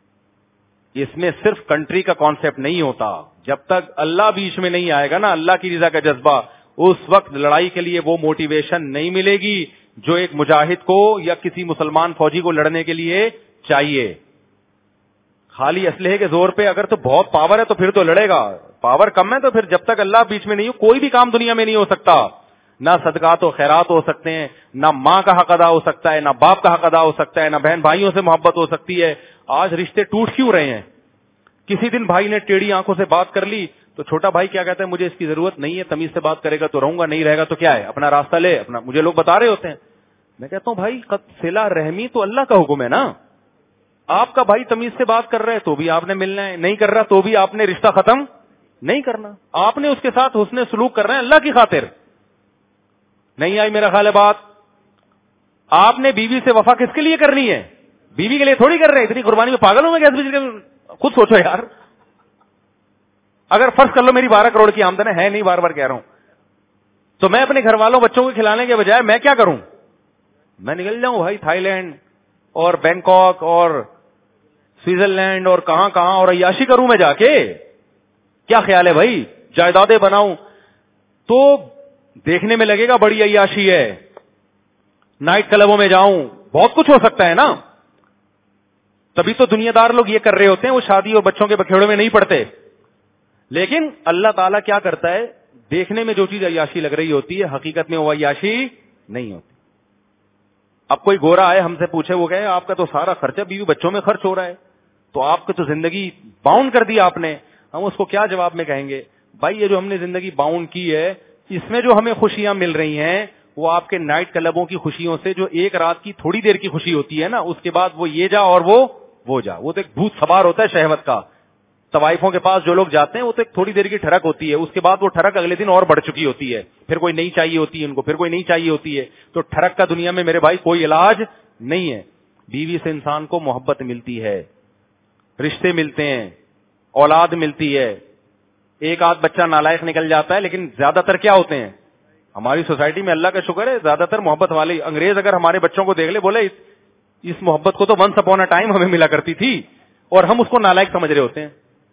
اس میں صرف کنٹری کا کانسیپٹ نہیں ہوتا. جب تک اللہ بیچ میں نہیں آئے گا نا, اللہ کی رضا کا جذبہ, اس وقت لڑائی کے لیے وہ موٹیویشن نہیں ملے گی جو ایک مجاہد کو یا کسی مسلمان فوجی کو لڑنے کے لیے چاہیے. خالی اسلحے کے زور پہ اگر تو بہت پاور ہے تو پھر تو لڑے گا, پاور کم ہے تو پھر جب تک اللہ بیچ میں نہیں ہو کوئی بھی کام دنیا میں نہیں ہو سکتا. نہ صدقات و خیرات ہو سکتے ہیں, نہ ماں کا حق ادا ہو سکتا ہے, نہ باپ کا حق ادا ہو سکتا ہے, نہ بہن بھائیوں سے محبت ہو سکتی ہے. آج رشتے ٹوٹ کیوں رہے ہیں؟ کسی دن بھائی نے ٹیڑھی آنکھوں سے بات کر لی تو چھوٹا بھائی کیا کہتا ہے, مجھے اس کی ضرورت نہیں ہے, تمیز سے بات کرے گا تو رہوں گا, نہیں رہے گا تو کیا ہے, اپنا راستہ لے اپنا. مجھے لوگ بتا رہے ہوتے ہیں, میں کہتا ہوں بھائی صلہ رحمی تو اللہ کا حکم ہے نا. آپ کا بھائی تمیز سے بات کر رہا ہے تو بھی آپ نے ملنا ہے, نہیں کر رہا تو بھی آپ نے رشتہ ختم نہیں کرنا. آپ نے اس کے ساتھ حسن سلوک کرنا ہے اللہ کی خاطر. نہیں آئی میرا خیال ہے بات. آپ نے بیوی سے وفا کس کے لیے کرنی ہے؟ بیوی کے لیے تھوڑی کر رہے ہیں. اتنی قربانی میں پاگل ہوں میں کیسے؟ خود سوچو یار. اگر فرض کر لو میری بارہ کروڑ کی آمدن ہے, نہیں بار بار کہہ رہا ہوں, تو میں اپنے گھر والوں بچوں کو کھلانے کے بجائے میں کیا کروں؟ میں نکل جاؤں بھائی تھائی لینڈ اور بینکاک اور سوئٹزرلینڈ اور کہاں کہاں اور عیاشی کروں میں جا کے. کیا خیال ہے بھائی؟ جائیدادیں بناؤں تو دیکھنے میں لگے گا بڑی عیاشی ہے. نائٹ کلبوں میں جاؤں, بہت کچھ ہو سکتا ہے نا. تبھی تو دنیا دار لوگ یہ کر رہے ہوتے ہیں, وہ شادی اور بچوں کے بکھیڑوں میں نہیں پڑتے. لیکن اللہ تعالیٰ کیا کرتا ہے, دیکھنے میں جو چیز عیاشی لگ رہی ہوتی ہے حقیقت میں وہ عیاشی نہیں ہوتی. اب کوئی گورا آئے ہم سے پوچھے, وہ کہے آپ کا تو سارا خرچہ بیوی بچوں میں خرچ ہو رہا ہے, تو آپ کی تو زندگی باؤنڈ کر دی آپ نے. ہم اس کو کیا جواب میں کہیں گے؟ بھائی یہ جو ہم نے زندگی باؤنڈ کی ہے, اس میں جو ہمیں خوشیاں مل رہی ہیں وہ آپ کے نائٹ کلبوں کی خوشیوں سے, جو ایک رات کی تھوڑی دیر کی خوشی ہوتی ہے نا, اس کے بعد وہ یہ جا اور وہ وہ جا, وہ تو ایک بھوت سوار ہوتا ہے شہوت کا. طوائفوں کے پاس جو لوگ جاتے ہیں وہ تو ایک تھوڑی دیر کی ٹھڑک ہوتی ہے, اس کے بعد وہ ٹھڑک اگلے دن اور بڑھ چکی ہوتی ہے, پھر کوئی نہیں چاہیے ہوتی ہے ان کو, پھر کوئی نہیں چاہیے ہوتی ہے. تو ٹھڑک کا دنیا میں میرے بھائی کوئی علاج نہیں ہے. بیوی سے انسان کو محبت ملتی ہے, رشتے ملتے ہیں, اولاد ملتی ہے. ایک آدھ بچہ نالائق نکل جاتا ہے, لیکن زیادہ تر کیا ہوتے ہیں ہماری سوسائٹی میں, اللہ کا شکر ہے, زیادہ تر محبت والے. انگریز اگر ہمارے بچوں کو دیکھ لے بولے اس محبت کو تو ونس اپون اے ٹائم ہمیں ملا کرتی تھی, اور ہم اس کو نالائق سمجھ رہے ہوتے ہیں.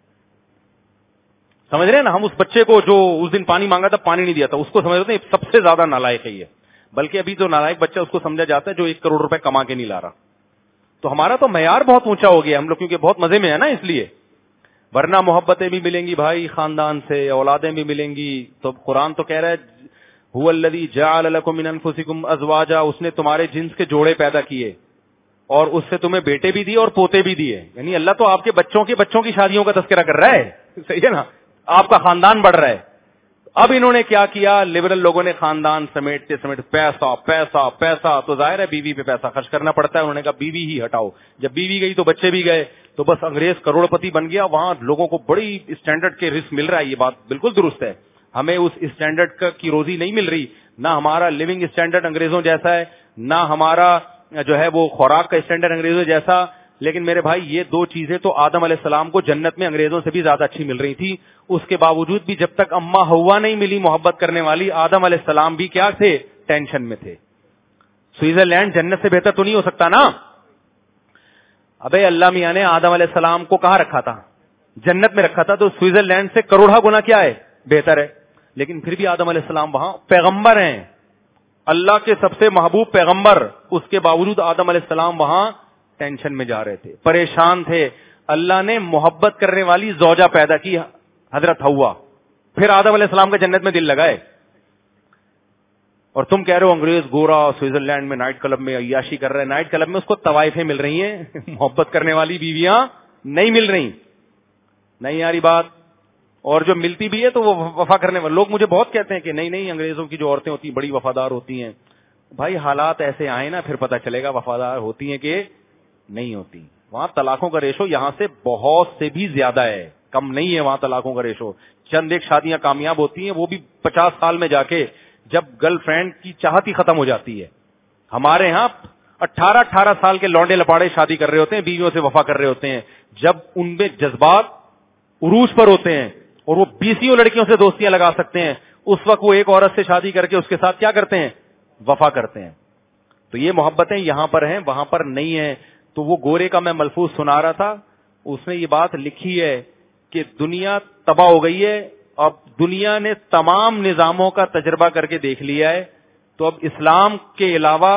سمجھ رہے ہیں نا, ہم اس بچے کو جو اس دن پانی مانگا تھا پانی نہیں دیا تھا, اس کو سمجھ رہے ہیں سب سے زیادہ نالائق ہے یہ. بلکہ ابھی جو نالائق بچہ اس کو سمجھا جاتا ہے جو ایک کروڑ روپے کما کے نہیں لا رہا. تو ہمارا تو معیار بہت اونچا ہو گیا ہم لوگ, کیونکہ بہت مزے میں ہے نا اس لیے. ورنہ محبتیں بھی ملیں گی بھائی خاندان سے, اولادیں بھی ملیں گی. تو قرآن تو کہہ رہا ہے هو الذی جعل لکم من انفسکم ازواجا, اس نے تمہارے جنس کے جوڑے پیدا کیے اور اس سے تمہیں بیٹے بھی دیے اور پوتے بھی دیے. یعنی اللہ تو آپ کے بچوں کے بچوں کی شادیوں کا تذکرہ کر رہا ہے, صحیح ہے نا, آپ کا خاندان بڑھ رہا ہے. اب انہوں نے کیا کیا, لبرل لوگوں نے خاندان سمیٹتے سمیٹ پیسہ پیسہ پیسہ, تو ظاہر ہے بیوی پہ پیسہ خرچ کرنا پڑتا ہے. انہوں نے کہا بیوی ہی ہٹاؤ, جب بیوی گئی تو بچے بھی گئے, تو بس انگریز کروڑ پتی بن گیا. وہاں لوگوں کو بڑی اسٹینڈرڈ کے رزق مل رہا ہے, یہ بات بالکل درست ہے. ہمیں اس اسٹینڈرڈ کی روزی نہیں مل رہی, نہ ہمارا لیونگ اسٹینڈرڈ انگریزوں جیسا ہے, نہ ہمارا جو ہے وہ خوراک کا اسٹینڈرڈ انگریزوں جیسا. لیکن میرے بھائی یہ دو چیزیں تو آدم علیہ السلام کو جنت میں انگریزوں سے بھی زیادہ اچھی مل رہی تھی. اس کے باوجود بھی جب تک اماں ہوا نہیں ملی محبت کرنے والی, آدم علیہ السلام بھی کیا تھے, ٹینشن میں تھے. سوئٹزرلینڈ جنت سے بہتر تو نہیں ہو سکتا نا. ابے اللہ میاں نے آدم علیہ السلام کو کہاں رکھا تھا؟ جنت میں رکھا تھا. تو سوئٹزرلینڈ سے کروڑا گنا کیا ہے, بہتر ہے. لیکن پھر بھی آدم علیہ السلام وہاں پیغمبر ہیں, اللہ کے سب سے محبوب پیغمبر, اس کے باوجود آدم علیہ السلام وہاں ٹینشن میں جا رہے تھے, پریشان تھے. اللہ نے محبت کرنے والی زوجہ پیدا کی, حضرت حوا. پھر آدم علیہ السلام کا جنت میں دل لگائے. اور تم کہہ رہے ہو انگریز گورا سوئٹزرلینڈ میں نائٹ کلب میں عیاشی کر رہے ہیں. نائٹ کلب میں اس کو طوائفیں مل رہی ہیں, محبت کرنے والی بیویاں نہیں مل رہی. نہیں یاری بات. اور جو ملتی بھی ہے تو وہ وفا کرنے والے لوگ مجھے بہت کہتے ہیں کہ نہیں نہیں انگریزوں کی جو عورتیں ہوتی ہیں بڑی وفادار ہوتی ہیں. بھائی حالات ایسے آئے نا, پھر پتہ چلے گا وفادار ہوتی ہیں کہ نہیں ہوتی. وہاں طلاقوں کا ریشو یہاں سے بہت سے بھی زیادہ ہے, کم نہیں ہے وہاں طلاقوں کا ریشو. چند ایک شادیاں کامیاب ہوتی ہیں, وہ بھی پچاس سال میں جا کے, جب گرل فرینڈ کی چاہت ہی ختم ہو جاتی ہے. ہمارے ہاں اٹھارہ اٹھارہ سال کے لونڈے لپاڑے شادی کر رہے ہوتے ہیں, بیویوں سے وفا کر رہے ہوتے ہیں. جب ان میں جذبات عروج پر ہوتے ہیں اور وہ بیسیوں لڑکیوں سے دوستیاں لگا سکتے ہیں, اس وقت وہ ایک عورت سے شادی کر کے اس کے ساتھ کیا کرتے ہیں, وفا کرتے ہیں. تو یہ محبتیں یہاں پر ہیں, وہاں پر نہیں ہیں. تو وہ گورے کا میں ملفوظ سنا رہا تھا, اس نے یہ بات لکھی ہے کہ دنیا تباہ ہو گئی ہے, اب دنیا نے تمام نظاموں کا تجربہ کر کے دیکھ لیا ہے, تو اب اسلام کے علاوہ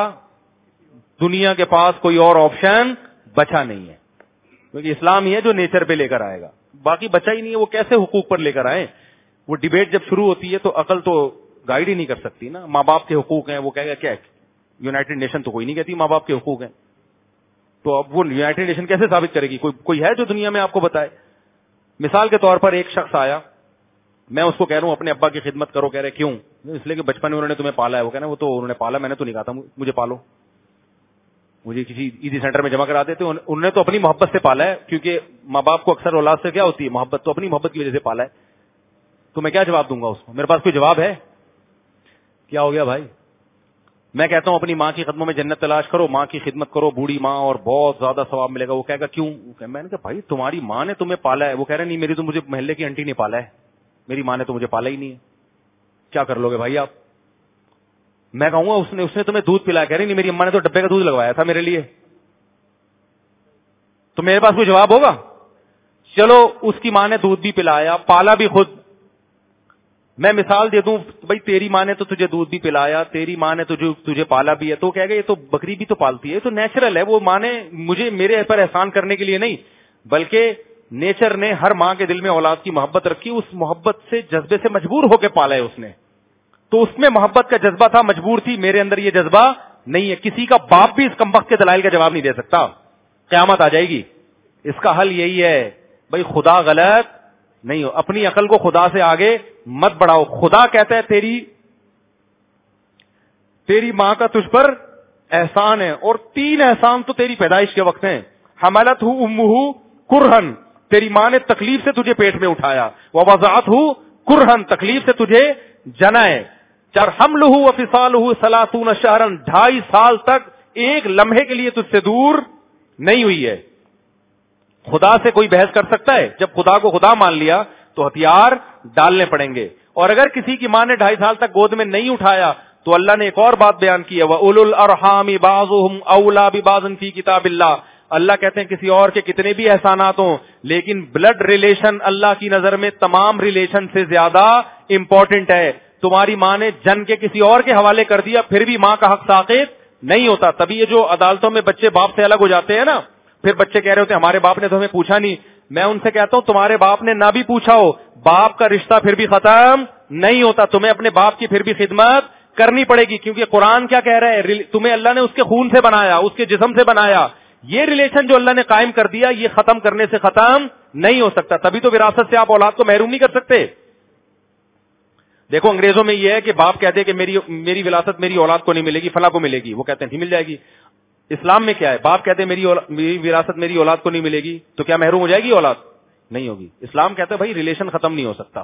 دنیا کے پاس کوئی اور آپشن بچا نہیں ہے, کیونکہ اسلام ہی ہے جو نیچر پہ لے کر آئے گا. باقی بچا ہی نہیں ہے, وہ کیسے حقوق پر لے کر آئے؟ وہ ڈیبیٹ جب شروع ہوتی ہے تو عقل تو گائیڈ ہی نہیں کر سکتی نا. ماں باپ کے حقوق ہیں, وہ کہے گا کیا یونائٹڈ نیشن تو کوئی نہیں کہتی ماں باپ کے حقوق ہیں, تو اب وہ یونائٹڈ نیشن کیسے ثابت کرے گی؟ کوئی کوئی ہے جو دنیا میں آپ کو بتائے؟ مثال کے طور پر ایک شخص آیا, میں اس کو کہہ رہا ہوں اپنے ابا کی خدمت کرو, کہہ رہے کیوں؟ اس لیے کہ بچپن میں انہوں نے تمہیں پالا ہے. وہ کہنا وہ تو انہوں نے پالا, میں نے تو نہیں کہا تھا مجھے پالو, مجھے کسی ایزی سینٹر میں جمع کرا دیتے. انہوں نے تو اپنی محبت سے پالا ہے, کیونکہ ماں باپ کو اکثر اولاد سے کیا ہوتی ہے؟ محبت. تو اپنی محبت کی وجہ سے پالا ہے. تو میں کیا جواب دوں گا اس کو؟ میرے پاس کوئی جواب ہے؟ کیا ہو گیا بھائی؟ میں کہتا ہوں اپنی ماں کی قدموں میں جنت تلاش کرو, ماں کی خدمت کرو, بوڑھی ماں, اور بہت زیادہ ثواب ملے گا. وہ کہے گا کیوں؟ میں نے کہا بھائی تمہاری ماں نے تمہیں پالا ہے. وہ کہہ رہے نہیں, میری تو مجھے محلے کی آنٹی نے پالا ہے, میری ماں نے تو مجھے پالا ہی نہیں ہے. کیا کر لو گے بھائی آپ؟ میں کہوں گا اس نے اس نے تمہیں دودھ پلایا. کہہ رہی نہیں, میری اماں نے تو ڈبے کا دودھ لگوایا تھا میرے لیے. تو میرے پاس کوئی جواب ہوگا؟ چلو اس کی ماں نے دودھ بھی پلایا, پالا بھی خود. میں مثال دے دوں بھائی تیری ماں نے تو تجھے دودھ بھی پلایا, تیری ماں نے تجھے تجھے پالا بھی ہے. تو کہے گا یہ تو بکری بھی تو پالتی ہے, یہ تو نیچرل ہے. وہ ماں نے مجھے میرے پر احسان کرنے کے لیے نہیں, بلکہ نیچر نے ہر ماں کے دل میں اولاد کی محبت رکھی, اس محبت سے جذبے سے مجبور ہو کے پالا ہے اس نے. تو اس میں محبت کا جذبہ تھا, مجبور تھی. میرے اندر یہ جذبہ نہیں ہے. کسی کا باپ بھی اس کمبخت کے دلائل کا جواب نہیں دے سکتا. قیامت آ جائے گی. اس کا حل یہی ہے بھائی خدا غلط نہیں ہو, اپنی عقل کو خدا سے آگے مت بڑھاؤ. خدا کہتا ہے تیری تیری ماں کا تجھ پر احسان ہے, اور تین احسان تو تیری پیدائش کے وقت ہیں. حملت ہو امہ کرہن, تیری ماں نے تکلیف سے تجھے پیٹ میں اٹھایا. ووضعت ہو کرہن, تکلیف سے تجھے جنا ہے. چار حملہ وفصالہ ثلاثون شہرن, ڈھائی سال تک ایک لمحے کے لیے تجھ سے دور نہیں ہوئی ہے. خدا سے کوئی بحث کر سکتا ہے؟ جب خدا کو خدا مان لیا تو ہتھیار ڈالنے پڑیں گے. اور اگر کسی کی ماں نے ڈھائی سال تک گود میں نہیں اٹھایا تو اللہ نے ایک اور بات بیان کی ہے, وَأُولُو الْأَرْحَامِ بَعْضُهُمْ أَوْلَىٰ بِبَعْضٍ فِي كِتَابِ اللَّهِ. اللہ کہتے ہیں کسی اور کے کتنے بھی احسانات ہوں, لیکن بلڈ ریلیشن اللہ کی نظر میں تمام ریلیشن سے زیادہ امپورٹنٹ ہے. تمہاری ماں نے جن کے کسی اور کے حوالے کر دیا, پھر بھی ماں کا حق ساقط نہیں ہوتا. تبھی یہ جو عدالتوں میں بچے باپ سے الگ ہو جاتے ہیں نا, پھر بچے کہہ رہے ہوتے ہیں ہمارے باپ نے تو ہمیں پوچھا نہیں. میں ان سے کہتا ہوں تمہارے باپ نے نہ بھی پوچھا ہو, باپ کا رشتہ پھر بھی ختم نہیں ہوتا. تمہیں اپنے باپ کی پھر بھی خدمت کرنی پڑے گی, کیونکہ قرآن کیا کہہ رہا ہے, تمہیں اللہ نے اس کے خون سے بنایا, اس کے جسم سے بنایا. یہ ریلیشن جو اللہ نے قائم کر دیا یہ ختم کرنے سے ختم نہیں ہو سکتا. تبھی تو وراثت سے آپ اولاد کو محروم نہیں کر سکتے. دیکھو انگریزوں میں یہ ہے کہ باپ کہتے ہیں کہ میری میری وراثت میری اولاد کو نہیں ملے گی, فلاں کو ملے گی. وہ کہتے ہیں نہیں مل جائے گی. اسلام میں کیا ہے, باپ کہتے ہیں میری میری وراثت میری اولاد کو نہیں ملے گی, تو کیا محروم ہو جائے گی اولاد؟ نہیں ہوگی. اسلام کہتا ہے بھائی ریلیشن ختم نہیں ہو سکتا.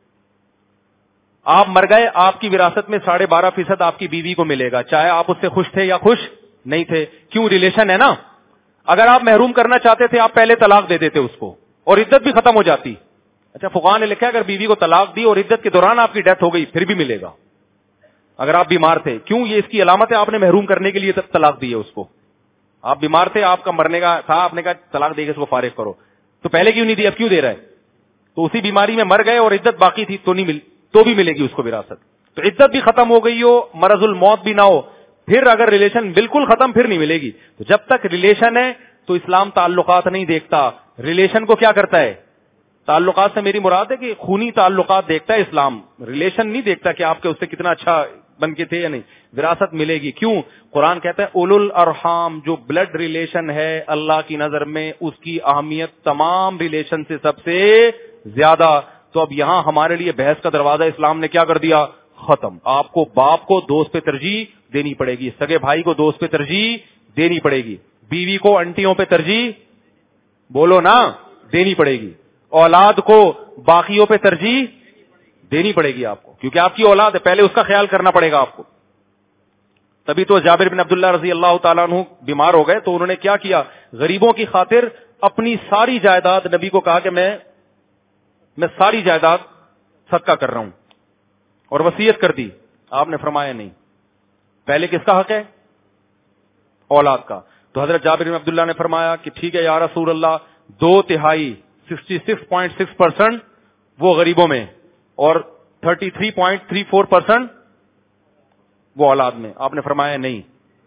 آپ مر گئے, آپ کی وراثت میں ساڑھے بارہ فیصد آپ کی بیوی کو ملے گا, چاہے آپ اس سے خوش تھے یا خوش نہیں تھے. کیوں؟ ریلیشن ہے نا. اگر آپ محروم کرنا چاہتے تھے آپ پہلے طلاق دے دیتے اس کو, اور عدت بھی ختم ہو جاتی. اچھا فقہاء نے لکھا اگر بیوی کو طلاق دی اور عدت کے دوران آپ کی ڈیتھ ہو گئی پھر بھی ملے گا, اگر آپ بیمار تھے. کیوں؟ یہ اس کی علامت ہے آپ نے محروم کرنے کے لیے طلاق دی ہے اس کو. آپ بیمار تھے, آپ کا مرنے کا تھا, آپ نے کہا طلاق دے کے اس کو فارغ کرو, تو پہلے کیوں نہیں دی, اب کیوں دے رہا ہے؟ تو اسی بیماری میں مر گئے اور عدت باقی تھی تو نہیں مل تو بھی ملے گی اس کو وراثت. تو عدت بھی ختم ہو گئی ہو, مرض الموت بھی نہ ہو, پھر اگر ریلیشن بالکل ختم پھر نہیں ملے گی. تو جب تک ریلیشن ہے تو اسلام تعلقات نہیں دیکھتا. ریلیشن کو کیا کرتا ہے؟ تعلقات سے میری مراد ہے کہ خونی تعلقات دیکھتا ہے اسلام, ریلیشن نہیں دیکھتا کہ آپ کے اس سے کتنا اچھا بن کے تھے یا نہیں. وراثت ملے گی. کیوں؟ قرآن کہتا ہے اولو الارحام, جو بلڈ ریلیشن ہے اللہ کی نظر میں اس کی اہمیت تمام ریلیشن سے سب سے زیادہ. تو اب یہاں ہمارے لیے بحث کا دروازہ اسلام نے کیا کر دیا؟ ختم. آپ کو باپ کو دوست پہ ترجیح دینی پڑے گی, سگے بھائی کو دوست پہ ترجیح دینی پڑے گی, بیوی کو انٹیوں پہ ترجیح بولو نا دینی پڑے گی, اولاد کو باقیوں پہ ترجیح دینی پڑے گی آپ کو, کیونکہ آپ کی اولاد ہے, پہلے اس کا خیال کرنا پڑے گا آپ کو. تبھی تو جابر بن عبداللہ رضی اللہ تعالیٰ عنہ بیمار ہو گئے تو انہوں نے کیا کیا, غریبوں کی خاطر اپنی ساری جائیداد, نبی کو کہا کہ میں میں ساری جائیداد صدقہ کر رہا ہوں, اور وصیت کر دی. آپ نے فرمایا نہیں, پہلے کس کا حق ہے؟ اولاد کا. تو حضرت جابر بن عبداللہ نے فرمایا کہ ٹھیک ہے یا رسول اللہ, دو تہائی sixty six point six percent وہ غریبوں میں اور thirty three point three four percent وہ اولاد میں. آپ نے فرمایا نہیں,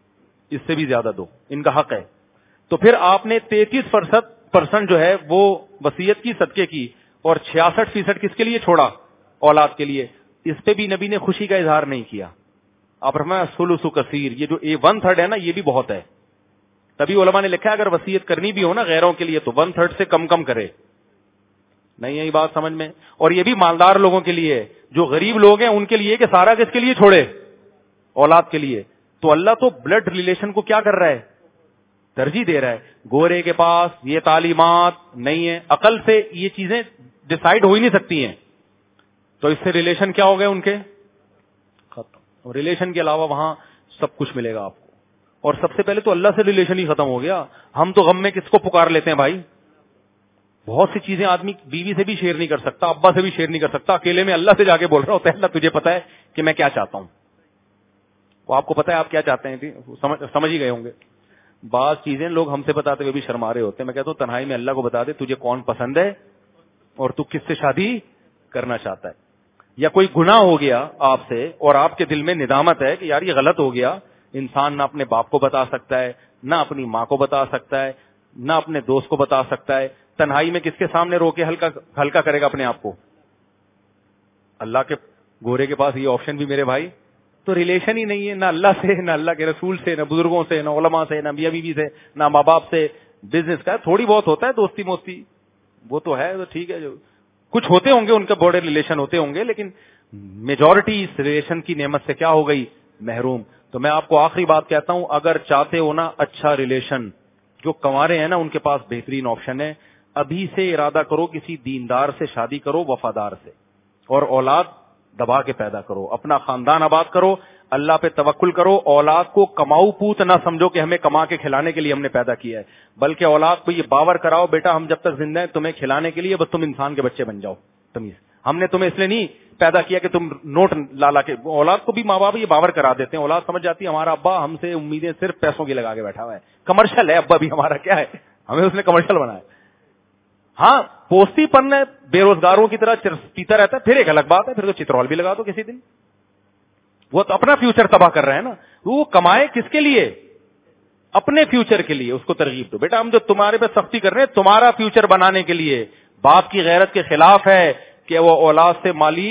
اس سے بھی زیادہ دو, ان کا حق ہے. تو پھر آپ نے تینتیس پرسینٹ جو ہے وہ وصیت کی صدقے کی, اور چھیاسٹھ فیصد کس کے لیے چھوڑا؟ اولاد کے لیے. اس پہ بھی نبی نے خوشی کا اظہار نہیں کیا. آپ فرمایا ثلث کثیر, یہ جو ون تھرڈ ہے نا یہ بھی بہت ہے. تبھی علماء نے لکھا ہے اگر وصیت کرنی بھی ہو نا غیروں کے لیے تو ون تھرڈ سے کم کم کرے. نہیں یہی بات سمجھ میں. اور یہ بھی مالدار لوگوں کے لیے, جو غریب لوگ ہیں ان کے لیے کہ سارا کس کے لیے چھوڑے؟ اولاد کے لیے. تو اللہ تو بلڈ ریلیشن کو کیا کر رہا ہے؟ ترجیح دے رہا ہے. گورے کے پاس یہ تعلیمات نہیں ہے, عقل سے یہ چیزیں ڈسائیڈ ہو ہی نہیں سکتی ہیں, تو اس سے ریلیشن کیا ہو گئے ان کے؟ ختم. اور ریلیشن کے علاوہ وہاں سب کچھ ملے گا آپ کو. اور سب سے پہلے تو اللہ سے ریلیشن ہی ختم ہو گیا. ہم تو غم میں کس کو پکار لیتے ہیں بھائی؟ بہت سی چیزیں آدمی بیوی سے بھی شیئر نہیں کر سکتا, ابا سے بھی شیئر نہیں کر سکتا, اکیلے میں اللہ سے جا کے بول رہا ہوتا ہے اللہ تجھے پتا ہے کہ میں کیا چاہتا ہوں. وہ آپ کو پتا ہے آپ کیا چاہتے ہیں, سمجھ, سمجھ ہی گئے ہوں گے. بعض چیزیں لوگ ہم سے بتاتے ہوئے بھی شرما رہے ہوتے ہیں. میں کہتا ہوں تنہائی میں اللہ کو بتا دے تجھے کون پسند ہے اور تو کس سے شادی کرنا چاہتا ہے. یا کوئی گناہ ہو گیا آپ سے اور آپ کے دل میں ندامت ہے کہ یار یہ غلط ہو گیا. انسان نہ اپنے باپ کو بتا سکتا ہے, نہ اپنی ماں کو بتا سکتا ہے, نہ اپنے دوست کو بتا سکتا ہے. تنہائی میں کس کے سامنے رو کے ہلکا ہلکا کرے گا اپنے آپ کو؟ اللہ کے گورے کے پاس یہ آپشن بھی میرے بھائی. تو ریلیشن ہی نہیں ہے نہ اللہ سے, نہ اللہ کے رسول سے, نہ بزرگوں سے, نہ علماء سے, نہ میاں بیوی سے, نہ ماں باپ سے. بزنس کا تھوڑی بہت ہوتا ہے دوستی موستی, وہ تو ہے, تو ٹھیک ہے, جو کچھ ہوتے ہوں گے ان کے بڑے ریلیشن ہوتے ہوں گے, لیکن میجورٹی اس ریلیشن کی نعمت سے کیا ہو گئی؟ محروم. تو میں آپ کو آخری بات کہتا ہوں, اگر چاہتے ہو نا اچھا ریلیشن, جو کنوارے ہیں نا ان کے پاس بہترین آپشن ہے. ابھی سے ارادہ کرو کسی دیندار سے شادی کرو, وفادار سے, اور اولاد دبا کے پیدا کرو, اپنا خاندان آباد کرو, اللہ پہ توکل کرو. اولاد کو کماؤ پوت نہ سمجھو کہ ہمیں کما کے کھلانے کے لیے ہم نے پیدا کیا ہے, بلکہ اولاد کو یہ باور کراؤ بیٹا ہم جب تک زندہ ہیں تمہیں کھلانے کے لیے, بس تم انسان کے بچے بن جاؤ. تمیز, ہم نے تمہیں اس لیے نہیں پیدا کیا کہ تم نوٹ لالا کے. اولاد کو بھی ماں باپ یہ باور کرا دیتے ہیں, اولاد سمجھ جاتی ہے ہمارا ابا ہم سے امیدیں صرف پیسوں کی لگا کے بیٹھا ہوا ہے, کمرشل ہے ابا بھی ہمارا, کیا ہے ہمیں اس نے کمرشل بنایا. ہاں پوستی پن بے روزگاروں کی طرح پیتا رہتا ہے, پھر ایک الگ بات ہے, پھر تو چترول بھی لگا دو کسی دن. وہ تو اپنا فیوچر تباہ کر رہے ہیں نا. وہ کمائے کس کے لیے؟ اپنے فیوچر کے لیے. اس کو ترغیب دو بیٹا ہم جو تمہارے پہ سختی کر رہے ہیں تمہارا فیوچر بنانے کے لیے. باپ کی غیرت کے خلاف ہے کہ وہ اولاد سے مالی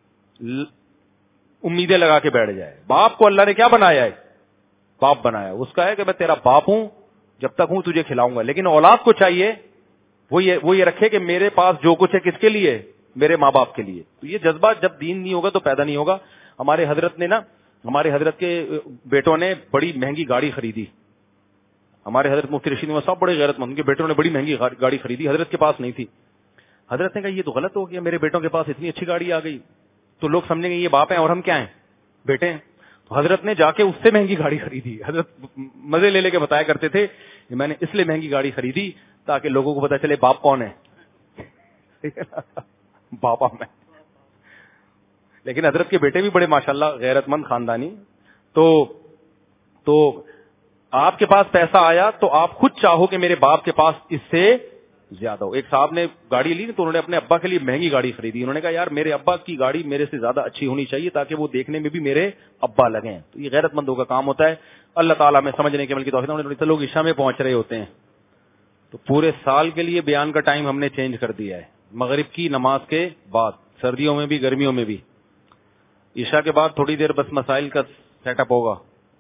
امیدیں لگا کے بیٹھ جائے. باپ کو اللہ نے کیا بنایا ہے؟ باپ بنایا. اس کا ہے کہ میں تیرا باپ ہوں, جب تک ہوں تجھے کھلاؤں گا. لیکن اولاد کو چاہیے وہ یہ وہ یہ رکھے کہ میرے پاس جو کچھ ہے کس کے لیے؟ میرے ماں باپ کے لیے. تو یہ جذبہ جب دین نہیں ہوگا تو پیدا نہیں ہوگا. ہمارے حضرت نے نا ہمارے حضرت کے بیٹوں نے بڑی مہنگی گاڑی خریدی. ہمارے حضرت مفتی رشید صاحب بڑے غیرت مند, ان کے بیٹوں نے بڑی مہنگی گاڑی خریدی, حضرت کے پاس نہیں تھی. حضرت نے کہا یہ تو غلط ہو گیا, میرے بیٹوں کے پاس اتنی اچھی گاڑی آ گئی تو لوگ سمجھیں گے یہ باپ ہیں اور ہم کیا ہیں؟ بیٹے ہیں. تو حضرت نے جا کے اس سے مہنگی گاڑی خریدی. حضرت مزے لے لے کے بتایا کرتے تھے کہ میں نے اس لیے مہنگی گاڑی خریدی تاکہ لوگوں کو پتا چلے باپ کون ہے, باپا میں. لیکن حضرت کے بیٹے بھی بڑے ماشاءاللہ غیرت مند خاندانی. تو تو آپ کے پاس پیسہ آیا تو آپ خود چاہو کہ میرے باپ کے پاس اس سے زیادہ ہو. ایک صاحب نے گاڑی لی تو انہوں نے اپنے ابا کے لیے مہنگی گاڑی خریدی. انہوں نے کہا یار میرے ابا کی گاڑی میرے سے زیادہ اچھی ہونی چاہیے تاکہ وہ دیکھنے میں بھی میرے ابا لگیں. تو یہ غیرت مندوں کا کام ہوتا ہے. اللہ تعالیٰ میں سمجھنے کے عمل کی توفیق. لوگ عشاء میں پہنچ رہے ہوتے ہیں تو پورے سال کے لیے بیان کا ٹائم ہم نے چینج کر دیا ہے, مغرب کی نماز کے بعد, سردیوں میں بھی گرمیوں میں بھی. عشاء کے بعد تھوڑی دیر بس مسائل کا سیٹ اپ ہوگا.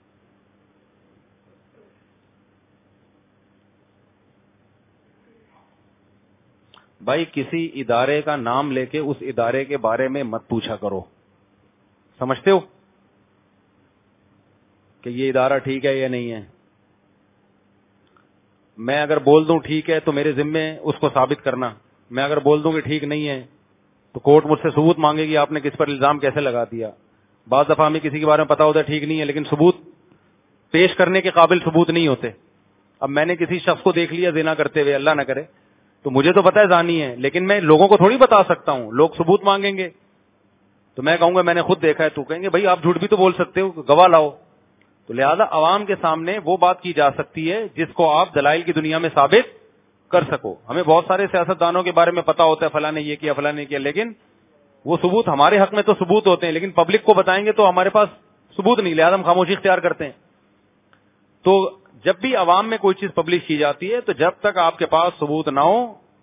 بھائی کسی ادارے کا نام لے کے اس ادارے کے بارے میں مت پوچھا کرو. سمجھتے ہو کہ یہ ادارہ ٹھیک ہے یا نہیں ہے؟ میں اگر بول دوں ٹھیک ہے تو میرے ذمے اس کو ثابت کرنا. میں اگر بول دوں کہ ٹھیک نہیں ہے تو کورٹ مجھ سے ثبوت مانگے گی آپ نے کس پر الزام کیسے لگا دیا. بعض دفعہ ہمیں کسی کے بارے میں پتا ہوتا ہے ٹھیک نہیں ہے لیکن ثبوت پیش کرنے کے قابل ثبوت نہیں ہوتے. اب میں نے کسی شخص کو دیکھ لیا زنا کرتے ہوئے, اللہ نہ کرے, تو مجھے تو پتا ہے زانی ہے, لیکن میں لوگوں کو تھوڑی بتا سکتا ہوں. لوگ ثبوت مانگیں گے تو میں کہوں گا میں نے خود دیکھا ہے, تو کہیں گے بھائی آپ جھوٹ بھی تو بول سکتے ہو, گواہ لاؤ. تو لہذا عوام کے سامنے وہ بات کی جا سکتی ہے جس کو آپ دلائل کی دنیا میں ثابت کر سکو. ہمیں بہت سارے سیاستدانوں کے بارے میں پتا ہوتا ہے فلاں نے یہ کیا فلاں نے کیا, لیکن وہ ثبوت ہمارے حق میں تو ثبوت ہوتے ہیں لیکن پبلک کو بتائیں گے تو ہمارے پاس ثبوت نہیں, لہذا ہم خاموشی اختیار کرتے ہیں. تو جب بھی عوام میں کوئی چیز پبلش کی جاتی ہے تو جب تک آپ کے پاس ثبوت نہ ہو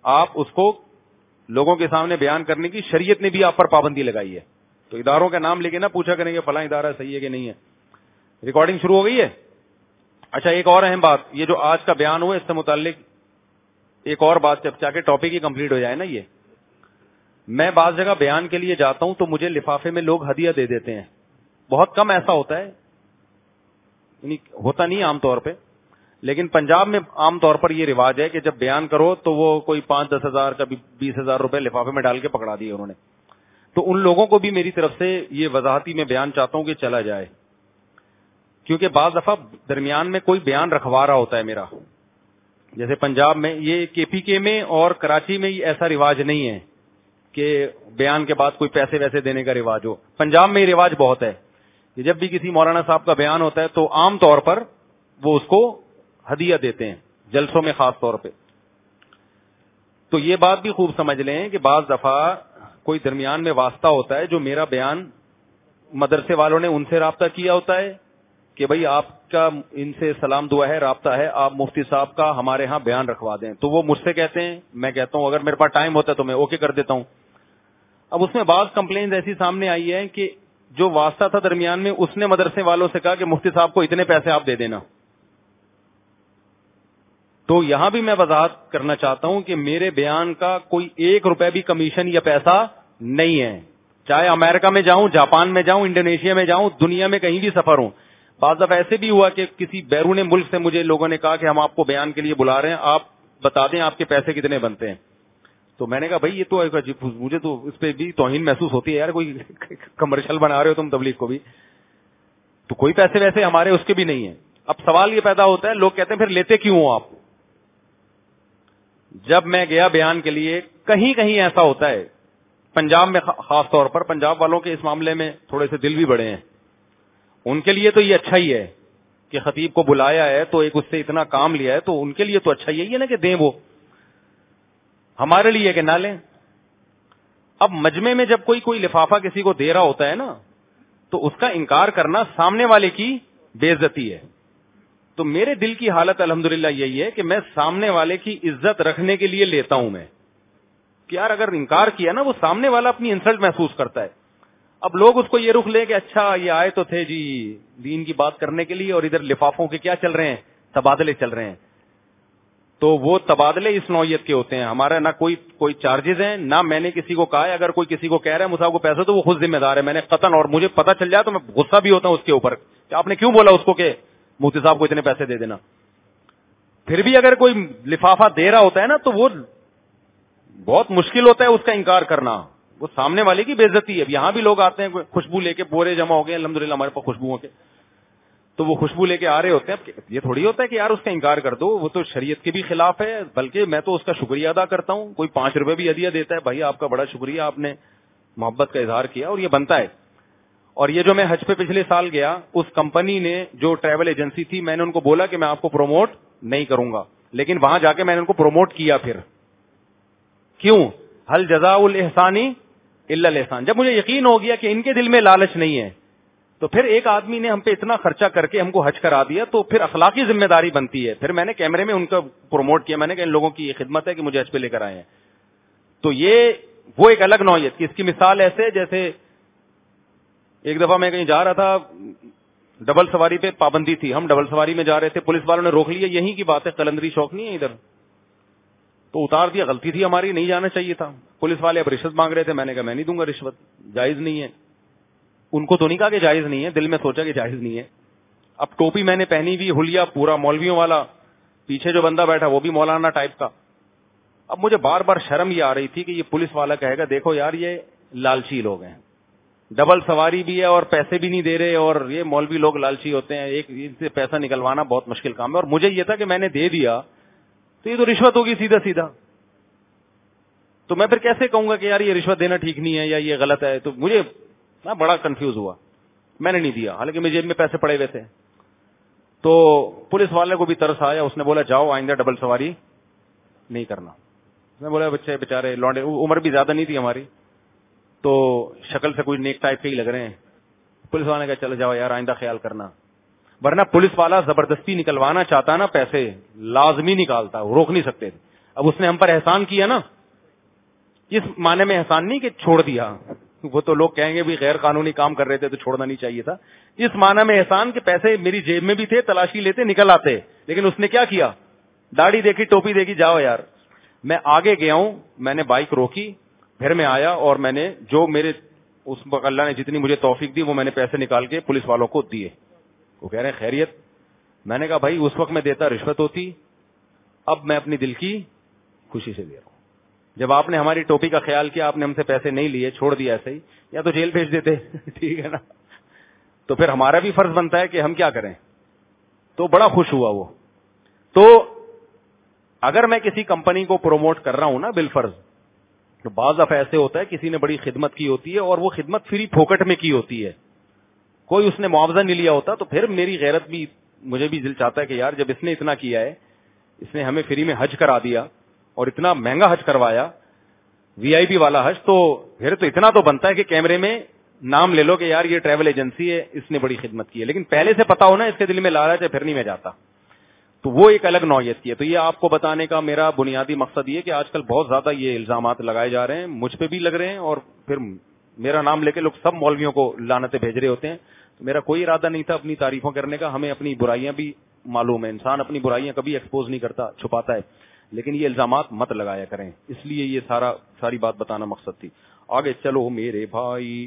آپ اس کو لوگوں کے سامنے بیان کرنے کی شریعت نے بھی آپ پر پابندی لگائی ہے. تو اداروں کا نام لے کے نہ پوچھا کریں گے فلاں ادارہ صحیح ہے کہ نہیں ہے. ریکارڈنگ شروع ہو گئی ہے. اچھا ایک اور اہم بات, یہ جو آج کا بیان ہوا اس سے متعلق ایک اور بات جب چاہ کے ٹاپک ہی کمپلیٹ ہو جائے نا. یہ میں بعض جگہ بیان کے لیے جاتا ہوں تو مجھے لفافے میں لوگ ہدیہ دے دیتے ہیں. بہت کم ایسا ہوتا ہے, یعنی ہوتا نہیں عام طور پہ, لیکن پنجاب میں عام طور پر یہ رواج ہے کہ جب بیان کرو تو وہ کوئی پانچ دس ہزار کبھی بیس ہزار روپے لفافے میں ڈال کے پکڑا دیے انہوں نے. تو ان لوگوں کو بھی میری طرف سے یہ وضاحتی میں بیان چاہتا ہوں کہ چلا جائے, کیونکہ بعض دفعہ درمیان میں کوئی بیان رکھوا رہا ہوتا ہے میرا. جیسے پنجاب میں, یہ کے پی کے میں اور کراچی میں ایسا رواج نہیں ہے کہ بیان کے بعد کوئی پیسے ویسے دینے کا رواج ہو. پنجاب میں یہ رواج بہت ہے کہ جب بھی کسی مولانا صاحب کا بیان ہوتا ہے تو عام طور پر وہ اس کو ہدیہ دیتے ہیں, جلسوں میں خاص طور پہ. تو یہ بات بھی خوب سمجھ لیں کہ بعض دفعہ کوئی درمیان میں واسطہ ہوتا ہے جو میرا بیان مدرسے والوں نے ان سے رابطہ کیا ہوتا ہے کہ بھئی آپ کا ان سے سلام دعا ہے, رابطہ ہے, آپ مفتی صاحب کا ہمارے ہاں بیان رکھوا دیں. تو وہ مجھ سے کہتے ہیں, میں کہتا ہوں اگر میرے پاس ٹائم ہوتا ہے تو میں اوکے کر دیتا ہوں. اب اس میں بعض کمپلینز ایسی سامنے آئی ہے کہ جو واسطہ تھا درمیان میں اس نے مدرسے والوں سے کہا کہ مفتی صاحب کو اتنے پیسے آپ دے دینا. تو یہاں بھی میں وضاحت کرنا چاہتا ہوں کہ میرے بیان کا کوئی ایک روپے بھی کمیشن یا پیسہ نہیں ہے. چاہے امریکہ میں جاؤں, جاپان میں جاؤں, انڈونیشیا میں جاؤں, دنیا میں کہیں بھی سفر ہوں. بعض دفعہ ایسے بھی ہوا کہ کسی بیرون ملک سے مجھے لوگوں نے کہا کہ ہم آپ کو بیان کے لیے بلا رہے ہیں, آپ بتا دیں آپ کے پیسے کتنے بنتے ہیں. تو میں نے کہا بھائی یہ تو مجھے تو اس پہ بھی توہین محسوس ہوتی ہے یار, کوئی کمرشل بنا رہے ہو تم تبلیغ کو بھی, تو کوئی پیسے ویسے ہمارے اس کے بھی نہیں ہیں. اب سوال یہ پیدا ہوتا ہے, لوگ کہتے ہیں پھر لیتے کیوں ہو آپ. جب میں گیا بیان کے لیے, کہیں کہیں ایسا ہوتا ہے, پنجاب میں خاص طور پر, پنجاب والوں کے اس معاملے میں تھوڑے سے دل بھی بڑے ہیں, ان کے لیے تو یہ اچھا ہی ہے کہ خطیب کو بلایا ہے تو ایک اس سے اتنا کام لیا ہے, تو ان کے لیے تو اچھا ہی ہے نا کہ دیں. وہ ہمارے لیے کہ نہ لیں. اب مجمع میں جب کوئی کوئی لفافہ کسی کو دے رہا ہوتا ہے نا, تو اس کا انکار کرنا سامنے والے کی بے عزتی ہے. تو میرے دل کی حالت الحمدللہ یہی ہے کہ میں سامنے والے کی عزت رکھنے کے لیے لیتا ہوں میں, کہ یار اگر انکار کیا نا وہ سامنے والا اپنی انسلٹ محسوس کرتا ہے. اب لوگ اس کو یہ رخ لے کہ اچھا یہ آئے تو تھے جی دین کی بات کرنے کے لیے, اور ادھر لفافوں کے کیا چل رہے ہیں, تبادلے چل رہے ہیں. تو وہ تبادلے اس نوعیت کے ہوتے ہیں. ہمارا نہ کوئی کوئی چارجز ہیں, نہ میں نے کسی کو کہا ہے. اگر کوئی کسی کو کہہ رہا ہے مصعب کو پیسہ تو وہ خود ذمہ دار ہے. میں نے قطعاً, اور مجھے پتہ چل جائے تو میں غصہ بھی ہوتا ہوں اس کے اوپر کہ آپ نے کیوں بولا اس کو کہ مفتی صاحب کو اتنے پیسے دے دینا. پھر بھی اگر کوئی لفافہ دے رہا ہوتا ہے نا تو وہ بہت مشکل ہوتا ہے اس کا انکار کرنا, وہ سامنے والے کی بے عزتی ہے. اب یہاں بھی لوگ آتے ہیں خوشبو لے کے, بورے جمع ہو گئے الحمدللہ ہمارے پاس خوشبوؤں کے, تو وہ خوشبو لے کے آ رہے ہوتے ہیں. یہ تھوڑی ہوتا ہے کہ یار اس کا انکار کر دو, وہ تو شریعت کے بھی خلاف ہے. بلکہ میں تو اس کا شکریہ ادا کرتا ہوں. کوئی پانچ روپے بھی ہدیہ دیتا ہے, بھائی آپ کا بڑا شکریہ, آپ نے محبت کا اظہار کیا, اور یہ بنتا ہے. اور یہ جو میں حج پہ پچھلے سال گیا, اس کمپنی نے جو ٹریول ایجنسی تھی, میں نے ان کو بولا کہ میں آپ کو پروموٹ نہیں کروں گا, لیکن وہاں جا کے میں نے ان کو پروموٹ کیا. پھر کیوں؟ ہل جزاء الاحسانی الا الاحسان. جب مجھے یقین ہو گیا کہ ان کے دل میں لالچ نہیں ہے, تو پھر ایک آدمی نے ہم پہ اتنا خرچہ کر کے ہم کو حج کرا دیا, تو پھر اخلاقی ذمہ داری بنتی ہے. پھر میں نے کیمرے میں ان کا پروموٹ کیا, میں نے کہا ان لوگوں کی یہ خدمت ہے کہ مجھے حج پہ لے کر آئے ہیں. تو یہ وہ ایک الگ نوعیت کی. اس کی مثال ایسے جیسے ایک دفعہ میں کہیں جا رہا تھا, ڈبل سواری پہ پابندی تھی, ہم ڈبل سواری میں جا رہے تھے, پولیس والوں نے روک لیا. یہیں کی بات ہے, قلندری شوق نہیں ہے ادھر, تو اتار دیا. غلطی تھی ہماری, نہیں جانا چاہیے تھا. پولیس والے اب رشوت مانگ رہے تھے, میں نے کہا میں نہیں دوں گا رشوت, جائز نہیں ہے. ان کو تو نہیں کہا کہ جائز نہیں ہے, دل میں سوچا کہ جائز نہیں ہے. اب ٹوپی میں نے پہنی ہوئی, حلیہ پورا مولویوں والا, پیچھے جو بندہ بیٹھا وہ بھی مولانا ٹائپ کا. اب مجھے بار بار شرم یہ آ رہی تھی کہ یہ پولیس والا کہے گا دیکھو یار یہ لالچی لوگ ہیں, ڈبل سواری بھی ہے اور پیسے بھی نہیں دے رہے, اور یہ مولوی لوگ لالچی ہوتے ہیں, ایک ان سے پیسہ نکلوانا بہت مشکل کام ہے. اور مجھے یہ تھا کہ میں نے دے دیا تو یہ تو رشوت ہوگی سیدھا سیدھا. تو میں پھر کیسے کہوں گا کہ یار یہ رشوت دینا ٹھیک نہیں ہے یا یہ غلط ہے. تو مجھے میں بڑا کنفیوز ہوا, میں نے نہیں دیا, حالانکہ میری جیب میں پیسے پڑے ہوئے تھے. تو پولیس والے کو بھی ترس آیا, اس نے بولا جاؤ آئندہ ڈبل سواری نہیں کرنا. میں بولا بچے بےچارے لونڈے, عمر بھی زیادہ نہیں تھی ہماری, تو شکل سے کوئی نیک ٹائپ کے ہی لگ رہے ہیں. پولیس والے نے کہا چلو جاؤ یار آئندہ خیال کرنا. ورنہ پولیس والا زبردستی نکلوانا چاہتا نا پیسے, لازمی نکالتا, روک نہیں سکتے. اب اس نے ہم پر احسان کیا نا, اس معنی میں احسان نہیں کہ چھوڑ دیا, وہ تو لوگ کہیں گے بھی غیر قانونی کام کر رہے تھے تو چھوڑنا نہیں چاہیے تھا. اس معنی میں احسان کہ پیسے میری جیب میں بھی تھے, تلاشی لیتے نکل آتے, لیکن اس نے کیا کیا, داڑھی دیکھی, ٹوپی دیکھی, جاؤ یار. میں آگے گیا ہوں, میں نے بائک روکی, پھر میں آیا اور میں نے جو میرے اس وقت اللہ نے جتنی مجھے توفیق دی وہ میں نے پیسے نکال کے پولیس والوں کو دیے. وہ کہہ رہے ہیں خیریت. میں نے کہا بھائی اس وقت میں دیتا رشوت ہوتی, اب میں اپنی دل کی خوشی سے دے رہا ہوں. جب آپ نے ہماری ٹوپی کا خیال کیا, آپ نے ہم سے پیسے نہیں لیے, چھوڑ دیا ایسے ہی, یا تو جیل بھیج دیتے, ٹھیک ہے نا, تو پھر ہمارا بھی فرض بنتا ہے کہ ہم کیا کریں. تو بڑا خوش ہوا وہ. تو اگر میں کسی کمپنی کو پروموٹ کر رہا ہوں نا بالفرض, تو بعض دفعہ ایسے ہوتا ہے کسی نے بڑی خدمت کی ہوتی ہے اور وہ خدمت فری پھوکٹ میں کی ہوتی ہے, کوئی اس نے معاوضہ نہیں لیا ہوتا, تو پھر میری غیرت بھی, مجھے بھی دل چاہتا ہے کہ یار جب اس نے اتنا کیا ہے, اس نے ہمیں فری میں حج کرا دیا اور اتنا مہنگا حج کروایا, وی آئی پی والا حج, تو پھر تو اتنا تو بنتا ہے کہ کیمرے میں نام لے لو کہ یار یہ ٹریول ایجنسی ہے, اس نے بڑی خدمت کی ہے. لیکن پہلے سے پتا ہونا اس کے دل میں لالچ ہے, پھر نہیں میں جاتا. تو وہ ایک الگ نوعیت کی ہے. تو یہ آپ کو بتانے کا میرا بنیادی مقصد یہ کہ آج کل بہت زیادہ یہ الزامات لگائے جا رہے ہیں, مجھ پہ بھی لگ رہے ہیں, اور پھر میرا نام لے کے لوگ سب مولویوں کو لعنتیں بھیج رہے ہوتے ہیں. تو میرا کوئی ارادہ نہیں تھا اپنی تعریفوں کرنے کا, ہمیں اپنی برائیاں بھی معلوم ہے, انسان اپنی برائیاں کبھی ایکسپوز نہیں کرتا, چھپاتا ہے, لیکن یہ الزامات مت لگایا کریں. اس لیے یہ سارا ساری بات بتانا مقصد تھی. آگے چلو میرے بھائی.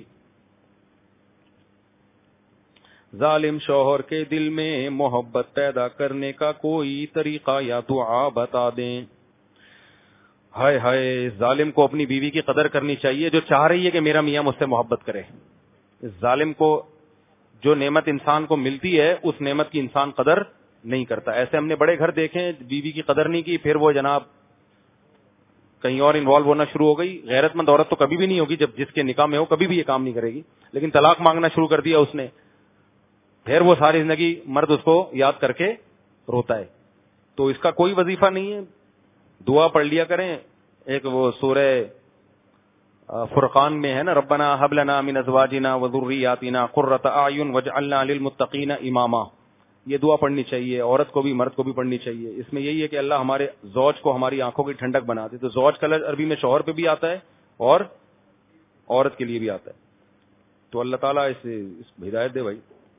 ظالم شوہر کے دل میں محبت پیدا کرنے کا کوئی طریقہ یا دعا بتا دیں. ہائے ہائے, ظالم کو اپنی بیوی کی قدر کرنی چاہیے جو چاہ رہی ہے کہ میرا میاں مجھ سے محبت کرے. اس ظالم کو جو نعمت انسان کو ملتی ہے اس نعمت کی انسان قدر نہیں کرتا. ایسے ہم نے بڑے گھر دیکھے, بیوی کی قدر نہیں کی, پھر وہ جناب کہیں اور انوالو ہونا شروع ہو گئی. غیرت مند عورت تو کبھی بھی نہیں ہوگی جب جس کے نکاح میں ہو, کبھی بھی یہ کام نہیں کرے گی, لیکن طلاق مانگنا شروع کر دیا اس نے, پھر وہ ساری زندگی مرد اس کو یاد کر کے روتا ہے. تو اس کا کوئی وظیفہ نہیں ہے, دعا پڑھ لیا کریں. ایک وہ سورہ فرقان میں ہے نا, ربنا هب لنا من ازواجنا وذرياتنا قرۃ اعین واجعلنا للمتقین اماما. یہ دعا پڑھنی چاہیے, عورت کو بھی مرد کو بھی پڑھنی چاہیے. اس میں یہی ہے کہ اللہ ہمارے زوج کو ہماری آنکھوں کی ٹھنڈک بنا دے. تو زوج کا لفظ عربی میں شوہر پہ بھی آتا ہے اور عورت کے لیے بھی آتا ہے. تو اللہ تعالیٰ اس ہدایت دے بھائی.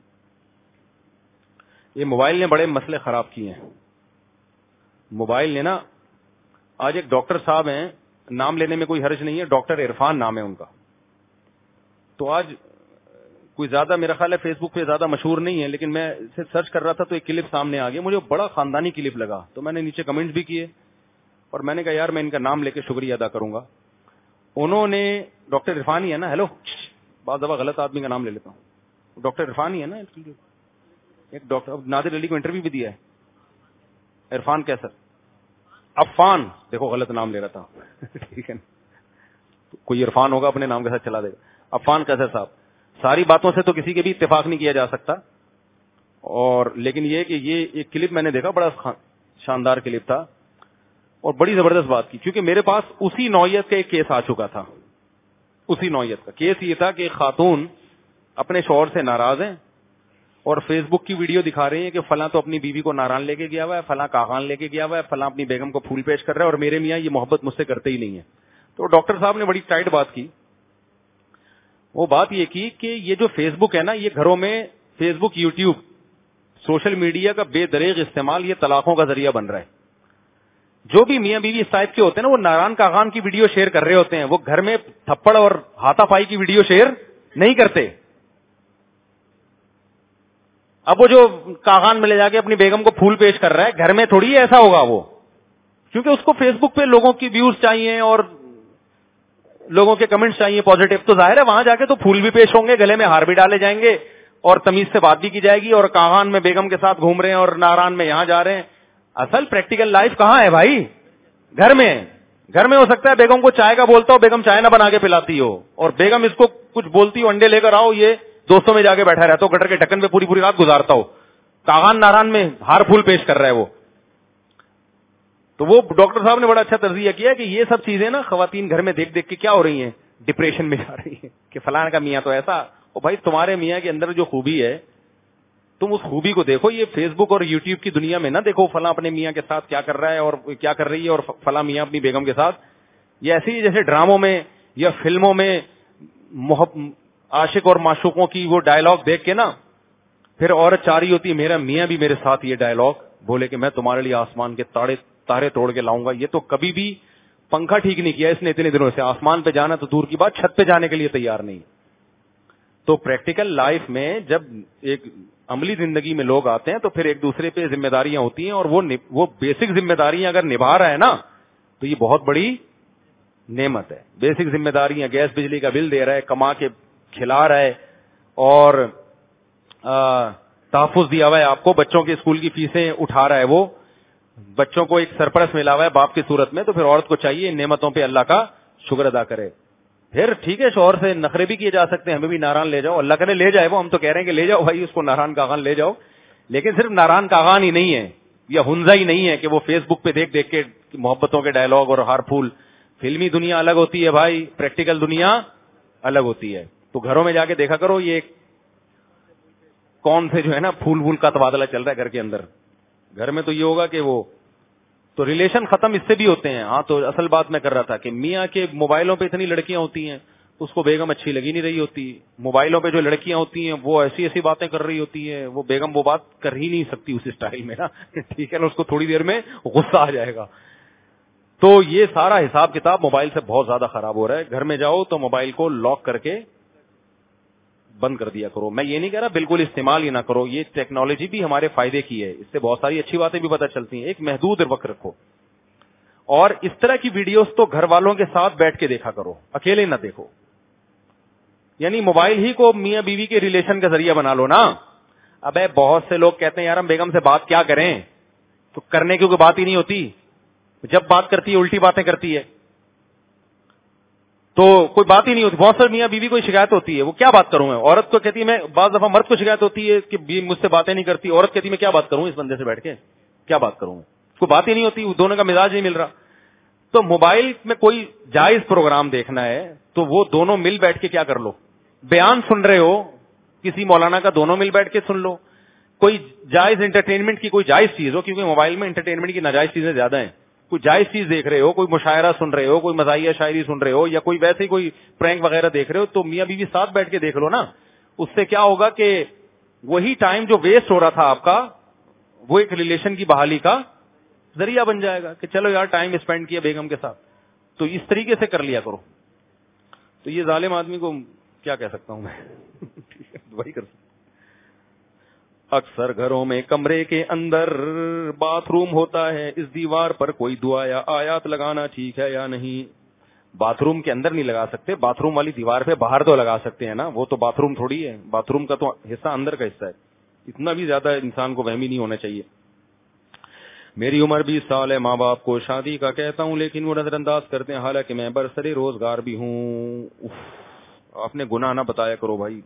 یہ موبائل نے بڑے مسئلے خراب کیے ہیں. موبائل نے نا, آج ایک ڈاکٹر صاحب ہیں, نام لینے میں کوئی حرج نہیں ہے, ڈاکٹر عرفان نام ہے ان کا. تو آج کوئی زیادہ میرا خیال ہے فیس بک پہ زیادہ مشہور نہیں ہے, لیکن میں اسے سرچ کر رہا تھا تو ایک کلپ سامنے آ گیا, مجھے بڑا خاندانی کلپ لگا. تو میں نے نیچے کمنٹس بھی کیے اور میں نے کہا یار میں ان کا نام لے کے شکریہ ادا کروں گا. انہوں نے, ڈاکٹر عرفان ہی ہے نا, ہیلو, بعض دفعہ غلط آدمی کا نام لے لیتا ہوں, ڈاکٹر عرفان ہی ہے نا, ایک ڈاکٹر نادر علی کو انٹرویو بھی دیا ہے. عرفان کیسر, عفان, دیکھو غلط نام لے رہا تھا, ٹھیک ہے نا, کوئی عرفان ہوگا اپنے نام کے ساتھ چلا دے گا. عفان کیسر صاحب, ساری باتوں سے تو کسی کے بھی اتفاق نہیں کیا جا سکتا, اور لیکن یہ کہ یہ ایک کلپ میں نے دیکھا, بڑا شاندار کلپ تھا اور بڑی زبردست بات کی, کیونکہ میرے پاس اسی نوعیت کا ایک کیس آ چکا تھا. اسی نوعیت کا کیس یہ تھا کہ ایک خاتون اپنے شوہر سے ناراض ہیں اور فیس بک کی ویڈیو دکھا رہی ہیں کہ فلاں تو اپنی بیوی کو ناران لے کے گیا ہوا ہے, فلاں کاغان لے کے گیا ہوا ہے, فلاں اپنی بیگم کو پھول پیش کر رہا ہے, اور میرے میاں یہ محبت مجھ سے کرتے ہی نہیں ہے. تو ڈاکٹر صاحب نے بڑی ٹائٹ بات کی. وہ بات یہ کی کہ یہ جو فیس بک ہے نا, یہ گھروں میں Facebook, YouTube, social media کا بے دریغ استعمال یہ طلاقوں کا ذریعہ بن رہا ہے. جو بھی میاں بیوی اس ٹائپ کے ہوتے ہیں نا, وہ ناران کاغان کی ویڈیو شیئر کر رہے ہوتے ہیں, وہ گھر میں تھپڑ اور ہاتھا پائی کی ویڈیو شیئر نہیں کرتے. اب وہ جو کاغان میں لے جا کے اپنی بیگم کو پھول پیش کر رہا ہے, گھر میں تھوڑی ایسا ہوگا وہ, کیونکہ اس کو فیس بک پہ لوگوں کی ویوز چاہیے اور لوگوں کے کمنٹس چاہیے پازیٹو. تو ظاہر ہے وہاں جا کے تو پھول بھی پیش ہوں گے, گلے میں ہار بھی ڈالے جائیں گے, اور تمیز سے بات بھی کی جائے گی, اور کاغان میں بیگم کے ساتھ گھوم رہے ہیں اور ناران میں یہاں جا رہے ہیں. اصل پریکٹیکل لائف کہاں ہے بھائی؟ گھر میں. گھر میں ہو سکتا ہے بیگم کو چائے کا بولتا ہو, بیگم چائے نہ بنا کے پلاتی ہو, اور بیگم اس کو کچھ بولتی ہو, انڈے لے کر آؤ, یہ دوستوں میں جا کے بیٹھا رہتا ہو, گٹر کے ڈھکن پہ پوری پوری رات گزارتا ہو, کاغان ناران میں ہار پھول پیش کر رہا ہے وہ. تو وہ ڈاکٹر صاحب نے بڑا اچھا تجزیہ کیا کہ یہ سب چیزیں نا خواتین گھر میں دیکھ دیکھ کے کیا ہو رہی ہیں, ڈپریشن میں جا رہی ہیں کہ فلاں کا میاں تو ایسا. اور بھائی تمہارے میاں کے اندر جو خوبی ہے تم اس خوبی کو دیکھو. یہ فیس بک اور یوٹیوب کی دنیا میں نہ دیکھو فلاں اپنے میاں کے ساتھ کیا کر رہا ہے اور کیا کر رہی ہے اور فلاں میاں اپنی بیگم کے ساتھ. یہ ایسے ہی جیسے ڈراموں میں یا فلموں میں عاشق اور معشوقوں کی وہ ڈائلگ دیکھ کے نا پھر عورت چاہ رہی ہوتی ہے میرا میاں بھی میرے ساتھ یہ ڈائلگ بولے کہ میں تمہارے لیے آسمان کے تارے تارے توڑ کے لاؤں گا. یہ تو کبھی بھی پنکھا ٹھیک نہیں کیا اس نے اتنے دنوں سے. آسمان پہ جانا تو دور کی بات, چھت پہ جانے کے لیے تیار نہیں. تو پریکٹیکل لائف میں جب ایک عملی زندگی میں لوگ آتے ہیں تو پھر ایک دوسرے پہ ذمہ داریاں ہوتی ہیں, اور وہ وہ بیسک ذمہ داریاں اگر نبھا رہا ہے نا تو یہ بہت بڑی نعمت ہے. بیسک ذمہ داریاں, گیس بجلی کا بل دے رہا ہے, کما کے کھلا رہا ہے, اور تحفظ دیا ہوا ہے آپ کو, بچوں کے اسکول کی فیسیں اٹھا رہا ہے, وہ بچوں کو ایک سرپرست ملا ہوا ہے باپ کی صورت میں. تو پھر عورت کو چاہیے ان نعمتوں پہ اللہ کا شکر ادا کرے. پھر ٹھیک ہے شوہر سے نخرے بھی کیے جا سکتے ہیں, ہمیں بھی ناران لے جاؤ, اللہ کرے لے جائے وہ, ہم تو کہہ رہے ہیں کہ لے جاؤ بھائی اس کو ناران کاغان لے جاؤ. لیکن صرف ناران کاغان ہی نہیں ہے یا ہنزا ہی نہیں ہے کہ وہ فیس بک پہ دیکھ دیکھ کے محبتوں کے ڈائلگ اور ہار پھول. فلمی دنیا الگ ہوتی ہے بھائی, پریکٹیکل دنیا الگ ہوتی ہے. تو گھروں میں جا کے دیکھا کرو یہ کون سے جو ہے نا پھول پھول کا تبادلہ چل رہا ہے گھر کے اندر. گھر میں تو یہ ہوگا کہ وہ تو ریلیشن ختم اس سے بھی ہوتے ہیں. ہاں تو اصل بات میں کر رہا تھا کہ میاں کے موبائلوں پہ اتنی لڑکیاں ہوتی ہیں اس کو بیگم اچھی لگی نہیں رہی ہوتی. موبائلوں پہ جو لڑکیاں ہوتی ہیں وہ ایسی ایسی باتیں کر رہی ہوتی ہیں, وہ بیگم وہ بات کر ہی نہیں سکتی اس اسٹائل میں نا, ٹھیک ہے نا, اس کو تھوڑی دیر میں غصہ آ جائے گا. تو یہ سارا حساب کتاب موبائل سے بہت زیادہ خراب ہو رہا ہے. گھر میں جاؤ تو موبائل کو لاک کر کے بند کر دیا کرو. میں یہ نہیں کہہ رہا بالکل استعمال ہی نہ کرو, یہ ٹیکنالوجی بھی ہمارے فائدے کی ہے, اس سے بہت ساری اچھی باتیں بھی پتہ چلتی ہیں. ایک محدود وقت رکھو, اور اس طرح کی ویڈیوز تو گھر والوں کے ساتھ بیٹھ کے دیکھا کرو, اکیلے نہ دیکھو. یعنی موبائل ہی کو میاں بیوی کے ریلیشن کا ذریعہ بنا لو نا. ابے بہت سے لوگ کہتے ہیں یار ہم بیگم سے بات کیا کریں, تو کرنے کی کوئی بات ہی نہیں ہوتی. جب بات کرتی ہے الٹی باتیں کرتی ہے, تو کوئی بات ہی نہیں ہوتی. بہت سے میاں بیوی کو شکایت ہوتی ہے, وہ کیا بات کروں میں. عورت کو کہتی ہے, میں بعض دفعہ مرد کو شکایت ہوتی ہے کہ مجھ سے باتیں نہیں کرتی, عورت کہتی ہے میں کیا بات کروں اس بندے سے بیٹھ کے, کیا بات کروں میں, کوئی بات ہی نہیں ہوتی, دونوں کا مزاج نہیں مل رہا. تو موبائل میں کوئی جائز پروگرام دیکھنا ہے تو وہ دونوں مل بیٹھ کے کیا کر لو. بیان سن رہے ہو کسی مولانا کا, دونوں مل بیٹھ کے سن لو. کوئی جائز انٹرٹینمنٹ کی کوئی جائز چیز ہو, کیونکہ موبائل میں انٹرٹینمنٹ کی ناجائز چیزیں زیادہ ہیں. کوئی جائز چیز دیکھ رہے ہو, کوئی مشاعرہ سن رہے ہو, کوئی مزاحیہ شاعری سن رہے ہو, یا کوئی ویسے ہی کوئی پرینک وغیرہ دیکھ رہے ہو, تو میاں بیوی ساتھ بیٹھ کے دیکھ لو نا. اس سے کیا ہوگا کہ وہی ٹائم جو ویسٹ ہو رہا تھا آپ کا, وہ ایک ریلیشن کی بحالی کا ذریعہ بن جائے گا کہ چلو یار ٹائم اسپینڈ کیا بیگم کے ساتھ. تو اس طریقے سے کر لیا کرو. تو یہ ظالم آدمی کو کیا کہہ سکتا ہوں میں, وہی کر سکتا. اکثر گھروں میں کمرے کے اندر باتھ روم ہوتا ہے, اس دیوار پر کوئی دعا یا آیات لگانا ٹھیک ہے یا نہیں. باتھ روم کے اندر نہیں لگا سکتے, باتھ روم والی دیوار پہ باہر تو لگا سکتے ہیں نا, وہ تو باتھ روم تھوڑی ہے. باتھ روم کا تو حصہ اندر کا حصہ ہے. اتنا بھی زیادہ انسان کو وہمی نہیں ہونا چاہیے. میری عمر بیس سال ہے, ماں باپ کو شادی کا کہتا ہوں لیکن وہ نظر انداز کرتے ہیں, حالانکہ میں برسر روزگار بھی ہوں. آپ نے گناہ نہ بتایا کرو بھائی,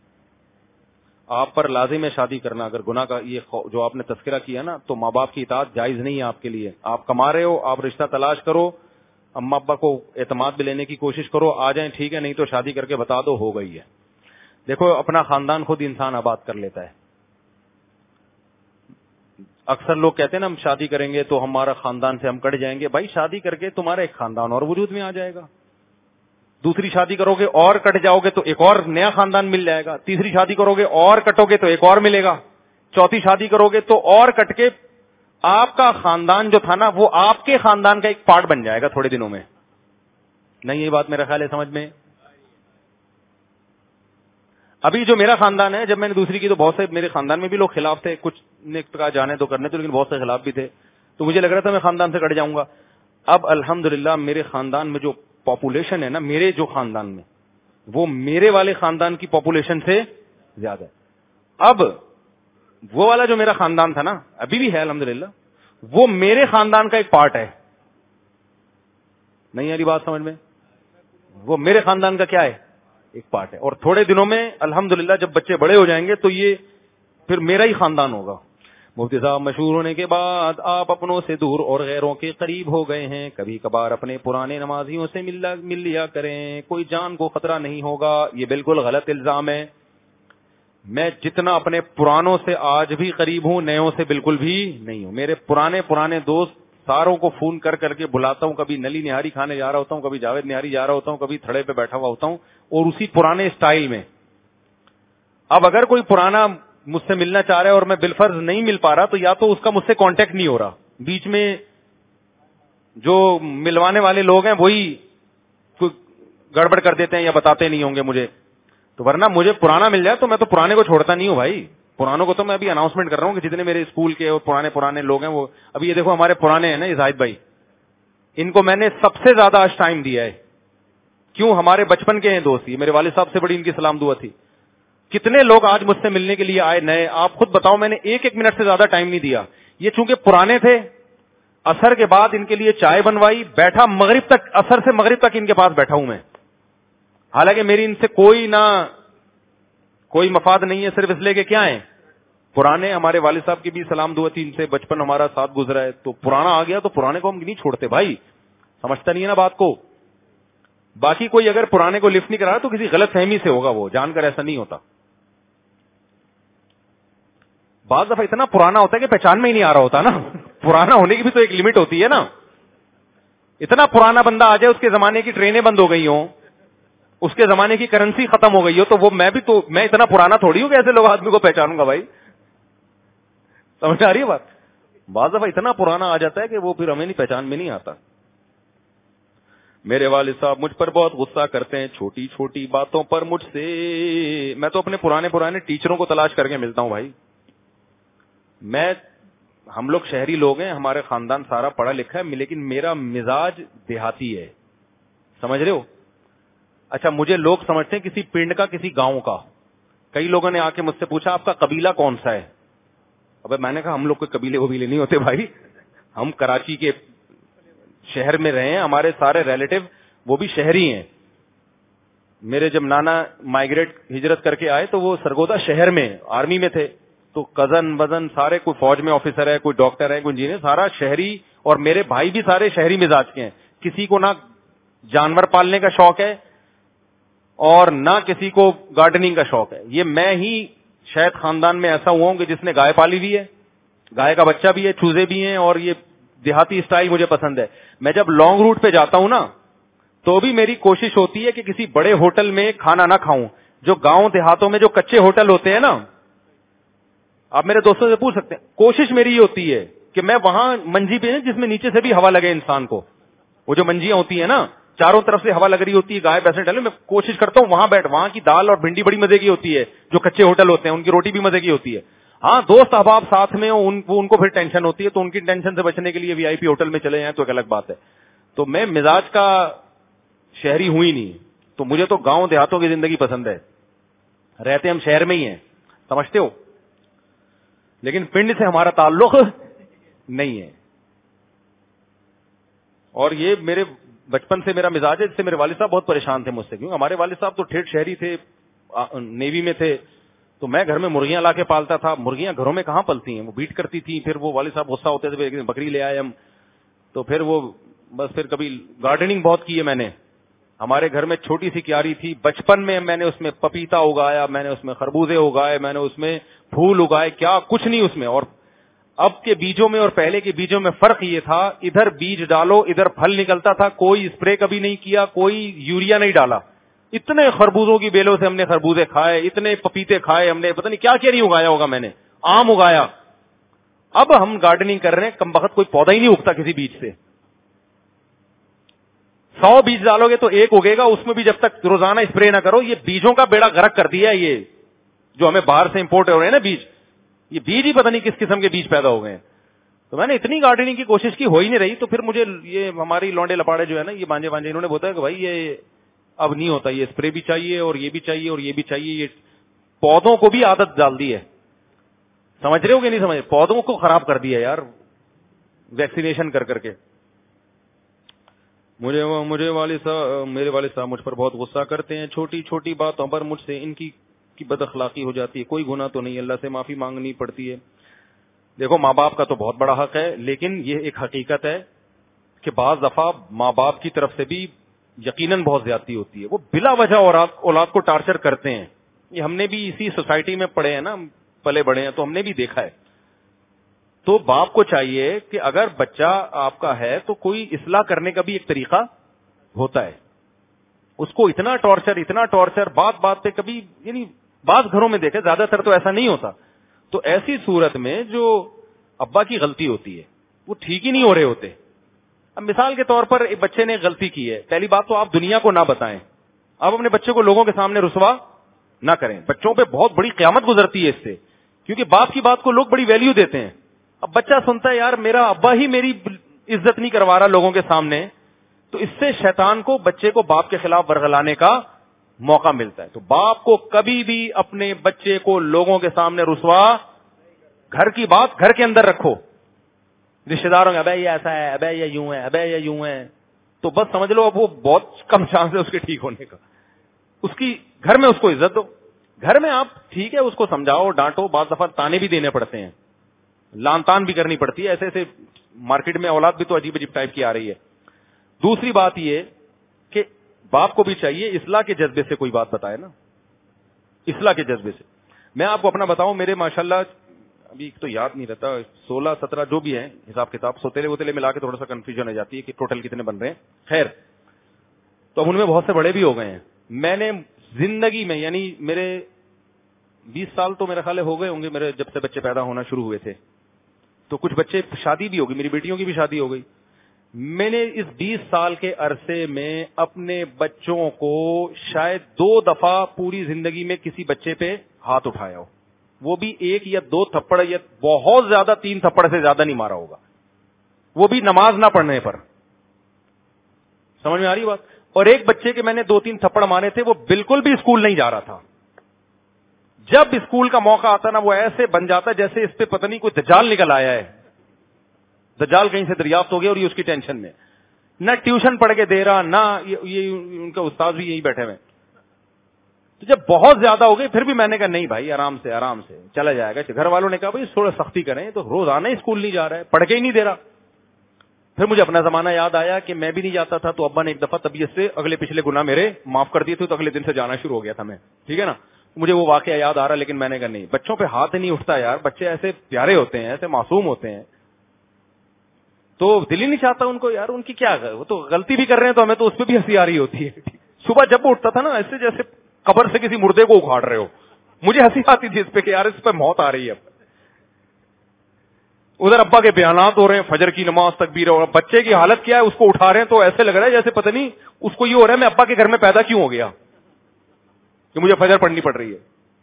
آپ پر لازم ہے شادی کرنا. اگر گناہ کا یہ جو آپ نے تذکرہ کیا نا, تو ماں باپ کی اطاعت جائز نہیں ہے آپ کے لیے. آپ کما رہے ہو, آپ رشتہ تلاش کرو, اما ابا کو اعتماد بھی لینے کی کوشش کرو, آ جائیں ٹھیک ہے, نہیں تو شادی کر کے بتا دو ہو گئی ہے. دیکھو اپنا خاندان خود انسان آباد کر لیتا ہے. اکثر لوگ کہتے ہیں نا ہم شادی کریں گے تو ہمارا خاندان سے ہم کٹ جائیں گے. بھائی شادی کر کے تمہارا ایک خاندان اور وجود میں آ جائے گا. دوسری شادی کرو گے اور کٹ جاؤ گے تو ایک اور نیا خاندان مل جائے گا. تیسری شادی کرو گے اور کٹو گے تو ایک اور ملے گا. چوتھی شادی کرو گے تو اور کٹ کے آپ کا خاندان جو تھا نا وہ آپ کے خاندان کا ایک پارٹ بن جائے گا تھوڑے دنوں میں. نہیں یہ بات میرا خیال ہے سمجھ میں. ابھی جو میرا خاندان ہے, جب میں نے دوسری کی تو بہت سے میرے خاندان میں بھی لوگ خلاف تھے, کچھ نے کہا جانے تو کرنے تو, لیکن بہت سے خلاف بھی تھے. تو مجھے لگ رہا تھا میں خاندان سے کٹ جاؤں گا. اب الحمدللہ میرے خاندان میں جو پاپولیشن ہے نا, میرے جو خاندان میں, وہ میرے والے خاندان کی پاپولیشن سے زیادہ ہے. اب وہ والا جو میرا خاندان تھا نا, ابھی بھی ہے الحمدللہ, وہ میرے خاندان کا ایک پارٹ ہے. نہیں یاری بات سمجھ میں, وہ میرے خاندان کا کیا ہے, ایک پارٹ ہے. اور تھوڑے دنوں میں الحمدللہ جب بچے بڑے ہو جائیں گے تو یہ پھر میرا ہی خاندان ہوگا. مفتی صاحب مشہور ہونے کے بعد آپ اپنوں سے دور اور غیروں کے قریب ہو گئے ہیں. کبھی کبھار اپنے پرانے نمازیوں سے مل لیا کریں, کوئی جان کو خطرہ نہیں ہوگا. یہ بالکل غلط الزام ہے. میں جتنا اپنے پرانوں سے آج بھی قریب ہوں، نیوں سے بالکل بھی نہیں ہوں. میرے پرانے پرانے دوست ساروں کو فون کر کر کے بلاتا ہوں. کبھی نلی نہاری کھانے جا رہا ہوتا ہوں، کبھی جاوید نہاری جا رہا ہوتا ہوں، کبھی تھڑے پہ بیٹھا ہوا ہوتا ہوں، اور اسی پرانے اسٹائل میں. اب اگر کوئی پرانا مجھ سے ملنا چاہ رہا ہے اور میں بالفرض نہیں مل پا رہا، تو یا تو اس کا مجھ سے کانٹیکٹ نہیں ہو رہا، بیچ میں جو ملوانے والے لوگ ہیں وہی گڑبڑ کر دیتے ہیں یا بتاتے نہیں ہوں گے مجھے. تو ورنہ مجھے پرانا مل جائے تو میں تو پرانے کو چھوڑتا نہیں ہوں بھائی. پرانوں کو تو میں ابھی اناؤنسمنٹ کر رہا ہوں کہ جتنے میرے اسکول کے اور پرانے پرانے لوگ ہیں وہ ابھی یہ دیکھو ہمارے پرانے ہیں نا یہ زاہد بھائی، ان کو میں نے سب سے زیادہ آج ٹائم دیا ہے. کیوں؟ ہمارے بچپن کے ہیں دوست، یہ میرے والد صاحب سے بڑی ان کی سلام دعا تھی. کتنے لوگ آج مجھ سے ملنے کے لیے آئے نئے، آپ خود بتاؤ. میں نے ایک ایک منٹ سے زیادہ ٹائم نہیں دیا. یہ چونکہ پرانے تھے، اثر کے بعد ان کے لیے چائے بنوائی، بیٹھا مغرب تک، اثر سے مغرب تک ان کے پاس بیٹھا ہوں میں. حالانکہ میری ان سے کوئی نہ کوئی مفاد نہیں ہے، صرف اس لیے کہ کیا ہے پرانے. ہمارے والد صاحب کی بھی سلام دعا تھی، ان سے بچپن ہمارا ساتھ گزرا ہے. تو پرانا آ گیا تو پرانے کو ہم نہیں چھوڑتے بھائی. سمجھتا نہیں ہے نا بات کو. باقی کوئی اگر پرانے کو لفٹ نہیں کرا تو کسی غلط فہمی سے ہوگا، وہ جان کر ایسا نہیں ہوتا. بعض دفعہ اتنا پرانا ہوتا ہے کہ پہچان میں ہی نہیں آ رہا ہوتا نا. پرانا ہونے کی بھی تو ایک لمٹ ہوتی ہے نا. اتنا پرانا بندہ آ جائے، اس کے زمانے کی ٹرینیں بند ہو گئی ہوں، اس کے زمانے کی کرنسی ختم ہو گئی ہو، تو وہ میں بھی تو میں اتنا پرانا تھوڑی ہوں کہ ایسے لوگ آدمی کو پہچانوں گا بھائی. سمجھ آ رہی ہے بات؟ بعض دفعہ اتنا پرانا آ جاتا ہے کہ وہ پھر ہمیں نہیں پہچان میں نہیں آتا. میرے والد صاحب مجھ پر بہت غصہ کرتے ہیں چھوٹی چھوٹی باتوں پر مجھ سے. میں تو اپنے پرانے پرانے ٹیچروں کو تلاش کر کے ملتا ہوں بھائی. میں ہم لوگ شہری لوگ ہیں، ہمارے خاندان سارا پڑھا لکھا ہے، لیکن میرا مزاج دیہاتی ہے. سمجھ رہے ہو؟ اچھا مجھے لوگ سمجھتے ہیں کسی پنڈ کا، کسی گاؤں کا. کئی لوگوں نے آ کے مجھ سے پوچھا آپ کا قبیلہ کون سا ہے. ابے میں نے کہا ہم لوگ کوئی قبیلے وبیلے نہیں ہوتے بھائی. ہم کراچی کے شہر میں رہے ہیں، ہمارے سارے ریلیٹو وہ بھی شہری ہیں. میرے جب نانا مائگریٹ ہجرت کر کے آئے تو وہ سرگودا شہر میں آرمی میں تھے، تو کزن وزن سارے، کوئی فوج میں آفیسر ہے، کوئی ڈاکٹر ہے، کوئی انجینئر، سارا شہری. اور میرے بھائی بھی سارے شہری مزاج کے ہیں. کسی کو نہ جانور پالنے کا شوق ہے اور نہ کسی کو گارڈننگ کا شوق ہے. یہ میں ہی شاید خاندان میں ایسا ہوا ہوں کہ جس نے گائے پالی بھی ہے، گائے کا بچہ بھی ہے، چوزے بھی ہیں، اور یہ دیہاتی اسٹائل مجھے پسند ہے. میں جب لانگ روٹ پہ جاتا ہوں نا تو بھی میری کوشش ہوتی ہے کہ کسی بڑے ہوٹل میں کھانا نہ کھاؤں. جو گاؤں دیہاتوں میں جو کچے ہوٹل ہوتے ہیں نا، آپ میرے دوستوں سے پوچھ سکتے ہیں، کوشش میری یہ ہوتی ہے کہ میں وہاں منجی پہ جس میں نیچے سے بھی ہوا لگے انسان کو، وہ جو منجیاں ہوتی ہیں نا چاروں طرف سے ہوا لگ رہی ہوتی ہے، گائے بیسے ڈالے، میں کوشش کرتا ہوں وہاں بیٹھ. وہاں کی دال اور بھنڈی بڑی مزے کی ہوتی ہے. جو کچے ہوٹل ہوتے ہیں ان کی روٹی بھی مزے کی ہوتی ہے. ہاں دوست احباب ساتھ میں ان, ان کو پھر ٹینشن ہوتی ہے، تو ان کی ٹینشن سے بچنے کے لیے وی آئی پی ہوٹل میں چلے جائیں تو ایک الگ بات ہے. تو میں مزاج کا شہری ہوں ہی نہیں. تو مجھے تو گاؤں دیہاتوں کی زندگی پسند ہے. رہتے ہم شہر میں ہی ہیں، سمجھتے ہو، لیکن پنڈ سے ہمارا تعلق نہیں ہے. اور یہ میرے بچپن سے میرا مزاج ہے. جس سے میرے والد صاحب بہت پریشان تھے مجھ سے، کیوں ہمارے والد صاحب تو ٹھیٹ شہری تھے، نیوی میں تھے. تو میں گھر میں مرغیاں لا کے پالتا تھا. مرغیاں گھروں میں کہاں پلتی ہیں، وہ بیٹ کرتی تھی. پھر وہ والد صاحب غصہ ہوتے تھے، بکری لے آئے ہم. تو پھر وہ بس پھر کبھی گارڈننگ بہت کی ہے میں نے. ہمارے گھر میں چھوٹی سی کیاری تھی، بچپن میں میں نے اس میں پپیتا اگایا، میں نے اس میں خربوزے اگائے، میں نے اس میں پھول اگائے، کیا کچھ نہیں اس میں. اور اب کے بیجوں میں اور پہلے کے بیجوں میں فرق یہ تھا، ادھر بیج ڈالو ادھر پھل نکلتا تھا. کوئی اسپرے کبھی نہیں کیا، کوئی یوریا نہیں ڈالا. اتنے خربوزوں کی بیلوں سے ہم نے خربوزے کھائے، اتنے پپیتے کھائے ہم نے، پتہ نہیں کیا کیا نہیں اگایا ہوگا میں نے. آم اگایا. اب ہم گارڈننگ کر رہے ہیں، کم بخت کوئی پودا ہی نہیں اگتا کسی بیج سے. سو بیج ڈالو گے تو ایک اگے گا، اس میں بھی جب تک روزانہ اسپرے نہ کرو. یہ بیجوں کا بیڑا غرق کر دیا ہے. یہ جو ہمیں باہر سے امپورٹ ہو رہے ہیں نا بیج، یہ بیج ہی پتہ نہیں کس قسم کے بیج پیدا ہو گئے ہیں. تو میں نے اتنی گارڈننگ کی کوشش کی، ہو ہی نہیں رہی. تو پھر مجھے یہ ہماری لونڈے لپاڑے جو ہے نا، یہ بانجے بانجے، انہوں نے بتایا کہ بھائی یہ اب نہیں ہوتا، یہ اسپرے بھی چاہیے اور یہ بھی چاہیے اور یہ بھی چاہیے. یہ پودوں کو بھی عادت ڈال دی ہے. سمجھ رہے ہو کہ نہیں سمجھ؟ پودوں کو خراب کر دیا یار ویکسینیشن کر کر کے. مجھے مجھے والد صاحب میرے والد صاحب مجھ پر بہت غصہ کرتے ہیں چھوٹی چھوٹی باتوں پر مجھ سے ان کی کی بد اخلاقی ہو جاتی ہے. کوئی گناہ تو نہیں، اللہ سے معافی مانگنی پڑتی ہے. دیکھو ماں باپ کا تو بہت بڑا حق ہے، لیکن یہ ایک حقیقت ہے کہ بعض دفعہ ماں باپ کی طرف سے بھی یقیناً بہت زیادتی ہوتی ہے. وہ بلا وجہ اولاد کو ٹارچر کرتے ہیں، یہ ہم نے بھی اسی سوسائٹی میں پڑے ہیں نا, پلے بڑے ہیں, تو ہم نے بھی دیکھا ہے. تو باپ کو چاہیے کہ اگر بچہ آپ کا ہے تو کوئی اصلاح کرنے کا بھی ایک طریقہ ہوتا ہے. اس کو اتنا ٹارچر اتنا ٹارچر بات بات پہ کبھی, یعنی بعض گھروں میں دیکھے, زیادہ تر تو ایسا نہیں ہوتا. تو ایسی صورت میں جو ابا کی غلطی ہوتی ہے وہ ٹھیک ہی نہیں ہو رہے ہوتے. اب مثال کے طور پر ایک بچے نے غلطی کی ہے, پہلی بات تو آپ دنیا کو نہ بتائیں, آپ اپنے بچے کو لوگوں کے سامنے رسوا نہ کریں. بچوں پہ بہت بڑی قیامت گزرتی ہے اس سے, کیونکہ باپ کی بات کو لوگ بڑی ویلیو دیتے ہیں. اب بچہ سنتا ہے یار میرا ابا ہی میری عزت نہیں کروا رہا لوگوں کے سامنے, تو اس سے شیطان کو بچے کو باپ کے خلاف ورغلانے کا موقع ملتا ہے. تو باپ کو کبھی بھی اپنے بچے کو لوگوں کے سامنے رسوا, گھر کی بات گھر کے اندر رکھو. رشتے داروں میں ابے یہ ایسا ہے, ابے یہ یوں ہے, ابے یہ یوں ہے, تو بس سمجھ لو اب وہ بہت کم چانس ہے اس کے ٹھیک ہونے کا. اس کی گھر میں اس کو عزت دو. گھر میں آپ ٹھیک ہے اس کو سمجھاؤ ڈانٹو, بعض دفعہ تانے بھی دینے پڑتے ہیں, لان تان بھی کرنی پڑتی ہے. ایسے ایسے مارکیٹ میں اولاد بھی تو عجیب عجیب ٹائپ کی آ رہی ہے. دوسری بات یہ کہ باپ کو بھی چاہیے اصلاح کے جذبے سے کوئی بات بتائے نا, اصلاح کے جذبے سے. میں آپ کو اپنا بتاؤں, میرے ماشاءاللہ ابھی تو یاد نہیں رہتا, سولہ سترہ جو بھی ہیں حساب کتاب, سوتےلے ووتےلے ملا کے تھوڑا سا کنفیوژن ہو جاتی ہے کہ ٹوٹل کتنے بن رہے ہیں. خیر, تو اب ان میں بہت سے بڑے بھی ہو گئے ہیں. میں نے زندگی میں یعنی میرے بیس سال تو میرے خیال ہو گئے ہوں گے میرے جب سے بچے پیدا ہونا شروع ہوئے تھے, تو کچھ بچے شادی بھی ہو گئی, میری بیٹیوں کی بھی شادی ہو گئی. میں نے اس بیس سال کے عرصے میں اپنے بچوں کو شاید دو دفعہ پوری زندگی میں کسی بچے پہ ہاتھ اٹھایا ہو, وہ بھی ایک یا دو تھپڑ, یا بہت زیادہ تین تھپڑ سے زیادہ نہیں مارا ہوگا, وہ بھی نماز نہ پڑھنے پر. سمجھ میں آ رہی بات؟ اور ایک بچے کے میں نے دو تین تھپڑ مارے تھے, وہ بالکل بھی اسکول نہیں جا رہا تھا. جب اسکول کا موقع آتا نا وہ ایسے بن جاتا جیسے اس پہ پتہ نہیں کوئی دجال نکل آیا ہے, دجال کہیں سے دریافت ہو گیا اور یہ اس کی ٹینشن میں, نہ ٹیوشن پڑھ کے دے رہا, نہ یہ ان کا استاد بھی یہی بیٹھے ہوئے. تو جب بہت زیادہ ہو گئی پھر بھی میں نے کہا نہیں بھائی آرام سے آرام سے چلا جائے گا. گھر والوں نے کہا بھائی تھوڑا سختی کریں, تو روزانہ ہی اسکول نہیں جا رہا ہے, پڑھ کے ہی نہیں دے رہا. پھر مجھے اپنا زمانہ یاد آیا کہ میں بھی نہیں جاتا تھا, تو ابا نے ایک دفعہ طبیعت سے اگلے پچھلے گناہ میرے معاف کر دیے تھے, تو اگلے دن سے جانا شروع ہو گیا تھا میں. ٹھیک ہے نا, مجھے وہ واقعہ یاد آ رہا, لیکن میں نے کہا نہیں, بچوں پہ ہاتھ نہیں اٹھتا یار, بچے ایسے پیارے ہوتے ہیں, ایسے معصوم ہوتے ہیں, تو دل ہی نہیں چاہتا ان کو یار, ان کی کیا, وہ تو غلطی بھی کر رہے ہیں تو ہمیں تو اس پہ بھی ہنسی آ رہی ہوتی ہے. صبح جب وہ اٹھتا تھا نا ایسے جیسے قبر سے کسی مردے کو اکھاڑ رہے ہو, مجھے ہنسی آتی تھی اس پہ کہ یار اس پہ موت آ رہی ہے. ادھر ابا کے بیانات ہو رہے ہیں, فجر کی نماز تکبیر, اور بچے کی حالت کیا ہے, اس کو اٹھا رہے ہیں تو ایسے لگ رہا ہے جیسے پتہ نہیں اس کو یہ ہو رہا ہے میں ابا کے گھر میں پیدا کیوں ہو گیا کہ مجھے فجر پڑھنی پڑ رہی ہے.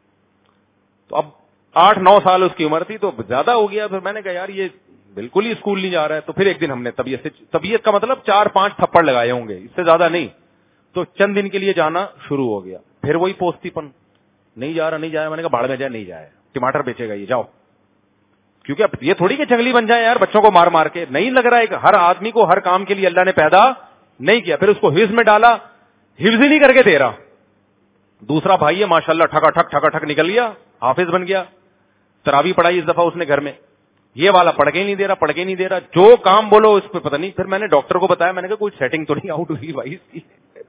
تو اب آٹھ نو سال اس کی عمر تھی, تو زیادہ ہو گیا. پھر میں نے کہا یار یہ بالکل ہی اسکول نہیں جا رہا ہے. تو پھر ایک دن ہم نے طبیعت سے, طبیعت کا مطلب چار پانچ تھپڑ لگائے ہوں گے, اس سے زیادہ نہیں. تو چند دن کے لیے جانا شروع ہو گیا. پھر وہی پوستی پن, نہیں جا رہا نہیں جا رہا. میں نے کہا باڑ میں جائے, نہیں جائے, ٹماٹر بیچے گا یہ, جاؤ. کیونکہ اب یہ تھوڑی کہ جنگلی بن جائے یار بچوں کو مار مار کے, نہیں لگ رہا ہے کہ ہر آدمی کو ہر کام کے لیے اللہ نے پیدا نہیں کیا. پھر اس کو حفظ میں ڈالا, حفظ ہی نہیں کر کے دے رہا. دوسرا بھائی ہے ماشاءاللہ ٹھکا ٹھک ٹھکا ٹھک نکل گیا, حافظ بن گیا, تراویح پڑھائی اس دفعہ اس نے گھر میں. یہ والا پڑھ کے ہی نہیں دے رہا, پڑھ کے نہیں دے رہا, جو کام بولو اس پہ پتہ نہیں. پھر میں نے ڈاکٹر کو بتایا, میں نے کہا کوئی سیٹنگ تو نہیں آؤٹ ہوئی بھائی اس کی,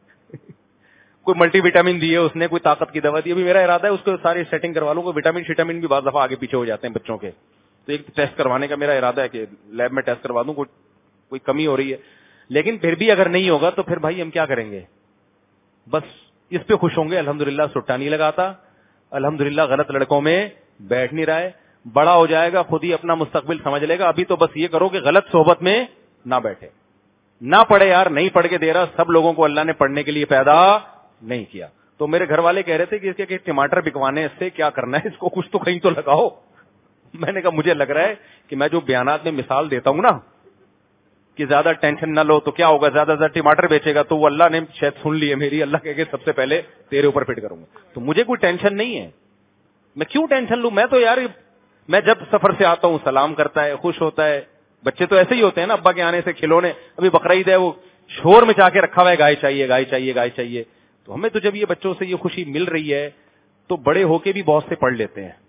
کوئی ملٹی وٹامن دی ہے اس نے, کوئی طاقت کی دوا دی. ابھی میرا ارادہ ہے اس کو ساری سیٹنگ کروا لوں. کوئی وٹامن شیٹامن بھی بعض دفعہ آگے پیچھے ہو جاتے ہیں بچوں کے, تو ایک ٹیسٹ کروانے کا میرا ارادہ ہے کہ لیب میں ٹیسٹ کروا دوں, کوئی کوئی کمی ہو رہی ہے. لیکن پھر بھی اگر نہیں ہوگا تو پھر بھائی ہم کیا کریں گے, بس اس پہ خوش ہوں گے. الحمدللہ سٹا نہیں لگاتا, الحمدللہ غلط لڑکوں میں بیٹھ نہیں رہا ہے. بڑا ہو جائے گا خود ہی اپنا مستقبل سمجھ لے گا. ابھی تو بس یہ کرو کہ غلط صحبت میں نہ بیٹھے, نہ پڑھے یار, نہیں پڑھ کے دے رہا. سب لوگوں کو اللہ نے پڑھنے کے لیے پیدا نہیں کیا. تو میرے گھر والے کہہ رہے تھے کہ اس کے ٹماٹر بکوانے اس سے کیا کرنا ہے, اس کو کچھ تو کہیں تو لگاؤ. میں نے کہا مجھے لگ رہا ہے کہ میں جو بیانات میں مثال دیتا ہوں نا کہ زیادہ ٹینشن نہ لو, تو کیا ہوگا, زیادہ زیادہ ٹماٹر بیچے گا تو وہ اللہ نے شاید سن لی ہے میری, اللہ کہہ کے سب سے پہلے تیرے اوپر فٹ کروں گا. تو مجھے کوئی ٹینشن نہیں ہے, میں کیوں ٹینشن لوں. میں تو یار میں جب سفر سے آتا ہوں سلام کرتا ہے, خوش ہوتا ہے. بچے تو ایسے ہی ہوتے ہیں نا, ابا کے آنے سے کھلونے, ابھی بقرعید ہے وہ شور مچا کے رکھا ہوا ہے, گائے چاہیے گائے چاہیے گائے چاہیے. تو ہمیں تو جب یہ بچوں سے یہ خوشی مل رہی ہے تو بڑے ہو کے بھی بہت سے پڑھ لیتے ہیں.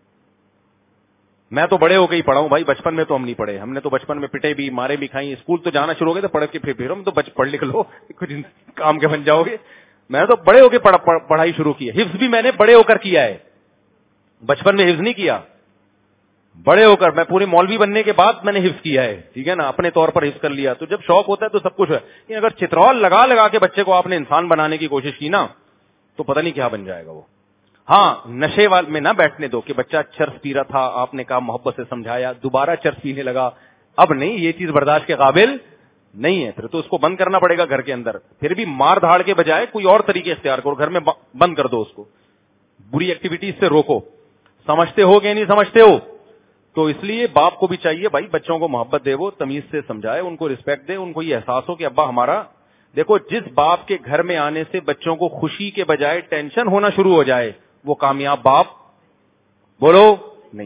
میں تو بڑے ہو کے ہی پڑھا ہوں بھائی, بچپن میں تو ہم نہیں پڑھے. ہم نے تو بچپن میں پٹے بھی, مارے بھی کھائی. اسکول تو جانا شروع ہو گئے تو پڑھ کے پھر پھر ہم تو بچ پڑھ لکھ لو, کچھ کام کے بن جاؤ گے. میں نے تو بڑے ہو کے پڑھائی شروع کی ہے. حفظ بھی میں نے بڑے ہو کر کیا ہے, بچپن میں حفظ نہیں کیا, بڑے ہو کر میں پورے مولوی بننے کے بعد میں نے حفظ کیا ہے, ٹھیک ہے نا, اپنے طور پر حفظ کر لیا. تو جب شوق ہوتا ہے تو سب کچھ ہے. اگر چترول لگا لگا کے بچے کو آپ نے انسان بنانے کی کوشش کی نا تو پتہ نہیں کیا بن جائے گا وہ. ہاں, نشے وال میں نہ بیٹھنے دو کہ بچہ چرس پی رہا تھا, آپ نے کہا محبت سے سمجھایا, دوبارہ چرس پینے لگا, اب نہیں, یہ چیز برداشت کے قابل نہیں ہے, پھر تو اس کو بند کرنا پڑے گا گھر کے اندر. پھر بھی مار دھاڑ کے بجائے کوئی اور طریقے اختیار کرو, گھر میں بند کر دو اس کو, بری ایکٹیویٹیز سے روکو. سمجھتے ہو کہ نہیں سمجھتے ہو؟ تو اس لیے باپ کو بھی چاہیے بھائی بچوں کو محبت دے, وہ تمیز سے سمجھائے, ان کو رسپیکٹ دے, ان کو یہ احساس ہو کہ ابا ہمارا. دیکھو, جس باپ کے گھر میں آنے سے بچوں کو خوشی کے بجائے ٹینشن ہونا شروع ہو جائے وہ کامیاب باپ بولو نہیں.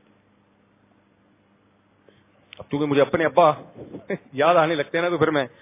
اب چونکہ مجھے اپنے ابا یاد آنے لگتے ہیں نا تو پھر میں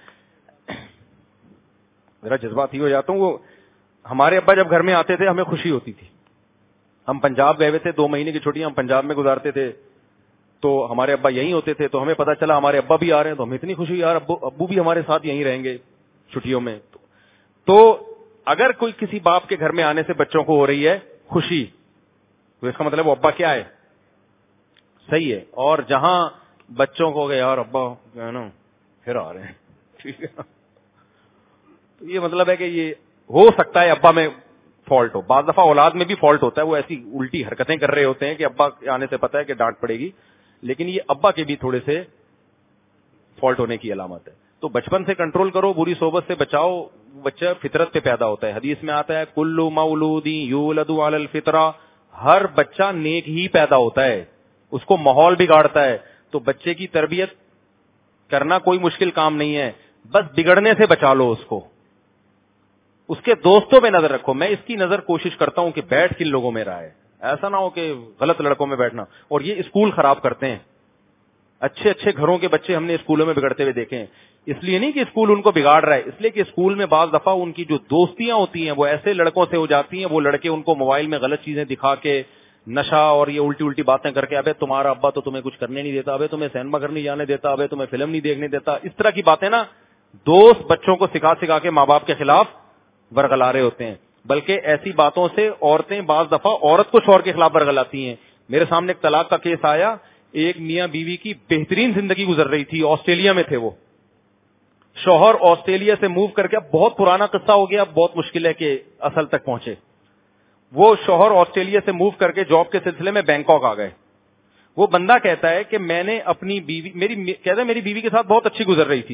میرا جذبات ہی ہو جاتا ہوں. وہ ہمارے ابا جب گھر میں آتے تھے ہمیں خوشی ہوتی تھی. ہم پنجاب گئے ہوئے تھے, دو مہینے کی چھٹیاں ہم پنجاب میں گزارتے تھے, تو ہمارے ابا یہیں ہوتے تھے. تو ہمیں پتا چلا ہمارے ابا بھی آ رہے ہیں تو ہمیں اتنی خوشی, یار ابو ابو بھی ہمارے ساتھ یہیں رہیں گے چھٹیوں میں. تو اگر کوئی کسی باپ کے گھر میں آنے سے بچوں کو ہو رہی ہے خوشی تو اس کا مطلب وہ ابا کیا ہے, صحیح ہے. اور جہاں بچوں کو گئے یار ابا کیا ہے نا پھر آ رہے ہیں, ٹھیک ہے, تو یہ مطلب ہے کہ یہ ہو سکتا ہے ابا میں فالٹ ہو. بعض دفعہ اولاد میں بھی فالٹ ہوتا ہے, وہ ایسی الٹی حرکتیں کر رہے ہوتے ہیں کہ ابا آنے سے پتا ہے کہ ڈانٹ پڑے گی, لیکن یہ ابا کے بھی تھوڑے سے فالٹ ہونے کی علامت ہے. تو بچپن سے کنٹرول کرو, بری صحبت سے بچاؤ, بچہ فطرت پہ پیدا ہوتا ہے. حدیث میں آتا ہے کلو مولود یولد علی الفطرہ, ہر بچہ نیک ہی پیدا ہوتا ہے, اس کو ماحول بگاڑتا ہے. تو بچے کی تربیت کرنا کوئی مشکل کام نہیں ہے, بس بگڑنے سے بچا لو اس کو. اس کے دوستوں پہ نظر رکھو. میں اس کی نظر کوشش کرتا ہوں کہ بیٹھ کن لوگوں میں رہا ہے, ایسا نہ ہو کہ غلط لڑکوں میں بیٹھنا. اور یہ اسکول خراب کرتے ہیں. اچھے اچھے گھروں کے بچے ہم نے اسکولوں میں بگڑتے ہوئے دیکھے ہیں. اس لیے نہیں کہ اسکول ان کو بگاڑ رہا ہے, اس لیے کہ اسکول میں بعض دفعہ ان کی جو دوستیاں ہوتی ہیں وہ ایسے لڑکوں سے ہو جاتی ہیں, وہ لڑکے ان کو موبائل میں غلط چیزیں دکھا کے, نشہ اور یہ الٹی الٹی باتیں کر کے, ابے تمہارا ابا تو تمہیں کچھ کرنے نہیں دیتا, ابے تمہیں سینما گھر نہیں جانے دیتا, ابے تمہیں فلم نہیں دیکھنے دیتا, اس طرح کی باتیں نا دوست بچوں کو سکھا سکھا کے ماں باپ کے خلاف ورغلا رہے ہوتے ہیں. بلکہ ایسی باتوں سے عورتیں بعض دفعہ عورت کو شوہر کے خلاف ورغلاتی ہیں. میرے سامنے ایک طلاق کا کیس آیا, ایک میاں بیوی کی بہترین زندگی گزر رہی تھی, آسٹریلیا میں تھے وہ, شوہر آسٹریلیا سے موو کر کے, بہت پرانا قصہ ہو گیا, بہت مشکل ہے کہ اصل تک پہنچے. وہ شوہر آسٹریلیا سے موو کر کے جاب کے سلسلے میں بینکاک آ گئے. وہ بندہ کہتا ہے کہ میں نے اپنی بیوی میری کہتا ہے میری بیوی کے ساتھ بہت اچھی گزر رہی تھی,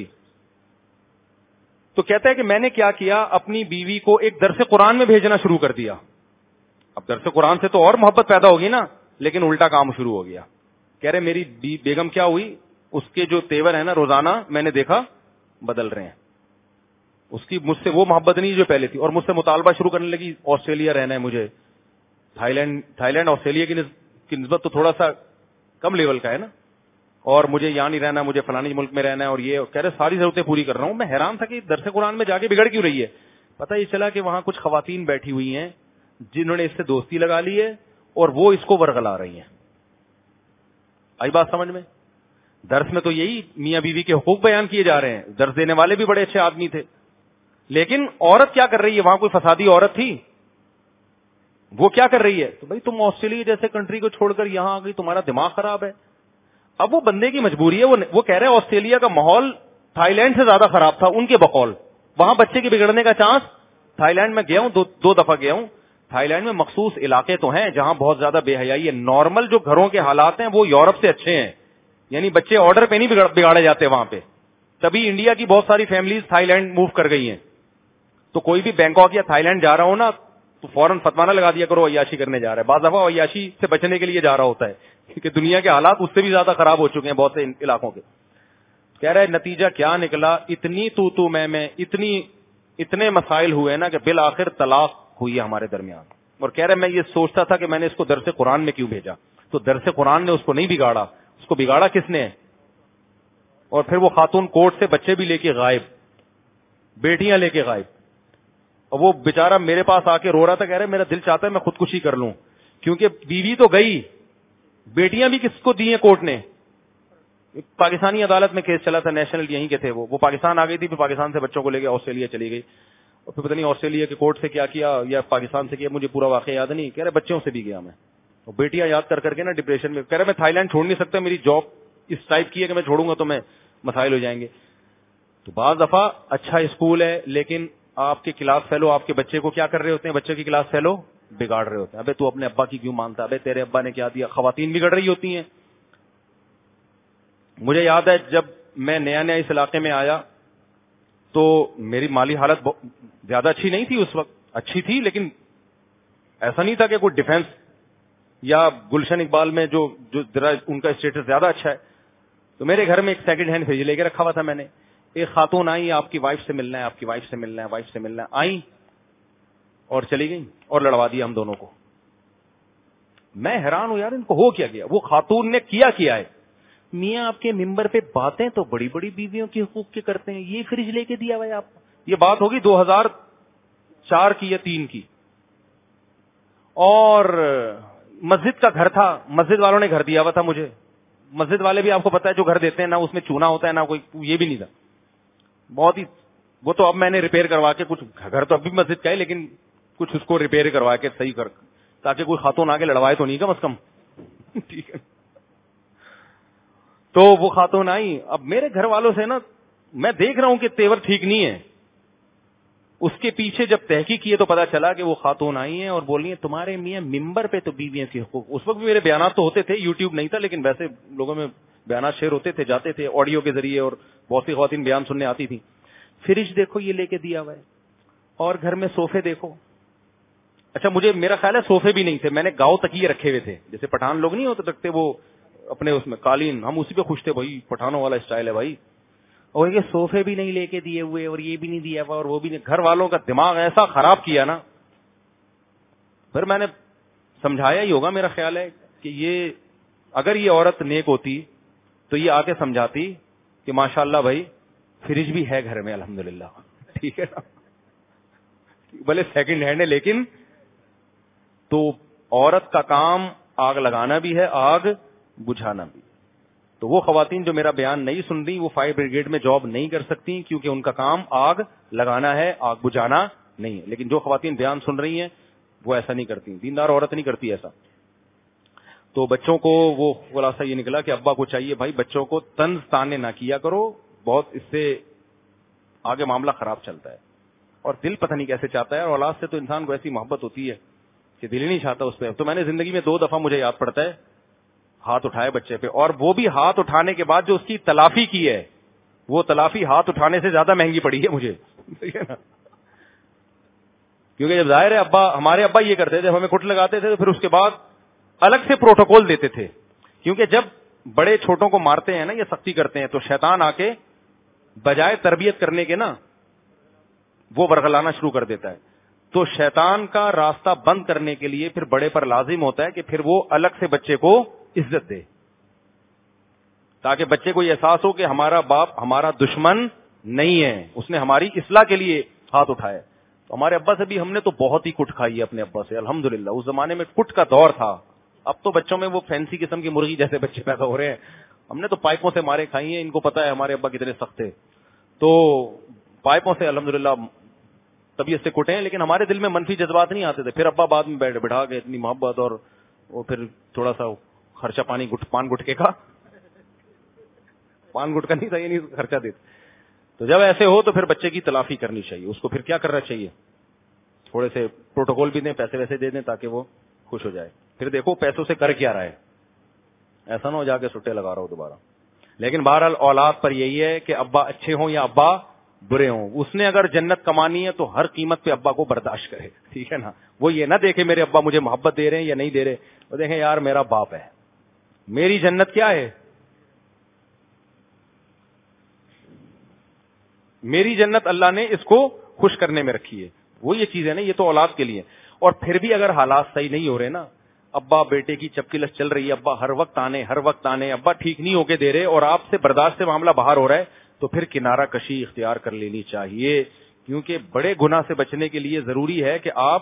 تو کہتا ہے کہ میں نے کیا کیا, اپنی بیوی کو ایک درس قرآن میں بھیجنا شروع کر دیا. اب درس قرآن سے تو اور محبت پیدا ہوگی نا, لیکن الٹا کام شروع ہو گیا. کہہ رہے میری بیگم کیا ہوئی, اس کے جو تیور ہے نا روزانہ میں نے دیکھا بدل رہے ہیں. اس کی مجھ سے وہ محبت نہیں جو پہلے تھی, اور مجھ سے مطالبہ شروع کرنے لگی آسٹریلیا رہنا ہے مجھے. Thailand Thailand Australia کی نسبت تو تھوڑا سا کم لیول کا ہے نا, اور مجھے یہاں نہیں رہنا, مجھے فلانی ملک میں رہنا ہے, اور یہ کہہ رہے ساری ضرورتیں پوری کر رہا ہوں. میں حیران تھا کہ درس قرآن میں جا کے بگڑ کیوں رہی ہے. پتہ یہ چلا کہ وہاں کچھ خواتین بیٹھی ہوئی ہیں جنہوں نے اس سے دوستی لگا لی ہے, اور وہ اس کو ورغلا رہی ہیں. آئی بات سمجھ میں؟ درس میں تو یہی میاں بیوی کے حقوق بیان کیے جا رہے ہیں, درس دینے والے بھی بڑے اچھے آدمی تھے, لیکن عورت کیا کر رہی ہے, وہاں کوئی فسادی عورت تھی, وہ کیا کر رہی ہے, تو بھائی تم آسٹریلیا جیسے کنٹری کو چھوڑ کر یہاں آ گئی, تمہارا دماغ خراب ہے. اب وہ بندے کی مجبوری ہے, وہ وہ کہہ رہے ہیں آسٹریلیا کا ماحول تھائی لینڈ سے زیادہ خراب تھا ان کے بقول, وہاں بچے کے بگڑنے کا چانس. تھائی لینڈ میں گیا ہوں, دو, دو دفعہ گیا ہوں. تھائی لینڈ میں مخصوص علاقے تو ہیں جہاں بہت زیادہ بے حیائی ہے. نارمل جو گھروں کے حالات ہیں وہ یورپ سے اچھے ہیں, یعنی بچے آرڈر پہ نہیں بگاڑے جاتے وہاں پہ. تبھی انڈیا کی بہت ساری فیملیز تھائی لینڈ موو کر گئی ہیں. تو کوئی بھی بینکاک یا تھائی لینڈ جا رہا ہو نا تو فوراً فتوانہ لگا دیا کرو عیاشی کرنے جا رہا ہے. بعض دفعہ عیاشی سے بچنے کے لیے جا رہا ہوتا ہے, کیونکہ دنیا کے حالات اس سے بھی زیادہ خراب ہو چکے ہیں بہت سے علاقوں کے. کہہ رہا ہے نتیجہ کیا نکلا, اتنی تو تو میں میں اتنی اتنے مسائل ہوئے نا کہ بالآخر طلاق ہوئی ہے ہمارے درمیان. اور کہہ رہے میں یہ سوچتا تھا کہ میں نے اس کو درس قرآن میں کیوں بھیجا, تو درس قرآن نے اس کو نہیں بگاڑا, اس کو بگاڑا کس نے. اور پھر وہ خاتون کورٹ سے بچے بھی لے کے غائب, بیٹیاں لے کے غائب. اور وہ بیچارہ میرے پاس آ کے رو رہا تھا, کہہ رہے میرا دل چاہتا ہے میں خودکشی کر لوں, کیونکہ بیوی تو گئی, بیٹیاں بھی کس کو دی ہیں کورٹ نے. پاکستانی عدالت میں کیس چلا تھا, نیشنل یہیں کے تھے, وہ وہ پاکستان آ گئی تھی, پھر پاکستان سے بچوں کو لے کے آسٹریلیا چلی گئی. اور پھر پتہ نہیں آسٹریلیا کے کورٹ سے کیا کیا یا پاکستان سے کیا, مجھے پورا واقعہ یاد نہیں. کہہ رہے بچوں سے بھی گیا میں, اور بیٹیاں یاد کر کر کے نا ڈپریشن میں. کہہ رہے میں تھائی لینڈ چھوڑ نہیں سکتا, میری جاب اس ٹائپ کی ہے کہ میں چھوڑوں گا تو میں مسائل ہو جائیں گے. تو بعض دفعہ اچھا اسکول ہے لیکن آپ کے کلاس فیلو آپ کے بچے کو کیا کر رہے ہوتے ہیں, بچے کی کلاس فیلو بگاڑ رہے ہوتے ہیں. ابے تو اپنے ابا کی کیوں مانتا, ابے تیرے ابا نے کیا دیا. خواتین بگڑ رہی ہوتی ہیں. مجھے یاد ہے جب میں نیا نیا اس علاقے میں آیا تو میری مالی حالت زیادہ اچھی نہیں تھی اس وقت, اچھی تھی لیکن ایسا نہیں تھا کہ کوئی ڈیفینس یا گلشن اقبال میں جو جو ان کا اسٹیٹس زیادہ اچھا ہے. تو میرے گھر میں ایک سیکنڈ ہینڈ فریج لے کے رکھا ہوا تھا میں نے. ایک خاتون آئی, آپ کی وائف سے ملنا ہے, آپ کی وائف سے ملنا ہے, وائف سے ملنا ہے, آئی اور چلی گئی اور لڑوا دیا ہم دونوں کو. میں حیران ہوں یار ان کو ہو کیا گیا. وہ خاتون نے کیا کیا ہے, میاں آپ کے ممبر پہ باتیں تو بڑی بڑی بیویوں کے حقوق کے کرتے ہیں, یہ فریج لے کے دیا ہوا ہے آپ کو. یہ بات ہوگی دو ہزار چار کی یا تین کی, اور مسجد کا گھر تھا, مسجد والوں نے گھر دیا ہوا تھا مجھے. مسجد والے بھی آپ کو پتا ہے جو گھر دیتے ہیں نا اس میں چونا ہوتا ہے نا کوئی, یہ بھی نہیں تھا بہت ہی. وہ تو اب میں نے ریپیئر کروا کے کچھ, گھر تو اب بھی مسجد کا ہے لیکن کچھ اس کو ریپیئر کروا کے صحیح کر, تاکہ کوئی خاتون آگے لڑوائے تو نہیں کم از کم. ٹھیک ہے. تو وہ خاتون آئی. اب میرے گھر والوں سے نا میں دیکھ رہا ہوں کہ تیور ٹھیک نہیں ہے. اس کے پیچھے جب تحقیق کیے تو پتا چلا کہ وہ خاتون آئی ہیں اور بول رہی ہیں تمہارے میاں ممبر پہ تو بیویوں کے حقوق. اس وقت بھی میرے بیانات تو ہوتے تھے, یوٹیوب نہیں تھا لیکن ویسے لوگوں میں بیانات شیئر ہوتے تھے, جاتے تھے آڈیو کے ذریعے, اور بہت سی خواتین بیان سننے آتی تھی. فریج دیکھو یہ لے کے دیا ہوا ہے, اور گھر میں صوفے دیکھو. اچھا مجھے میرا خیال ہے صوفے بھی نہیں تھے, میں نے گاؤں تکیے رکھے ہوئے تھے, جیسے پٹھان لوگ نہیں ہوتے رکھتے وہ اپنے اس میں قالین, ہم اسی پہ خوش تھے, بھائی پٹھانوں والا اسٹائل ہے بھائی. اور یہ صوفے بھی نہیں لے کے دیے ہوئے, اور یہ بھی نہیں دیا ہوا, اور وہ بھی نہیں. گھر والوں کا دماغ ایسا خراب کیا نا. پھر میں نے سمجھایا ہی ہوگا, میرا خیال ہے کہ یہ اگر یہ عورت نیک ہوتی تو یہ آ کے سمجھاتی کہ ماشاءاللہ بھائی فریج بھی ہے گھر میں الحمدللہ. ٹھیک ہے نا, بھلے سیکنڈ ہینڈ ہے لیکن. تو عورت کا کام آگ لگانا بھی ہے, آگ بجھانا بھی. تو وہ خواتین جو میرا بیان نہیں سن رہی وہ فائر بریگیڈ میں جاب نہیں کر سکتی, کیونکہ ان کا کام آگ لگانا ہے, آگ بجھانا نہیں ہے. لیکن جو خواتین بیان سن رہی ہیں وہ ایسا نہیں کرتی, دیندار عورت نہیں کرتی ایسا. تو بچوں کو وہ خلاصہ یہ نکلا کہ ابا کو چاہیے بھائی بچوں کو طنز تانے نہ کیا کرو, بہت اس سے آگے معاملہ خراب چلتا ہے. اور دل پتہ نہیں کیسے چاہتا ہے, اور اولاد سے تو انسان کو ایسی محبت ہوتی ہے کہ دل ہی نہیں چاہتا اس پہ. تو میں نے زندگی میں دو دفعہ مجھے یاد پڑتا ہے ہاتھ اٹھائے بچے پہ, اور وہ بھی ہاتھ اٹھانے کے بعد جو اس کی تلافی کی ہے وہ تلافی ہاتھ اٹھانے سے زیادہ مہنگی پڑی ہے مجھے. کیونکہ جب ظاہر ہے ابا ہمارے ابا یہ کرتے تھے, ہمیں کٹ لگاتے تھے تو پھر اس کے بعد الگ سے پروٹوکول دیتے تھے. کیونکہ جب بڑے چھوٹوں کو مارتے ہیں نا یا سختی کرتے ہیں تو شیطان آ کے بجائے تربیت کرنے کے نا وہ برگلانا شروع کر دیتا ہے. تو شیطان کا راستہ بند کرنے کے لیے پھر بڑے پر لازم ہوتا ہے کہ پھر وہ الگ سے بچے کو عزت دے, تاکہ بچے کو یہ احساس ہو کہ ہمارا باپ ہمارا دشمن نہیں ہے, اس نے ہماری اصلاح کے لیے ہاتھ اٹھایا. تو ہمارے ابا سے بھی ہم نے تو بہت ہی کٹ کھائی ہے اپنے ابا سے الحمدللہ. اس زمانے میں کٹ کا دور تھا, اب تو بچوں میں وہ فینسی قسم کی مرغی جیسے بچے پیدا ہو رہے ہیں. ہم نے تو پائپوں سے مارے کھائی ہیں, ان کو پتا ہے ہمارے ابا کتنے سخت تھے. تو پائپوں سے الحمدللہ طبیعت سے کٹے ہیں, لیکن ہمارے دل میں منفی جذبات نہیں آتے تھے. پھر ابا بعد میں بیٹھ بٹھا کے اتنی محبت, اور وہ پھر تھوڑا سا خرچہ پانی گٹ پان گٹکے کا پان گٹکا نہیں تھا, یہ نہیں خرچہ دیتے. تو جب ایسے ہو تو پھر بچے کی تلافی کرنی چاہیے, اس کو پھر کیا کرنا چاہیے, تھوڑے سے پروٹوکول بھی دیں, پیسے ویسے دے دیں تاکہ وہ خوش ہو جائے. پھر دیکھو پیسوں سے کر کیا رہا ہے, ایسا نہ ہو جا کے سٹے لگا رہا ہو دوبارہ. لیکن بہرحال اولاد پر یہی ہے کہ ابا اچھے ہوں یا ابا برے ہوں, اس نے اگر جنت کمانی ہے تو ہر قیمت پہ ابا کو برداشت کرے. ٹھیک ہے نا, وہ یہ نہ دیکھے میرے ابا مجھے محبت دے رہے ہیں یا نہیں دے رہے, وہ دیکھیں یار میرا باپ ہے, میری جنت کیا ہے, میری جنت اللہ نے اس کو خوش کرنے میں رکھی ہے. وہ یہ چیز ہے نا, یہ تو اولاد کے لیے. اور پھر بھی اگر حالات صحیح نہیں ہو رہے نا, ابا بیٹے کی چپکلس چل رہی ہے, ابا ہر وقت آنے ہر وقت آنے, ابا ٹھیک نہیں ہو کے دے رہے, اور آپ سے برداشت سے معاملہ باہر ہو رہا ہے, تو پھر کنارہ کشی اختیار کر لینی چاہیے. کیونکہ بڑے گناہ سے بچنے کے لیے ضروری ہے کہ آپ,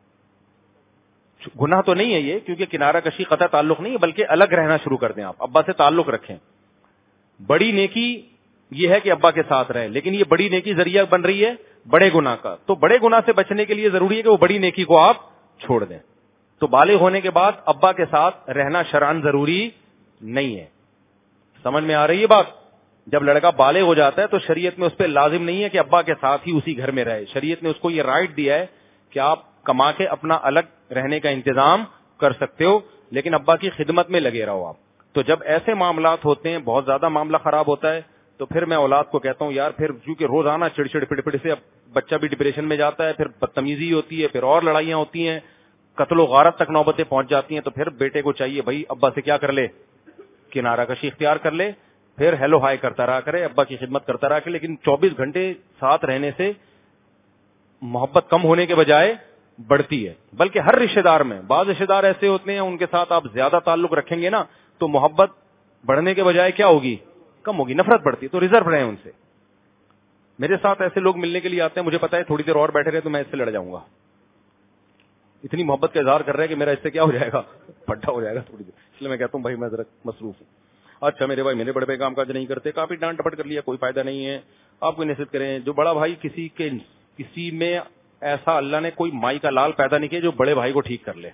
گناہ تو نہیں ہے یہ, کیونکہ کنارہ کشی قطع تعلق نہیں ہے, بلکہ الگ رہنا شروع کر دیں, آپ ابا سے تعلق رکھیں. بڑی نیکی یہ ہے کہ ابا کے ساتھ رہیں, لیکن یہ بڑی نیکی ذریعہ بن رہی ہے بڑے گناہ کا. تو بڑے گناہ سے بچنے کے لیے ضروری ہے کہ وہ بڑی نیکی کو آپ چھوڑ دیں. تو بالغ ہونے کے بعد ابا کے ساتھ رہنا شرعاً ضروری نہیں ہے. سمجھ میں آ رہی ہے بات؟ جب لڑکا بالغ ہو جاتا ہے تو شریعت میں اس پہ لازم نہیں ہے کہ ابا کے ساتھ ہی اسی گھر میں رہے. شریعت نے اس کو یہ رائٹ دیا ہے کہ آپ کما کے اپنا الگ رہنے کا انتظام کر سکتے ہو, لیکن ابا کی خدمت میں لگے رہو آپ. تو جب ایسے معاملات ہوتے ہیں, بہت زیادہ معاملہ خراب ہوتا ہے, تو پھر میں اولاد کو کہتا ہوں یار پھر کیونکہ روزانہ چڑ چڑ پڑ پڑ سے اب بچہ بھی ڈپریشن میں جاتا ہے, پھر بدتمیزی ہوتی ہے, پھر اور لڑائیاں ہوتی ہیں, قتل و غارت تک نوبتیں پہنچ جاتی ہیں. تو پھر بیٹے کو چاہیے بھائی ابا سے کیا کر لے, کنارہ کشی اختیار کر لے, پھر ہیلو ہائی کرتا رہا کرے, ابا کی خدمت کرتا رہا کرے. لیکن چوبیس گھنٹے ساتھ رہنے سے محبت کم ہونے کے بجائے بڑھتی ہے. بلکہ ہر رشتہ دار میں, بعض رشتہ دار ایسے ہوتے ہیں ان کے ساتھ آپ زیادہ تعلق رکھیں گے نا تو محبت بڑھنے کے بجائے کیا ہوگی, کم ہوگی, نفرت بڑھتی ہے. تو ریزرو رہیں ان سے. میرے ساتھ ایسے لوگ ملنے کے لیے آتے ہیں, مجھے پتا ہے تھوڑی دیر اور بیٹھے رہے تو میں اس سے لڑ جاؤں گا. اتنی محبت کا اظہار کر رہے ہیں کہ میرا اس سے کیا ہو جائے گا, پھٹا ہو جائے گا تھوڑی دیر. اس لیے میں کہتا ہوں بھائی میں ذرا مصروف ہوں. اچھا میرے بھائی میرے بڑے بھائی کام کاج نہیں کرتے, کافی ڈانٹ ڈپٹ کر لیا, کوئی فائدہ نہیں ہے. آپ کو نصیحت کریں, جو بڑا بھائی کسی کے کسی میں ایسا اللہ نے کوئی مائی کا لال پیدا نہیں کیا جو بڑے بھائی کو ٹھیک کر لے,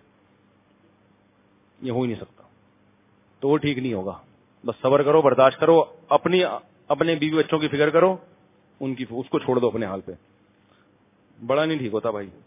یہ ہو ہی نہیں سکتا. تو وہ ٹھیک نہیں ہوگا. بس صبر کرو, برداشت کرو, اپنی اپنے بیوی بچوں کی فکر کرو, ان کی اس کو چھوڑ دو اپنے حال پہ. بڑا نہیں ٹھیک ہوتا بھائی.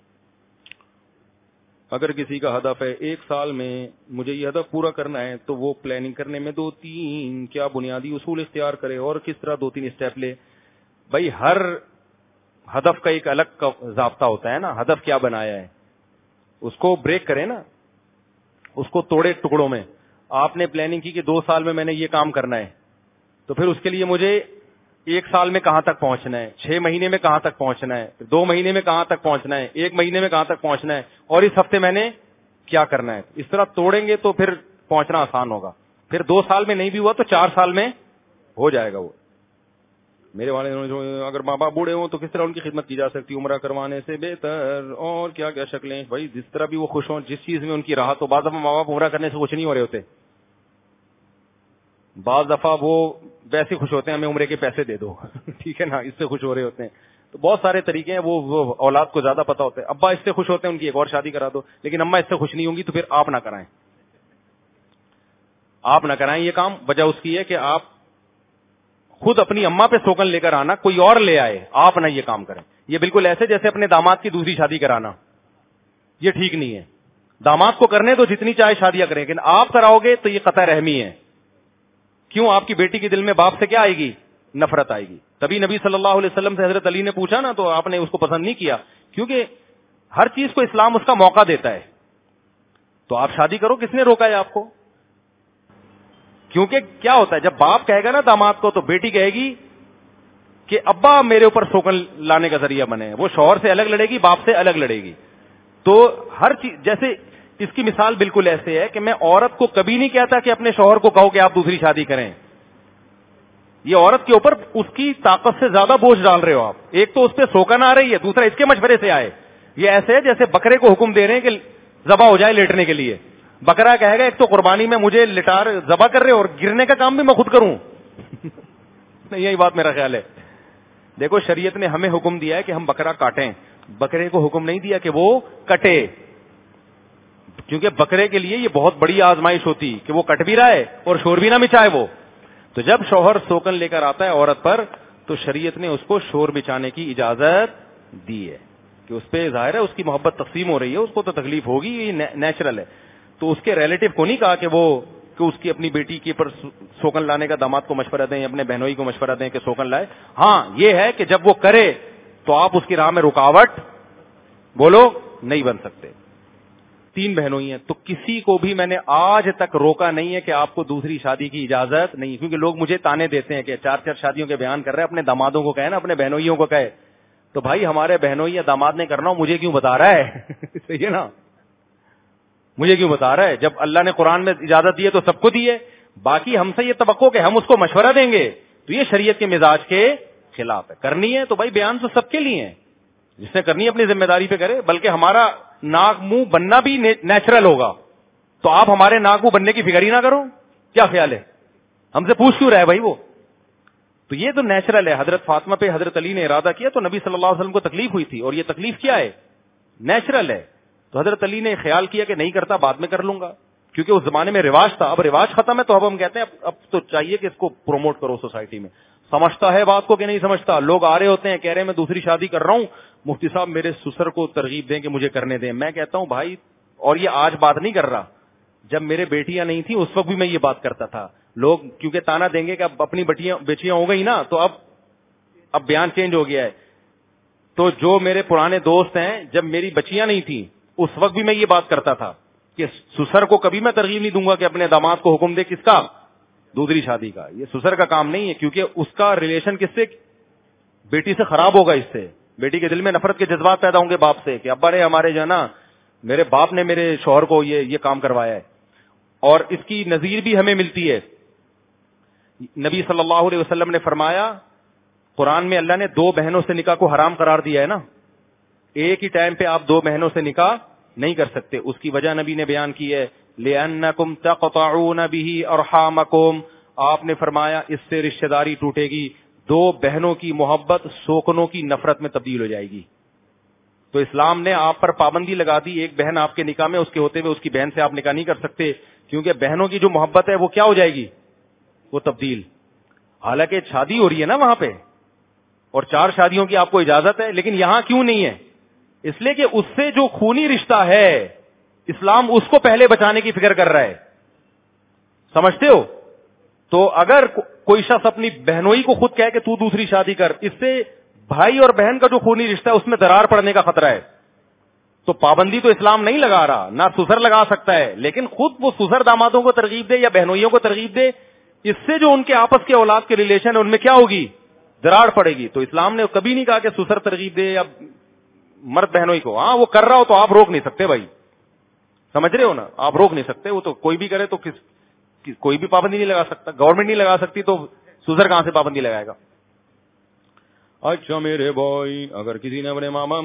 اگر کسی کا ہدف ہے ایک سال میں مجھے یہ ہدف پورا کرنا ہے تو وہ پلاننگ کرنے میں دو تین کیا بنیادی اصول اختیار کرے اور کس طرح دو تین اسٹیپ لے. بھائی ہر ہدف کا ایک الگ ضابطہ ہوتا ہے نا, ہدف کیا بنایا ہے اس کو بریک کرے نا, اس کو توڑے ٹکڑوں میں. آپ نے پلاننگ کی کہ دو سال میں میں نے یہ کام کرنا ہے, تو پھر اس کے لیے مجھے ایک سال میں کہاں تک پہنچنا ہے, چھ مہینے میں کہاں تک پہنچنا ہے, دو مہینے میں کہاں تک پہنچنا ہے, ایک مہینے میں کہاں تک پہنچنا ہے, اور اس ہفتے میں نے کیا کرنا ہے. اس طرح توڑیں گے تو پھر پہنچنا آسان ہوگا. پھر دو سال میں نہیں بھی ہوا تو چار سال میں ہو جائے گا. وہ میرے والے اگر ماں باپ بوڑھے ہوں تو کس طرح ان کی خدمت کی جا سکتی, عمرہ کروانے سے بہتر اور کیا کیا شکلیں. بھائی جس طرح بھی وہ خوش ہوں, جس چیز میں ان کی راحت ہو. بعض دفعہ ماں باپ عمرہ کرنے سے خوش نہیں ہو رہے ہوتے, بعض دفعہ وہ ویسے خوش ہوتے ہیں ہمیں عمرے کے پیسے دے دو, ٹھیک ہے نا, اس سے خوش ہو رہے ہوتے ہیں. تو بہت سارے طریقے ہیں, وہ, وہ اولاد کو زیادہ پتا ہوتا ہے. ابا اس سے خوش ہوتے ہیں ان کی ایک اور شادی کرا دو, لیکن اماں اس سے خوش نہیں ہوں گی تو پھر آپ نہ کرائیں, آپ نہ کرائیں یہ کام. وجہ اس کی ہے کہ آپ خود اپنی اماں پہ سوکن لے کر آنا, کوئی اور لے آئے, آپ نہ یہ کام کریں. یہ بالکل ایسے جیسے اپنے داماد کی دوسری شادی کرانا, یہ ٹھیک نہیں ہے. داماد کو کرنے تو جتنی چاہے شادیاں کریں, لیکن آپ کراؤ گے تو یہ قطع رحمی ہے. کیوں؟ آپ کی بیٹی کے دل میں باپ سے کیا آئے گی, نفرت آئے گی. تبھی نبی صلی اللہ علیہ وسلم سے حضرت علی نے پوچھا نا تو آپ نے اس کو پسند نہیں کیا, کیونکہ ہر چیز کو اسلام اس کا موقع دیتا ہے. تو آپ شادی کرو, کس نے روکا ہے آپ کو؟ کیونکہ کیا ہوتا ہے جب باپ کہے گا نا داماد کو, تو بیٹی کہے گی کہ ابا میرے اوپر سوکن لانے کا ذریعہ بنے. وہ شوہر سے الگ لڑے گی, باپ سے الگ لڑے گی. تو ہر چیز, جیسے اس کی مثال بالکل ایسے ہے کہ میں عورت کو کبھی نہیں کہتا کہ اپنے شوہر کو کہو کہ آپ دوسری شادی کریں. یہ عورت کے اوپر اس کی طاقت سے زیادہ بوجھ ڈال رہے ہو آپ. ایک تو اس پہ سوکن آ رہی ہے, دوسرا اس کے مشورے سے آئے. یہ ایسے ہے جیسے بکرے کو حکم دے رہے ہیں کہ ذبح ہو جائے لیٹنے کے لیے. بکرا کہے گا ایک تو قربانی میں مجھے لٹار ذبح کر رہے اور گرنے کا کام بھی میں خود کروں. نہیں, یہی بات میرا خیال ہے. دیکھو شریعت نے ہمیں حکم دیا ہے کہ ہم بکرا کاٹیں, بکرے کو حکم نہیں دیا کہ وہ کٹے, کیونکہ بکرے کے لیے یہ بہت بڑی آزمائش ہوتی کہ وہ کٹ بھی رہا ہے اور شور بھی نہ مچائے وہ. تو جب شوہر سوکن لے کر آتا ہے عورت پر تو شریعت نے اس کو شور مچانے کی اجازت دی ہے کہ اس پہ ظاہر ہے اس کی محبت تقسیم ہو رہی ہے, اس کو تو تکلیف ہوگی, یہ نیچرل ہے. تو اس کے ریلیٹو کو نہیں کہا کہ وہ کہ اس کی اپنی بیٹی کے پر سوکن لانے کا داماد کو مشورہ دیں, اپنے بہنوئی کو مشورہ دیں کہ سوکن لائے. ہاں یہ ہے کہ جب وہ کرے تو آپ اس کی راہ میں رکاوٹ بولو نہیں بن سکتے. تین بہنوئی ہیں تو کسی کو بھی میں نے آج تک روکا نہیں ہے کہ آپ کو دوسری شادی کی اجازت نہیں, کیونکہ لوگ مجھے تانے دیتے ہیں کہ چار چار شادیوں کے بیان کر رہے ہیں, اپنے دامادوں کو کہے نا, اپنے بہنوئیوں کو کہے. تو بھائی ہمارے بہنوئی یا داماد نے کرنا ہو, مجھے کیوں بتا رہا ہے؟ صحیح ہے نا, مجھے کیوں بتا رہا ہے؟ جب اللہ نے قرآن میں اجازت دی ہے تو سب کو دی ہے. باقی ہم سے یہ توقع کہ ہم اس کو مشورہ دیں گے تو یہ شریعت کے مزاج کے خلاف ہے. کرنی ہے تو بھائی بیان تو سب کے لیے ہے, جس نے کرنی ہے اپنی ذمہ داری پہ کرے. بلکہ ہمارا ناک منہ بننا بھی نیچرل ہوگا, تو آپ ہمارے ناک منہ بننے کی فکر ہی نہ کرو. کیا خیال ہے؟ ہم سے پوچھ کیوں رہا ہے بھائی وہ؟ تو یہ تو نیچرل ہے. حضرت فاطمہ پہ حضرت علی نے ارادہ کیا تو نبی صلی اللہ علیہ وسلم کو تکلیف ہوئی تھی, اور یہ تکلیف کیا ہے؟ نیچرل ہے. تو حضرت علی نے خیال کیا کہ نہیں کرتا, بعد میں کر لوں گا, کیونکہ اس زمانے میں رواج تھا. اب رواج ختم ہے تو اب ہم کہتے ہیں اب تو چاہیے کہ اس کو پروموٹ کرو سوسائٹی میں. سمجھتا ہے بات کو کہ نہیں سمجھتا. لوگ آ رہے ہوتے ہیں کہہ رہے ہیں میں دوسری شادی کر رہا ہوں, مفتی صاحب میرے سسر کو ترغیب دیں کہ مجھے کرنے دیں. میں کہتا ہوں بھائی, اور یہ آج بات نہیں کر رہا, جب میرے بیٹیاں نہیں تھیں اس وقت بھی میں یہ بات کرتا تھا. لوگ کیونکہ تانا دیں گے کہ اب اپنی بٹیاں بیچیاں ہو گئی نا, تو اب اب بیان چینج ہو گیا ہے. تو جو میرے پرانے دوست ہیں, جب میری بچیاں نہیں تھیں اس وقت بھی میں یہ بات کرتا تھا کہ سسر کو کبھی میں ترغیب نہیں دوں گا کہ اپنے داماد کو حکم دے کس کا, دوسری شادی کا. یہ سسر کا کام نہیں ہے, کیونکہ اس کا ریلیشن کس سے, بیٹی سے خراب ہوگا. اس سے بیٹی کے دل میں نفرت کے جذبات پیدا ہوں گے باپ سے کہ ابا رے ہمارے جو ہے نا میرے باپ نے میرے شوہر کو یہ یہ کام کروایا ہے. اور اس کی نظیر بھی ہمیں ملتی ہے. نبی صلی اللہ علیہ وسلم نے فرمایا, قرآن میں اللہ نے دو بہنوں سے نکاح کو حرام قرار دیا ہے نا, ایک ہی ٹائم پہ آپ دو بہنوں سے نکاح نہیں کر سکتے. اس کی وجہ نبی نے بیان کی ہے, لِأَنَّكُمْ تَقْطَعُونَ بِهِ أَرْحَامَكُمْ, آپ نے فرمایا اس سے رشتہ داری ٹوٹے گی, دو بہنوں کی محبت سوکنوں کی نفرت میں تبدیل ہو جائے گی. تو اسلام نے آپ پر پابندی لگا دی, ایک بہن آپ کے نکاح میں, اس کے ہوتے ہوئے اس کی بہن سے آپ نکاح نہیں کر سکتے, کیونکہ بہنوں کی جو محبت ہے وہ کیا ہو جائے گی, وہ تبدیل. حالانکہ شادی ہو رہی ہے نا وہاں پہ, اور چار شادیوں کی آپ کو اجازت ہے, لیکن یہاں کیوں نہیں ہے؟ اس لیے کہ اس سے جو خونی رشتہ ہے اسلام اس کو پہلے بچانے کی فکر کر رہا ہے. سمجھتے ہو؟ تو اگر کوئی شخص اپنی بہنوئی کو خود کہے کہ تو دوسری شادی کر, اس سے بھائی اور بہن کا جو خونی رشتہ ہے اس میں درار پڑنے کا خطرہ ہے. تو پابندی تو اسلام نہیں لگا رہا, نہ سسر لگا سکتا ہے, لیکن خود وہ سسر دامادوں کو ترغیب دے یا بہنوئیوں کو ترغیب دے, اس سے جو ان کے آپس کے اولاد کے ریلیشن ہے ان میں کیا ہوگی, دراڑ پڑے گی. تو اسلام نے کبھی نہیں کہا کہ سسر ترغیب دے یا مرد بہنوئی کو. ہاں وہ کر رہا ہو تو آپ روک نہیں سکتے بھائی, سمجھ رہے ہو نا, آپ روک نہیں سکتے. وہ تو کوئی بھی کرے تو کس کوئی بھی پابندی نہیں لگا سکتا, گورنمنٹ نہیں لگا سکتی تو سسر کہاں سے پابندی لگائے گا. اچھا میرے بھائی, اگر کسی نے اپنے ماما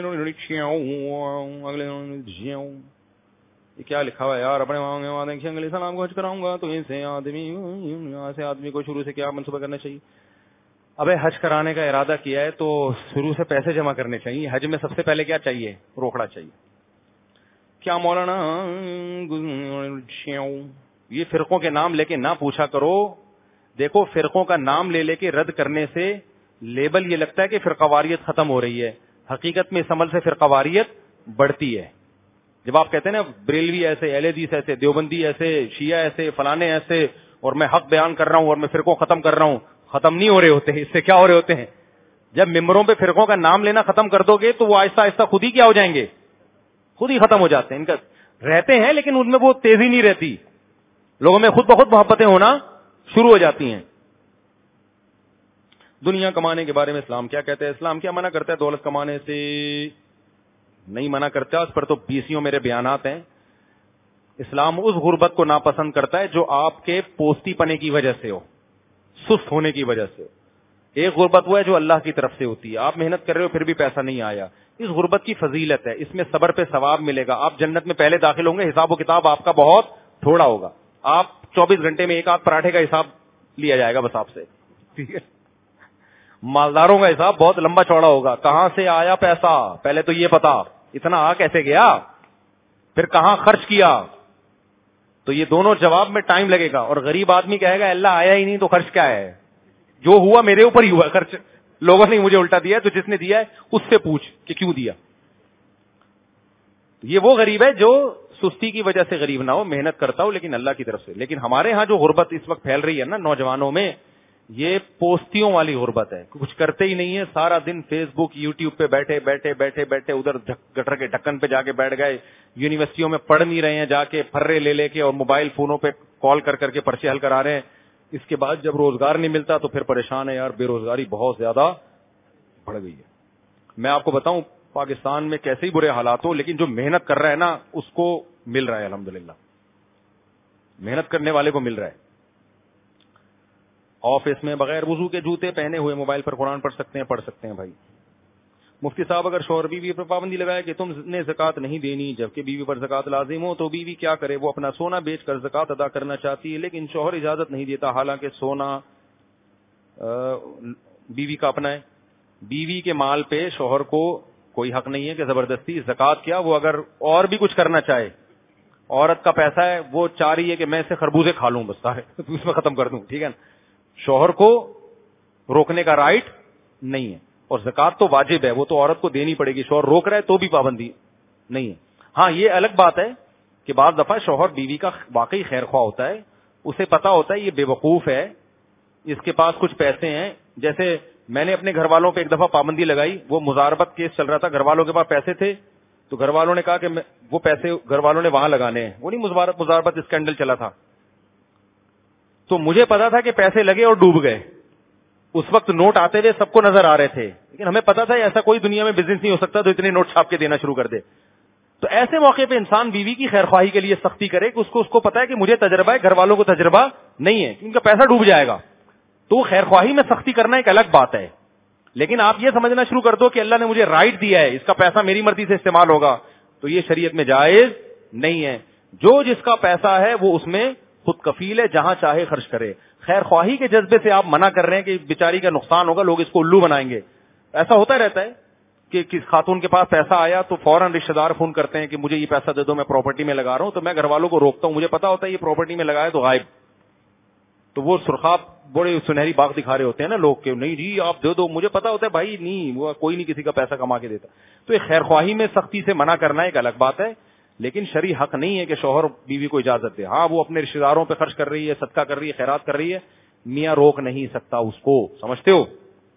یہ کیا لکھا ہوا ہے یار, اپنے ماما کے سلام کو حج کراؤں گا تو ایسے آدمی ایسے آدمی کو شروع سے کیا منصوبہ کرنا چاہیے؟ ابے حج کرانے کا ارادہ کیا ہے تو شروع سے پیسے جمع کرنے چاہیے. حج میں سب سے پہلے کیا چاہیے, روکڑا چاہیے. کیا مولانا یہ فرقوں کے نام لے کے نہ پوچھا کرو. دیکھو فرقوں کا نام لے لے کے رد کرنے سے لیبل یہ لگتا ہے کہ فرقواریت ختم ہو رہی ہے, حقیقت میں اس عمل سے فرقواریت بڑھتی ہے. جب آپ کہتے ہیں نا بریلوی ایسے, اہل حدیث ایسے, دیوبندی ایسے, شیعہ ایسے, فلانے ایسے, اور میں حق بیان کر رہا ہوں اور میں فرقوں ختم کر رہا ہوں, ختم نہیں ہو رہے ہوتے ہیں. اس سے کیا ہو رہے ہوتے ہیں, جب ممبروں پہ فرقوں کا نام لینا ختم کر دو گے تو وہ آہستہ آہستہ خود ہی کیا ہو جائیں گے, خود ہی ختم ہو جاتے ہیں. ان کا رہتے ہیں لیکن ان میں وہ تیزی نہیں رہتی, لوگوں میں خود بخود محبتیں ہونا شروع ہو جاتی ہیں. دنیا کمانے کے بارے میں اسلام کیا کہتا ہے؟ اسلام کیا منع کرتا ہے دولت کمانے سے؟ نہیں منع کرتا, اس پر تو بیسیوں میرے بیانات ہیں. اسلام اس غربت کو ناپسند کرتا ہے جو آپ کے پوستی پنے کی وجہ سے ہو, سست ہونے کی وجہ سے. ایک غربت وہ ہے جو اللہ کی طرف سے ہوتی ہے, آپ محنت کر رہے ہو پھر بھی پیسہ نہیں آیا, اس غربت کی فضیلت ہے, اس میں صبر پہ ثواب ملے گا, آپ جنت میں پہلے داخل ہوں گے, حساب و کتاب آپ کا بہت تھوڑا ہوگا, آپ چوبیس گھنٹے میں ایک آدھ پراٹھے کا حساب لیا جائے گا بس آپ سے, ٹھیک ہے. مالداروں کا حساب بہت لمبا چوڑا ہوگا, کہاں سے آیا پیسہ پہلے تو یہ پتا, اتنا آ کیسے گیا, پھر کہاں خرچ کیا. تو یہ دونوں جواب میں ٹائم لگے گا. اور غریب آدمی کہے گا اللہ آیا ہی نہیں تو خرچ کیا ہے, جو ہوا میرے اوپر ہی ہوا خرچ, لوگوں نے مجھے الٹا دیا ہے, تو جس نے دیا ہے اس سے پوچھ کہ کیوں دیا. یہ وہ غریب ہے جو سستی کی وجہ سے غریب نہ ہو, محنت کرتا ہو لیکن اللہ کی طرف سے. لیکن ہمارے ہاں جو غربت اس وقت پھیل رہی ہے نا نوجوانوں میں, یہ پوستیوں والی غربت ہے, کچھ کرتے ہی نہیں ہے, سارا دن فیس بک یوٹیوب پہ بیٹھے بیٹھے بیٹھے بیٹھے ادھر گٹر کے ڈھکن پہ جا کے بیٹھ گئے, یونیورسٹیوں میں پڑھ نہیں رہے ہیں, جا کے پھرے لے لے کے اور موبائل فونوں پہ کال کر کر کے پرچے حل کرا رہے ہیں. اس کے بعد جب روزگار نہیں ملتا تو پھر پریشان ہے, یار بے روزگاری بہت زیادہ بڑھ گئی ہے. میں آپ کو بتاؤں پاکستان میں کیسے ہی برے حالات ہو, لیکن جو محنت کر رہا ہے نا اس کو مل رہا ہے, الحمدللہ محنت کرنے والے کو مل رہا ہے. آفس میں بغیر وضو کے جوتے پہنے ہوئے موبائل پر قرآن پڑھ سکتے ہیں, پڑھ سکتے ہیں بھائی. مفتی صاحب اگر شوہر بیوی پر پابندی لگائے کہ تم نے زکات نہیں دینی جبکہ بیوی پر زکات لازم ہو تو بیوی کیا کرے؟ وہ اپنا سونا بیچ کر زکات ادا کرنا چاہتی ہے لیکن شوہر اجازت نہیں دیتا, حالانکہ سونا بیوی کا اپنا ہے, بیوی کے مال پہ شوہر کو کوئی حق نہیں ہے کہ زبردستی زکات کیا, وہ اگر اور بھی کچھ کرنا چاہے, عورت کا پیسہ ہے, وہ چاہ رہی ہے کہ میں اسے خربوزے کھا لوں بس سارے اس میں ختم کر دوں, ٹھیک ہے نا, شوہر کو روکنے کا رائٹ نہیں ہے. اور زکات تو واجب ہے, وہ تو عورت کو دینی پڑے گی, شوہر روک رہا ہے تو بھی پابندی نہیں ہے. ہاں یہ الگ بات ہے کہ بعض دفعہ شوہر بیوی کا واقعی خیر خواہ ہوتا ہے, اسے پتا ہوتا ہے یہ بے وقوف ہے, اس کے پاس کچھ پیسے ہیں. جیسے میں نے اپنے گھر والوں پہ ایک دفعہ پابندی لگائی, وہ مزاربت کیس چل رہا تھا, گھر والوں کے پاس پیسے تھے تو گھر والوں نے کہا کہ وہ پیسے گھر والوں نے وہاں لگانے ہیں, وہ نہیں مزاربت مزاربت اسکینڈل چلا تھا, تو مجھے پتا تھا کہ پیسے لگے اور ڈوب گئے. اس وقت نوٹ آتے ہوئے سب کو نظر آ رہے تھے, لیکن ہمیں پتا تھا ایسا کوئی دنیا میں بزنس نہیں ہو سکتا تو اتنے نوٹ چھاپ کے دینا شروع کر دے. تو ایسے موقع پہ انسان بیوی کی خیر خواہی کے لیے سختی کرے کہ اس کو اس کو پتا ہے کہ مجھے تجربہ ہے, گھر والوں کو تجربہ نہیں ہے, کیونکہ پیسہ ڈوب جائے گا. تو خیر خواہی میں سختی کرنا ایک الگ بات ہے, لیکن آپ یہ سمجھنا شروع کر دو کہ اللہ نے مجھے رائٹ دیا ہے, اس کا پیسہ میری مرضی سے استعمال ہوگا, تو یہ شریعت میں جائز نہیں ہے. جو جس کا پیسہ ہے وہ اس میں خود کفیل ہے, جہاں چاہے خرچ کرے. خیر خواہی کے جذبے سے آپ منع کر رہے ہیں کہ بیچاری کا نقصان ہوگا, لوگ اس کو الو بنائیں گے. ایسا ہوتا رہتا ہے کہ کس خاتون کے پاس پیسہ آیا تو فوراً رشتہ دار فون کرتے ہیں کہ مجھے یہ پیسہ دے دو, میں پراپرٹی میں لگا رہا ہوں. تو میں گھر والوں کو روکتا ہوں, مجھے پتا ہوتا ہے یہ پراپرٹی میں لگایا تو غائب, تو وہ سرخاب بڑے سنہری باغ دکھا رہے ہوتے ہیں نا لوگ کہ نہیں جی آپ دے دو, مجھے پتا ہوتا ہے بھائی نہیں, وہ کوئی نہیں کسی کا پیسہ کما کے دیتا. تو یہ خیر خواہی میں سختی سے منع کرنا ایک الگ بات ہے, لیکن شرعی حق نہیں ہے کہ شوہر بیوی کو اجازت دے. ہاں وہ اپنے رشتہ داروں پہ خرچ کر رہی ہے, صدقہ کر رہی ہے, خیرات کر رہی ہے, میاں روک نہیں سکتا اس کو, سمجھتے ہو.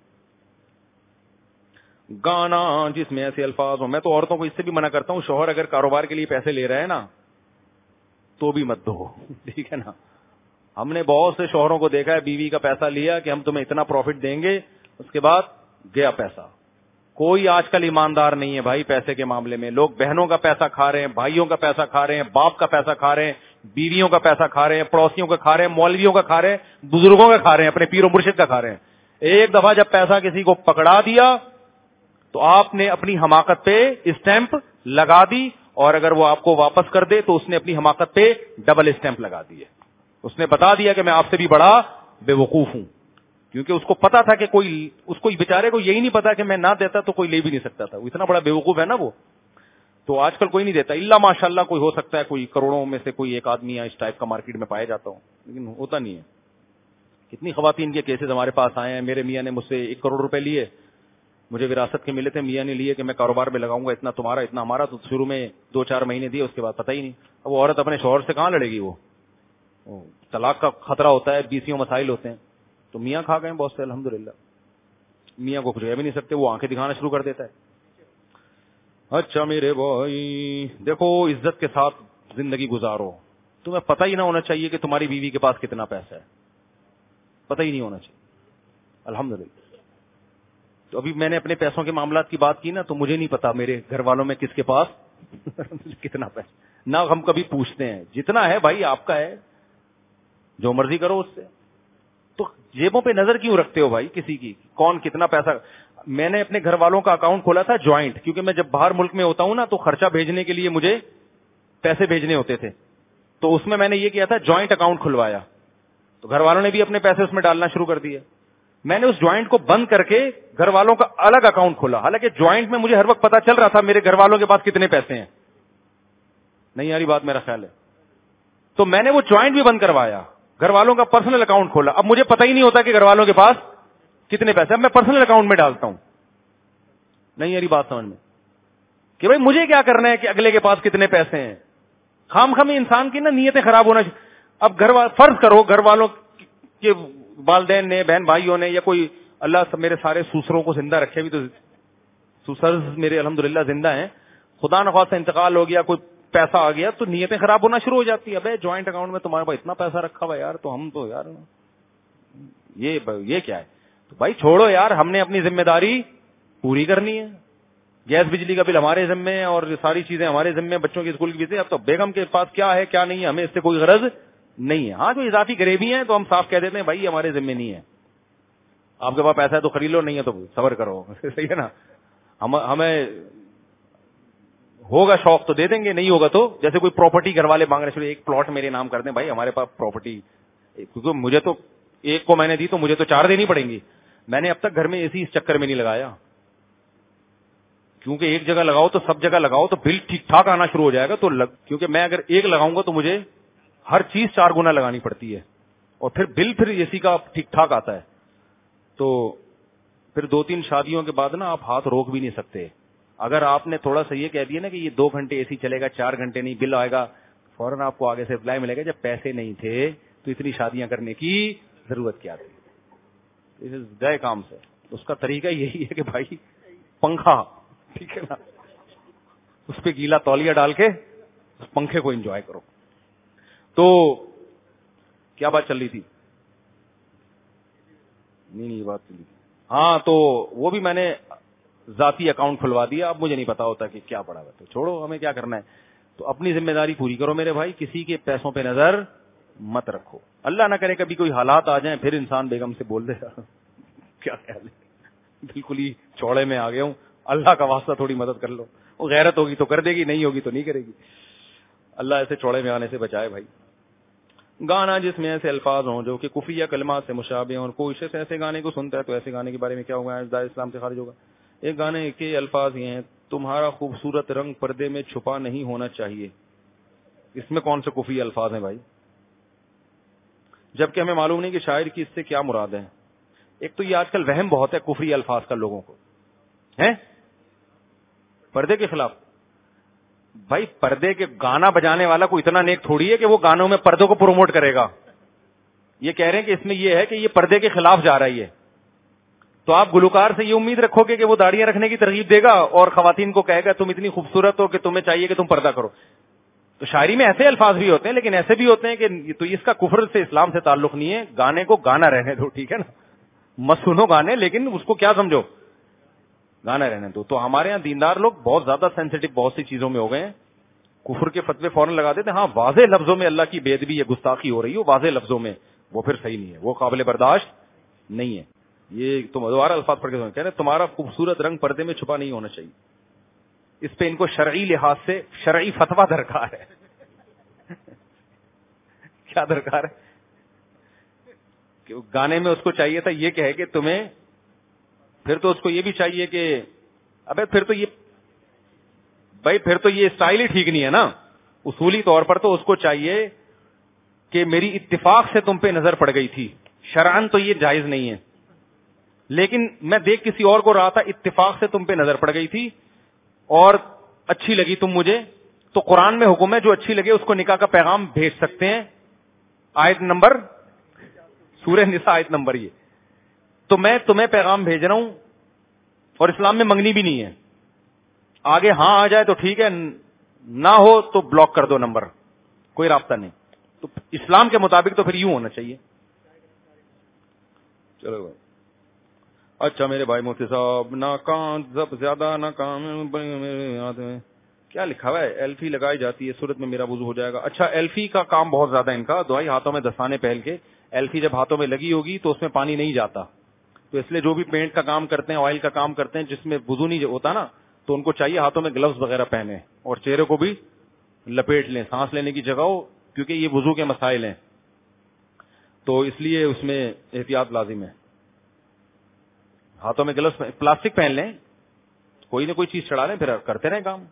گانا جس میں ایسے الفاظ ہوں, میں تو عورتوں کو اس سے بھی منع کرتا ہوں, شوہر اگر کاروبار کے لیے پیسے لے رہے ہیں نا تو بھی مت دو, ٹھیک ہے نا. ہم نے بہت سے شوہروں کو دیکھا ہے, بیوی کا پیسہ لیا کہ ہم تمہیں اتنا پروفٹ دیں گے, اس کے بعد گیا پیسہ. کوئی آج کل ایماندار نہیں ہے بھائی پیسے کے معاملے میں. لوگ بہنوں کا پیسہ کھا رہے ہیں, بھائیوں کا پیسہ کھا رہے ہیں, باپ کا پیسہ کھا رہے ہیں, بیویوں کا پیسہ کھا رہے ہیں, پڑوسیوں کا کھا رہے ہیں, مولویوں کا کھا رہے ہیں, بزرگوں کا کھا رہے ہیں, اپنے پیر و مرشد کا کھا رہے ہیں. ایک دفعہ جب پیسہ کسی کو پکڑا دیا تو آپ نے اپنی حماقت پہ اسٹیمپ لگا دی, اور اگر وہ آپ کو واپس کر دے تو اس نے اپنی حماقت پہ ڈبل اسٹیمپ لگا دی ہے. اس نے بتا دیا کہ میں آپ سے بھی بڑا بے وقوف ہوں, کیونکہ اس کو پتا تھا کہ کوئی, اس کو بیچارے کو یہی نہیں پتا کہ میں نہ دیتا تو کوئی لے بھی نہیں سکتا تھا. وہ اتنا بڑا بے وقوف ہے نا وہ. تو آج کل کوئی نہیں دیتا, اللہ ماشاء اللہ کوئی ہو سکتا ہے, کوئی کروڑوں میں سے کوئی ایک آدمی یا اس ٹائپ کا مارکیٹ میں پایا جاتا ہوں, لیکن ہوتا نہیں ہے. کتنی خواتین کے کیسز ہمارے پاس آئے ہیں, میرے میاں نے مجھ سے ایک کروڑ روپے لیے, مجھے وراثت کے ملے تھے, میاں نے لیے کہ میں کاروبار میں لگاؤں گا, اتنا تمہارا اتنا ہمارا. تو شروع میں دو چار مہینے دیے, اس کے بعد پتہ ہی نہیں. اب وہ عورت اپنے شوہر سے کہاں لڑے گی, وہ طلاق کا خطرہ ہوتا ہے, بیسیوں مسائل ہوتے ہیں. تو میاں کھا گئے بہت سے الحمدللہ. میاں کو کچھ کہہ بھی نہیں سکتے, وہ آنکھیں دکھانا شروع کر دیتا ہے. اچھا میرے بھائی دیکھو, عزت کے ساتھ زندگی گزارو. تمہیں پتہ ہی نہ ہونا چاہیے کہ تمہاری بیوی کے پاس کتنا پیسہ ہے, پتہ ہی نہیں ہونا چاہیے الحمدللہ. تو ابھی میں نے اپنے پیسوں کے معاملات کی بات کی نا, تو مجھے نہیں پتا میرے گھر والوں میں کس کے پاس کتنا پیسہ, نہ ہم کبھی پوچھتے ہیں. جتنا ہے بھائی آپ کا ہے, جو مرضی کرو اس سے. تو جیبوں پہ نظر کیوں رکھتے ہو بھائی کسی کی, کون کتنا پیسہ. میں نے اپنے گھر والوں کا اکاؤنٹ کھولا تھا جوائنٹ, کیونکہ میں جب باہر ملک میں ہوتا ہوں نا تو خرچہ بھیجنے کے لیے مجھے پیسے بھیجنے ہوتے تھے, تو اس میں میں نے یہ کیا تھا جوائنٹ اکاؤنٹ کھلوایا. تو گھر والوں نے بھی اپنے پیسے اس میں ڈالنا شروع کر دیے. میں نے اس جوائنٹ کو بند کر کے گھر والوں کا الگ اکاؤنٹ کھولا, حالانکہ جوائنٹ میں مجھے ہر وقت پتا چل رہا تھا میرے گھر والوں کے پاس کتنے پیسے ہیں. نہیں یاری بات میرا خیال ہے. تو میں نے وہ جوائنٹ بھی بند کروایا, گھر والوں کا پرسنل اکاؤنٹ کھولا. اب مجھے پتہ ہی نہیں ہوتا کہ گھر والوں کے پاس کتنے پیسے, اب میں پرسنل اکاؤنٹ میں ڈالتا ہوں. نہیں یاری بات سمجھ میں کہ بھائی مجھے کیا کرنا ہے کہ اگلے کے پاس کتنے پیسے ہیں. خام خام انسان کی نا نیتیں خراب ہونا. اب گھر فرض کرو گھر والوں کے والدین نے, بہن بھائیوں نے, یا کوئی اللہ سب میرے سارے سوسروں کو زندہ رکھے بھی, تو سوسرز میرے الحمدللہ زندہ ہیں, خدا نخواستہ انتقال ہو گیا, کوئی پیسہ آ گیا, تو نیتیں خراب ہونا شروع ہو جاتی ہے. ابے جوائنٹ اکاؤنٹ میں تمہارے پاس اتنا پیسہ رکھا ہوا یار, تو ہم تو یار یہ یہ کیا ہے. تو بھائی چھوڑو یار, ہم نے اپنی ذمہ داری پوری کرنی ہے. گیس بجلی کا بل ہمارے ذمے ہے, اور ساری چیزیں ہمارے ذمے ہیں, بچوں کی اسکول کی فیسیں. اب تو بیگم کے پاس کیا ہے کیا نہیں ہے ہمیں اس سے کوئی غرض نہیں ہے. ہاں جو اضافی غریبی ہیں تو ہم صاف کہہ دیتے ہیں بھائی ہمارے ذمے نہیں ہے, آپ کے پاس پیسہ ہے تو خرید لو, نہیں ہے تو صبر کرو. صحیح ہے نا. ہم ہمیں ہوگا شوق تو دے دیں گے, نہیں ہوگا تو جیسے کوئی پراپرٹی گھر والے مانگ رہے, ایک پلاٹ میرے نام کر دیں بھائی, ہمارے پاس پراپرٹی, کیونکہ مجھے تو ایک کو میں نے دی تو مجھے تو چار دینی پڑیں گی. میں نے اب تک گھر میں اے سی اس چکر میں نہیں لگایا, کیونکہ ایک جگہ لگاؤ تو سب جگہ لگاؤ تو بل ٹھیک ٹھاک آنا شروع ہو جائے گا. تو لگ... کیونکہ میں اگر ایک لگاؤں گا تو مجھے ہر چیز چار گنا لگانی پڑتی ہے, اور پھر بل پھر اے سی کا ٹھیک ٹھاک آتا ہے. تو پھر دو تین شادیوں کے بعد نا آپ ہاتھ روک بھی نہیں سکتے. اگر آپ نے تھوڑا سا یہ کہہ دیا نا کہ یہ دو گھنٹے اے سی چلے گا, چار گھنٹے نہیں, بل آئے گا, فوراً آپ کو آگے سے رپلائی ملے گا جب پیسے نہیں تھے تو اتنی شادیاں کرنے کی ضرورت کیا تھی. گئے کام سے. اس کا طریقہ یہی ہے کہ بھائی پنکھا, ٹھیک ہے نا, اس پہ گیلا تولیہ ڈال کے اس پنکھے کو انجوائے کرو. تو کیا بات چل رہی تھی؟ نہیں نہیں بات چلی. ہاں تو وہ بھی میں نے ذاتی اکاؤنٹ کھلوا دیا. اب مجھے نہیں پتا ہوتا کہ کیا پڑا ہوا, تو چھوڑو, ہمیں کیا کرنا ہے. تو اپنی ذمہ داری پوری کرو میرے بھائی, کسی کے پیسوں پہ نظر مت رکھو. اللہ نہ کرے کبھی کوئی حالات آ جائیں پھر انسان بیگم سے بول دے گا کیا خیال ہے, بالکل ہی چوڑے میں آ گیا ہوں, اللہ کا واسطہ تھوڑی مدد کر لو. وہ غیرت ہوگی تو کر دے گی, نہیں ہوگی تو نہیں کرے گی. اللہ ایسے چوڑے میں آنے سے بچائے بھائی. گانا جس میں ایسے الفاظ ہوں جو کہ کفری یا کلمات سے مشابہ ہوں, اور کوئی شخص ایسے گانے کو سنتا ہے تو ایسے گانے کے بارے میں کیا ہوگا, اسلام سے خارج ہوگا. ایک گانے کے الفاظ یہ ہیں, تمہارا خوبصورت رنگ پردے میں چھپا نہیں ہونا چاہیے. اس میں کون سے کفری الفاظ ہیں بھائی, جبکہ ہمیں معلوم نہیں کہ شاعر کی اس سے کیا مراد ہے. ایک تو یہ آج کل وہم بہت ہے کفری الفاظ کا لوگوں کو ہے پردے کے خلاف. بھائی پردے کے گانا بجانے والا کوئی اتنا نیک تھوڑی ہے کہ وہ گانوں میں پردوں کو پروموٹ کرے گا. یہ کہہ رہے ہیں کہ اس میں یہ ہے کہ یہ پردے کے خلاف جا رہی ہے. تو آپ گلوکار سے یہ امید رکھو گے کہ وہ داڑیاں رکھنے کی ترغیب دے گا اور خواتین کو کہے گا تم اتنی خوبصورت ہو کہ تمہیں چاہیے کہ تم پردہ کرو. تو شاعری میں ایسے الفاظ بھی ہوتے ہیں, لیکن ایسے بھی ہوتے ہیں کہ تو اس کا کفر سے اسلام سے تعلق نہیں ہے. گانے کو گانا رہنے دو, ٹھیک ہے نا, مت سنو گانے, لیکن اس کو کیا سمجھو, گانا رہنے دو. تو ہمارے یہاں دیندار لوگ بہت زیادہ سینسیٹیو بہت سی چیزوں میں ہو گئے ہیں. کفر کے فتوے فوراً لگا دیتے ہیں. ہاں واضح لفظوں میں اللہ کی بے ادبی یا گستاخی ہو رہی ہو, واضح لفظوں میں, وہ پھر صحیح نہیں ہے, وہ قابل برداشت نہیں ہے. یہ تم دوبارہ الفاظ پڑھ کے کہہ رہے ہیں تمہارا خوبصورت رنگ پردے میں چھپا نہیں ہونا چاہیے. اس پہ ان کو شرعی لحاظ سے شرعی فتویٰ درکار ہے. کیا درکار ہے کہ گانے میں اس کو چاہیے تھا یہ کہے کہ تمہیں, پھر تو اس کو یہ بھی چاہیے کہ ابے پھر تو یہ بھائی پھر تو یہ اسٹائل ہی ٹھیک نہیں ہے نا. اصولی طور پر تو اس کو چاہیے کہ میری اتفاق سے تم پہ نظر پڑ گئی تھی. شرعن تو یہ جائز نہیں ہے, لیکن میں دیکھ کسی اور کو رہا تھا, اتفاق سے تم پہ نظر پڑ گئی تھی اور اچھی لگی تم مجھے, تو قرآن میں حکم ہے جو اچھی لگے اس کو نکاح کا پیغام بھیج سکتے ہیں. آیت نمبر سورہ نساء آیت نمبر یہ. تو میں تمہیں پیغام بھیج رہا ہوں, اور اسلام میں منگنی بھی نہیں ہے. آگے ہاں آ جائے تو ٹھیک ہے, نہ ہو تو بلاک کر دو نمبر, کوئی رابطہ نہیں. تو اسلام کے مطابق تو پھر یوں ہونا چاہیے. چلو بھائی. اچھا میرے بھائی مفتی صاحب, ناکام زب زیادہ ناکام کیا لکھا ہوا ہے, ایلفی لگائی جاتی ہے صورت میں میرا وضو ہو جائے گا. اچھا ایلفی کا کام بہت زیادہ ان کا, دعائی ہاتھوں میں دستانے پہن کے, ایلفی جب ہاتھوں میں لگی ہوگی تو اس میں پانی نہیں جاتا. تو اس لیے جو بھی پینٹ کا کام کرتے ہیں, آئل کا کام کرتے ہیں, جس میں وضو نہیں ہوتا نا, تو ان کو چاہیے ہاتھوں میں گلوز وغیرہ پہنے اور چہرے کو بھی لپیٹ لیں, سانس لینے کی جگہ ہو, کیونکہ یہ وضو کے مسائل ہیں. تو اس لیے اس میں احتیاط لازم ہے. ہاتھوں میں گلوز پلاسٹک پہن لیں, کوئی نہ کوئی چیز چڑھا لیں, پھر کرتے رہیں کام.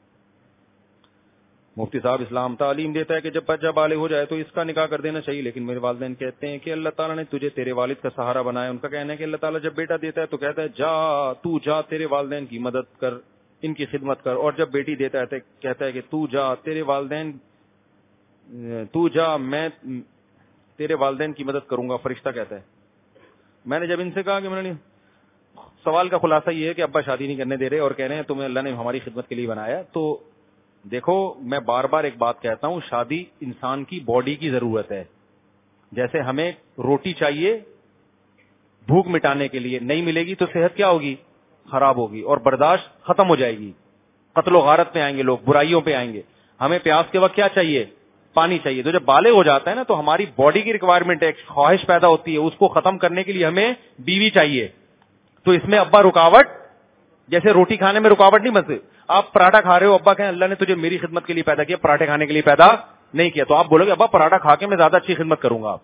مفتی صاحب اسلام تعلیم دیتا ہے کہ جب بچہ بالغ ہو جائے تو اس کا نکاح کر دینا چاہیے, لیکن میرے والدین کہتے ہیں کہ اللہ تعالیٰ نے تجھے تیرے والد کا سہارا بنایا. ان کا کہنا ہے کہ اللہ تعالیٰ جب بیٹا دیتا ہے تو کہتا ہے جا تو جا تیرے والدین کی مدد کر, ان کی خدمت کر, اور جب بیٹی دیتا ہے کہتا ہے کہ تو جا تیرے والدین تو جا میں تیرے والدین کی مدد کروں گا. فرشتہ کہتا ہے. میں نے جب ان سے کہا کہ میں نے سوال کا خلاصہ یہ ہے کہ ابا شادی نہیں کرنے دے رہے اور کہہ رہے ہیں تمہیں اللہ نے ہماری خدمت کے لیے بنایا. تو دیکھو میں بار بار ایک بات کہتا ہوں, شادی انسان کی باڈی کی ضرورت ہے. جیسے ہمیں روٹی چاہیے بھوک مٹانے کے لیے, نہیں ملے گی تو صحت کیا ہوگی, خراب ہوگی, اور برداشت ختم ہو جائے گی, قتل و غارت پہ آئیں گے لوگ, برائیوں پہ آئیں گے. ہمیں پیاس کے وقت کیا چاہیے, پانی چاہیے. تو جب بالغ ہو جاتا ہے نا تو ہماری باڈی کی ریکوائرمنٹ ہے, خواہش پیدا ہوتی ہے, اس کو ختم کرنے کے لیے ہمیں بیوی چاہیے. تو اس میں ابا رکاوٹ, جیسے روٹی کھانے میں رکاوٹ نہیں بنتی. آپ پراٹھا کھا رہے ہو, ابا کہیں اللہ نے تجھے میری خدمت کے لیے پیدا کیا, پراٹھے کھانے کے لیے پیدا نہیں کیا. تو آپ بولو گے ابا پراٹھا کھا کے میں زیادہ اچھی خدمت کروں گا. آپ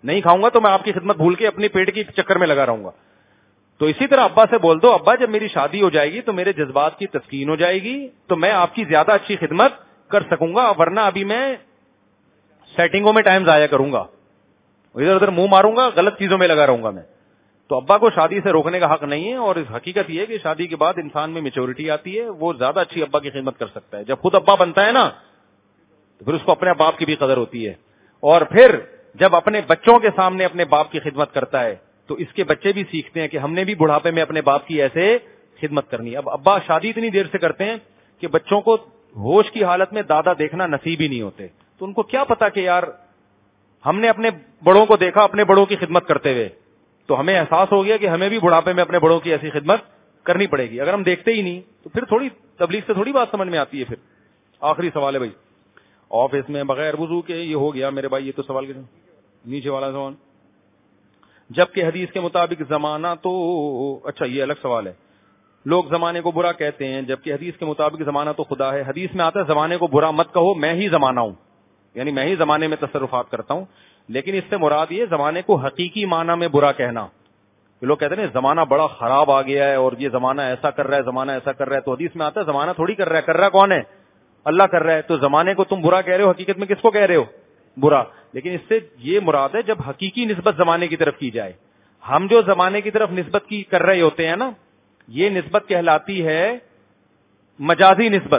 نہیں کھاؤں گا تو میں آپ کی خدمت بھول کے اپنی پیٹ کی چکر میں لگا رہوں گا. تو اسی طرح ابا سے بول دو, ابا جب میری شادی ہو جائے گی تو میرے جذبات کی تسکین ہو جائے گی تو میں آپ کی زیادہ اچھی خدمت کر سکوں گا, ورنہ ابھی میں سیٹنگوں میں ٹائم ضائع کروں گا, ادھر ادھر منہ ماروں گا, غلط چیزوں میں لگا رہوں گا میں. تو ابا کو شادی سے روکنے کا حق نہیں ہے. اور حقیقت یہ ہے کہ شادی کے بعد انسان میں میچورٹی آتی ہے, وہ زیادہ اچھی ابا کی خدمت کر سکتا ہے. جب خود ابا بنتا ہے نا تو پھر اس کو اپنے باپ کی بھی قدر ہوتی ہے. اور پھر جب اپنے بچوں کے سامنے اپنے باپ کی خدمت کرتا ہے تو اس کے بچے بھی سیکھتے ہیں کہ ہم نے بھی بڑھاپے میں اپنے باپ کی ایسے خدمت کرنی ہے. اب ابا شادی اتنی دیر سے کرتے ہیں کہ بچوں کو ہوش کی حالت میں دادا دیکھنا نصیب ہی نہیں ہوتے, تو ان کو کیا پتا کہ یار ہم نے اپنے بڑوں کو دیکھا اپنے بڑوں کی خدمت کرتے ہوئے, تو ہمیں احساس ہو گیا کہ ہمیں بھی بڑھاپے میں اپنے بڑوں کی ایسی خدمت کرنی پڑے گی. اگر ہم دیکھتے ہی نہیں تو پھر تھوڑی تبلیغ سے تھوڑی بات سمجھ میں آتی ہے. پھر آخری سوال ہے بھائی, آفس میں بغیر وضو کے یہ ہو گیا میرے بھائی, یہ تو سوال کے نیچے والا سوال, جبکہ حدیث کے مطابق زمانہ تو, اچھا یہ الگ سوال ہے, لوگ زمانے کو برا کہتے ہیں جبکہ حدیث کے مطابق زمانہ تو خدا ہے. حدیث میں آتا ہے زمانے کو برا مت کہو, میں ہی زمانہ ہوں, یعنی میں ہی زمانے میں تصرفات کرتا ہوں. لیکن اس سے مراد یہ زمانے کو حقیقی معنی میں برا کہنا. لوگ کہتے ہیں زمانہ بڑا خراب آ گیا ہے اور یہ زمانہ ایسا کر رہا ہے, زمانہ ایسا کر رہا ہے. تو حدیث میں آتا ہے زمانہ تھوڑی کر رہا ہے, کر رہا کون ہے, اللہ کر رہا ہے. تو زمانے کو تم برا کہہ رہے ہو, حقیقت میں کس کو کہہ رہے ہو, برا. لیکن اس سے یہ مراد ہے جب حقیقی نسبت زمانے کی طرف کی جائے. ہم جو زمانے کی طرف نسبت کی کر رہے ہوتے ہیں نا, یہ نسبت کہلاتی ہے مجازی نسبت.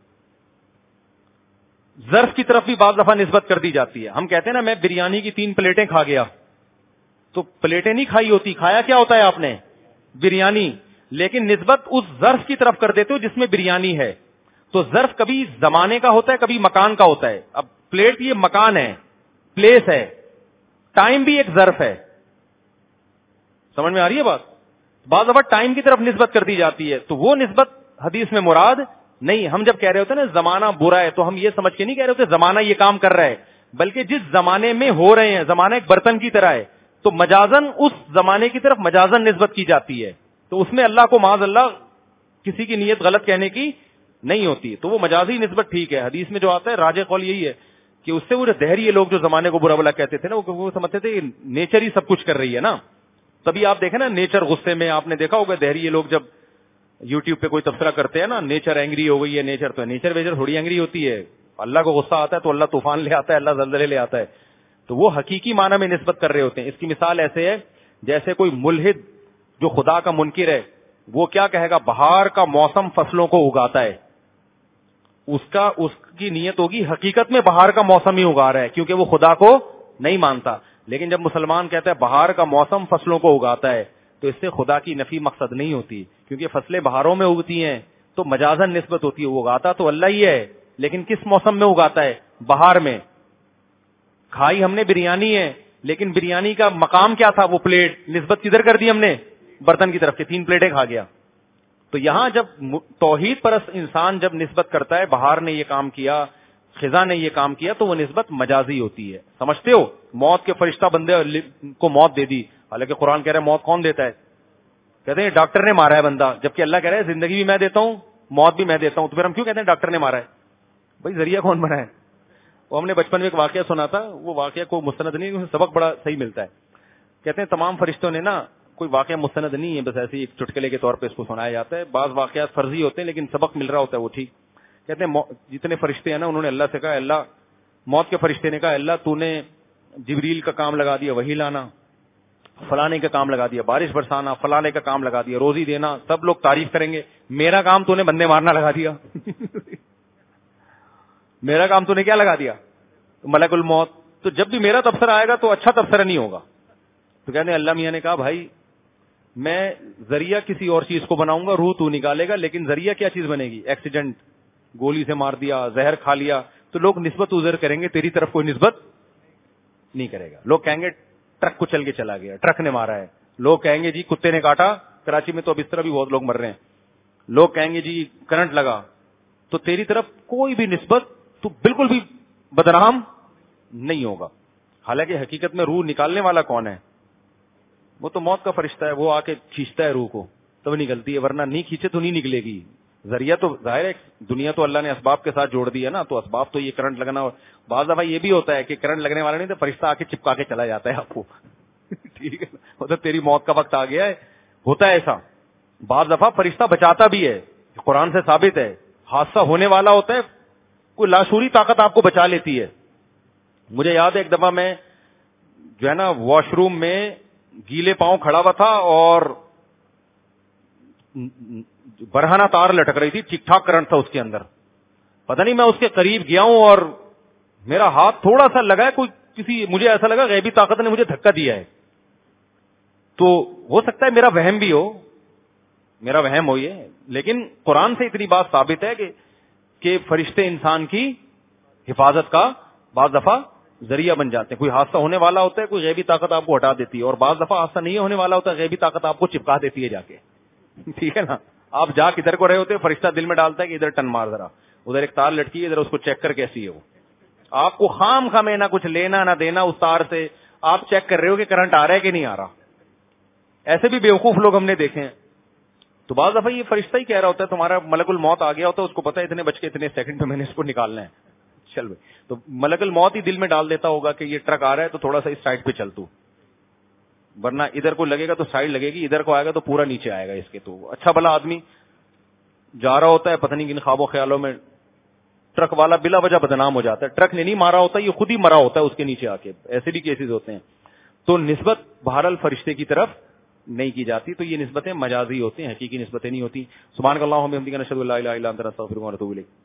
ظرف کی طرف بھی بعض دفعہ نسبت کر دی جاتی ہے. ہم کہتے ہیں نا میں بریانی کی تین پلیٹیں کھا گیا, تو پلیٹیں نہیں کھائی ہوتی, کھایا کیا ہوتا ہے آپ نے, بریانی. لیکن نسبت اس ظرف کی طرف کر دیتے ہو جس میں بریانی ہے. تو ظرف کبھی زمانے کا ہوتا ہے کبھی مکان کا ہوتا ہے. اب پلیٹ یہ مکان ہے, پلیس ہے, ٹائم بھی ایک ظرف ہے. سمجھ میں آ رہی ہے بات. بعض دفعہ ٹائم کی طرف نسبت کر دی جاتی ہے, تو وہ نسبت حدیث میں مراد نہیں. ہم جب کہہ رہے ہوتے ہیں نا زمانہ برا ہے, تو ہم یہ سمجھ کے نہیں کہہ رہے ہوتے زمانہ یہ کام کر رہا ہے, بلکہ جس زمانے میں ہو رہے ہیں, زمانہ ایک برتن کی طرح ہے, تو مجازن اس زمانے کی طرف مجازن نسبت کی جاتی ہے. تو اس میں اللہ کو معاذ اللہ کسی کی نیت غلط کہنے کی نہیں ہوتی, تو وہ مجازی نسبت ٹھیک ہے. حدیث میں جو آتا ہے راجح قول یہی ہے کہ اس سے وہ دہریے لوگ جو زمانے کو برا بلا کہتے تھے نا, وہ سمجھتے تھے نیچر ہی سب کچھ کر رہی ہے نا. تبھی آپ دیکھیں نا نیچر غصے میں, آپ نے دیکھا ہوگا دہریے لوگ جب یوٹیوب پہ کوئی تبصرہ کرتے ہیں نا, نیچر اینگری ہو گئی ہے, نیچر تو نیچر ویچر تھوڑی اینگری ہوتی ہے. اللہ کو غصہ آتا ہے تو اللہ طوفان لے آتا ہے, اللہ زلزلے لے آتا ہے. تو وہ حقیقی معنی میں نسبت کر رہے ہوتے ہیں. اس کی مثال ایسے ہے جیسے کوئی ملحد جو خدا کا منکر ہے, وہ کیا کہے گا, بہار کا موسم فصلوں کو اگاتا ہے. اس کا اس کی نیت ہوگی حقیقت میں بہار کا موسم ہی اگا رہا ہے, کیونکہ وہ خدا کو نہیں مانتا. لیکن جب مسلمان کہتا ہے بہار کا موسم فصلوں کو اگاتا ہے, تو اس سے خدا کی نفی مقصد نہیں ہوتی, کیونکہ فصلیں بہاروں میں اگتی ہیں تو مجازن نسبت ہوتی ہے. وہ اگاتا تو اللہ ہی ہے, لیکن کس موسم میں اگاتا ہے, بہار میں. کھائی ہم نے بریانی ہے, لیکن بریانی کا مقام کیا تھا, وہ پلیٹ, نسبت کدھر کر دی ہم نے, برتن کی طرف کے, تین پلیٹیں کھا گیا. تو یہاں جب توحید پرست انسان جب نسبت کرتا ہے بہار نے یہ کام کیا, خزاں نے یہ کام کیا, تو وہ نسبت مجازی ہوتی ہے. سمجھتے ہو, موت کے فرشتہ بندے کو موت دے دی, حالانکہ قرآن کہہ رہا ہے موت کون دیتا ہے, کہتے ہیں ڈاکٹر نے مارا ہے بندہ, جبکہ اللہ کہہ رہا ہے زندگی بھی میں دیتا ہوں موت بھی میں دیتا ہوں. تو پھر ہم کیوں کہتے ہیں ڈاکٹر نے مارا ہے, بھائی ذریعہ کون بنا ہے. وہ ہم نے بچپن میں ایک واقعہ سنا تھا, وہ واقعہ کو مستند نہیں, اس سبق بڑا صحیح ملتا ہے. کہتے ہیں تمام فرشتوں نے نا, کوئی واقعہ مستند نہیں ہے, بس ایسے ایک چٹکلے کے طور پہ اس کو سنایا جاتا ہے. بعض واقعات فرضی ہوتے ہیں لیکن سبق مل رہا ہوتا ہے وہ ٹھیک. کہتے ہیں جتنے فرشتے ہیں نا, انہوں نے اللہ سے کہا, اللہ, موت کے فرشتے نے کہا, اللہ تو نے جبریل کا کام لگا دیا وہی لانا, فلانے کا کام لگا دیا بارش برسانا, فلانے کا کام لگا دیا روزی دینا, سب لوگ تعریف کریں گے, میرا کام تو نے بندے مارنا لگا دیا. میرا کام تو نے کیا لگا دیا, ملک الموت. تو جب بھی میرا تبصرہ آئے گا تو اچھا تبصرہ نہیں ہوگا. تو کہتے ہیں اللہ میاں نے کہا, بھائی میں ذریعہ کسی اور چیز کو بناؤں گا, روح تو نکالے گا, لیکن ذریعہ کیا چیز بنے گی, ایکسیڈنٹ, گولی سے مار دیا, زہر کھا لیا, تو لوگ نسبت ازر کریں گے, تیری طرف کوئی نسبت نہیں کرے گا. لوگ کہیں گے ٹرک کو چل کے چلا گیا, ٹرک نے مارا ہے. لوگ کہیں گے جی کتے نے کاٹا, کراچی میں تو اب اس طرح بھی بہت لوگ مر رہے ہیں. لوگ کہیں گے جی کرنٹ لگا, تو تیری طرف کوئی بھی نسبت, تو بالکل بھی بدنام نہیں ہوگا. حالانکہ حقیقت میں روح نکالنے والا کون ہے, وہ تو موت کا فرشتہ ہے, وہ آ کے کھینچتا ہے روح کو تب نکلتی ہے, ورنہ نہیں کھینچے تو نہیں نکلے گی. ذریعہ تو ظاہر ہے دنیا تو اللہ نے اسباب کے ساتھ جوڑ دی ہے نا, تو اسباب تو یہ کرنٹ لگنا, بعض دفعہ یہ بھی ہوتا ہے کہ کرنٹ لگنے والا نہیں تو فرشتہ آ کے چپکا کے چلا جاتا ہے آپ کو. ٹھیک ہے, مطلب تیری موت کا وقت آ گیا ہے, ہوتا ہے ایسا. بعض دفعہ فرشتہ بچاتا بھی ہے, قرآن سے ثابت ہے. حادثہ ہونے والا ہوتا ہے, کوئی لاشعوری طاقت آپ کو بچا لیتی ہے. مجھے یاد ہے ایک دفعہ میں جو ہے نا واش روم میں گیلے پاؤں کھڑا ہوا تھا اور برہنہ تار لٹک رہی تھی, ٹھیک ٹھاک کرنٹ تھا اس کے اندر. پتہ نہیں میں اس کے قریب گیا ہوں اور میرا ہاتھ تھوڑا سا لگا ہے, کوئی کسی مجھے ایسا لگا غیبی طاقت نے مجھے دھکا دیا ہے. تو ہو سکتا ہے میرا وہم بھی ہو, میرا وہم ہو یہ, لیکن قرآن سے اتنی بات ثابت ہے کہ کہ فرشتے انسان کی حفاظت کا بعض دفعہ ذریعہ بن جاتے ہیں. کوئی حادثہ ہونے والا ہوتا ہے, کوئی غیبی طاقت آپ کو ہٹا دیتی ہے, اور بعض دفعہ حادثہ نہیں ہونے والا ہوتا ہے, غیبی طاقت آپ کو چپکا دیتی ہے جا کے. ٹھیک ہے نا, آپ جا کدھر کو رہے ہوتے ہیں, فرشتہ دل میں ڈالتا ہے کہ ادھر ٹن مار ذرا, ادھر ایک تار لٹکی ہے, ادھر اس کو چیک کر کیسی ہے وہ. آپ کو خام خامے نہ کچھ لینا نہ دینا اس تار سے, آپ چیک کر رہے ہو کہ کرنٹ آ رہا ہے کہ نہیں آ رہا. ایسے بھی بیوقوف لوگ ہم نے دیکھے ہیں. تو بعض دفعہ یہ فرشتہ ہی کہہ رہا ہوتا ہے تمہارا ملک الموت آ گیا ہوتا ہے, اس کو پتا ہے اتنے بچ کے اتنے سیکنڈ میں میں نے اس کو نکالنا ہے, چل بھائی. تو ملک الموت ہی دل میں ڈال دیتا ہوگا کہ یہ ٹرک آ رہا ہے تو تھوڑا سا اس سائڈ پہ چل تو, ورنہ ادھر کو لگے گا تو سائڈ لگے گی, ادھر کو آئے گا تو پورا نیچے آئے گا اس کے. تو اچھا بھلا آدمی جا رہا ہوتا ہے, پتہ نہیں کن خوابوں خیالوں میں ٹرک والا بلا وجہ بدنام ہو جاتا ہے. ٹرک نے نہیں مارا ہوتا, یہ خود ہی مرا ہوتا ہے اس کے نیچے آ کے. ایسے بھی کیسز ہوتے ہیں. تو نسبت بہرحال فرشتے کی طرف نہیں کی جاتی, تو یہ نسبتیں مجازی ہوتی ہیں, حقیقی نسبتیں نہیں ہوتی. سبحان اللہ و بحمدہ نشہد ان لا الہ الا انت نستغفرک و نتوب الیک.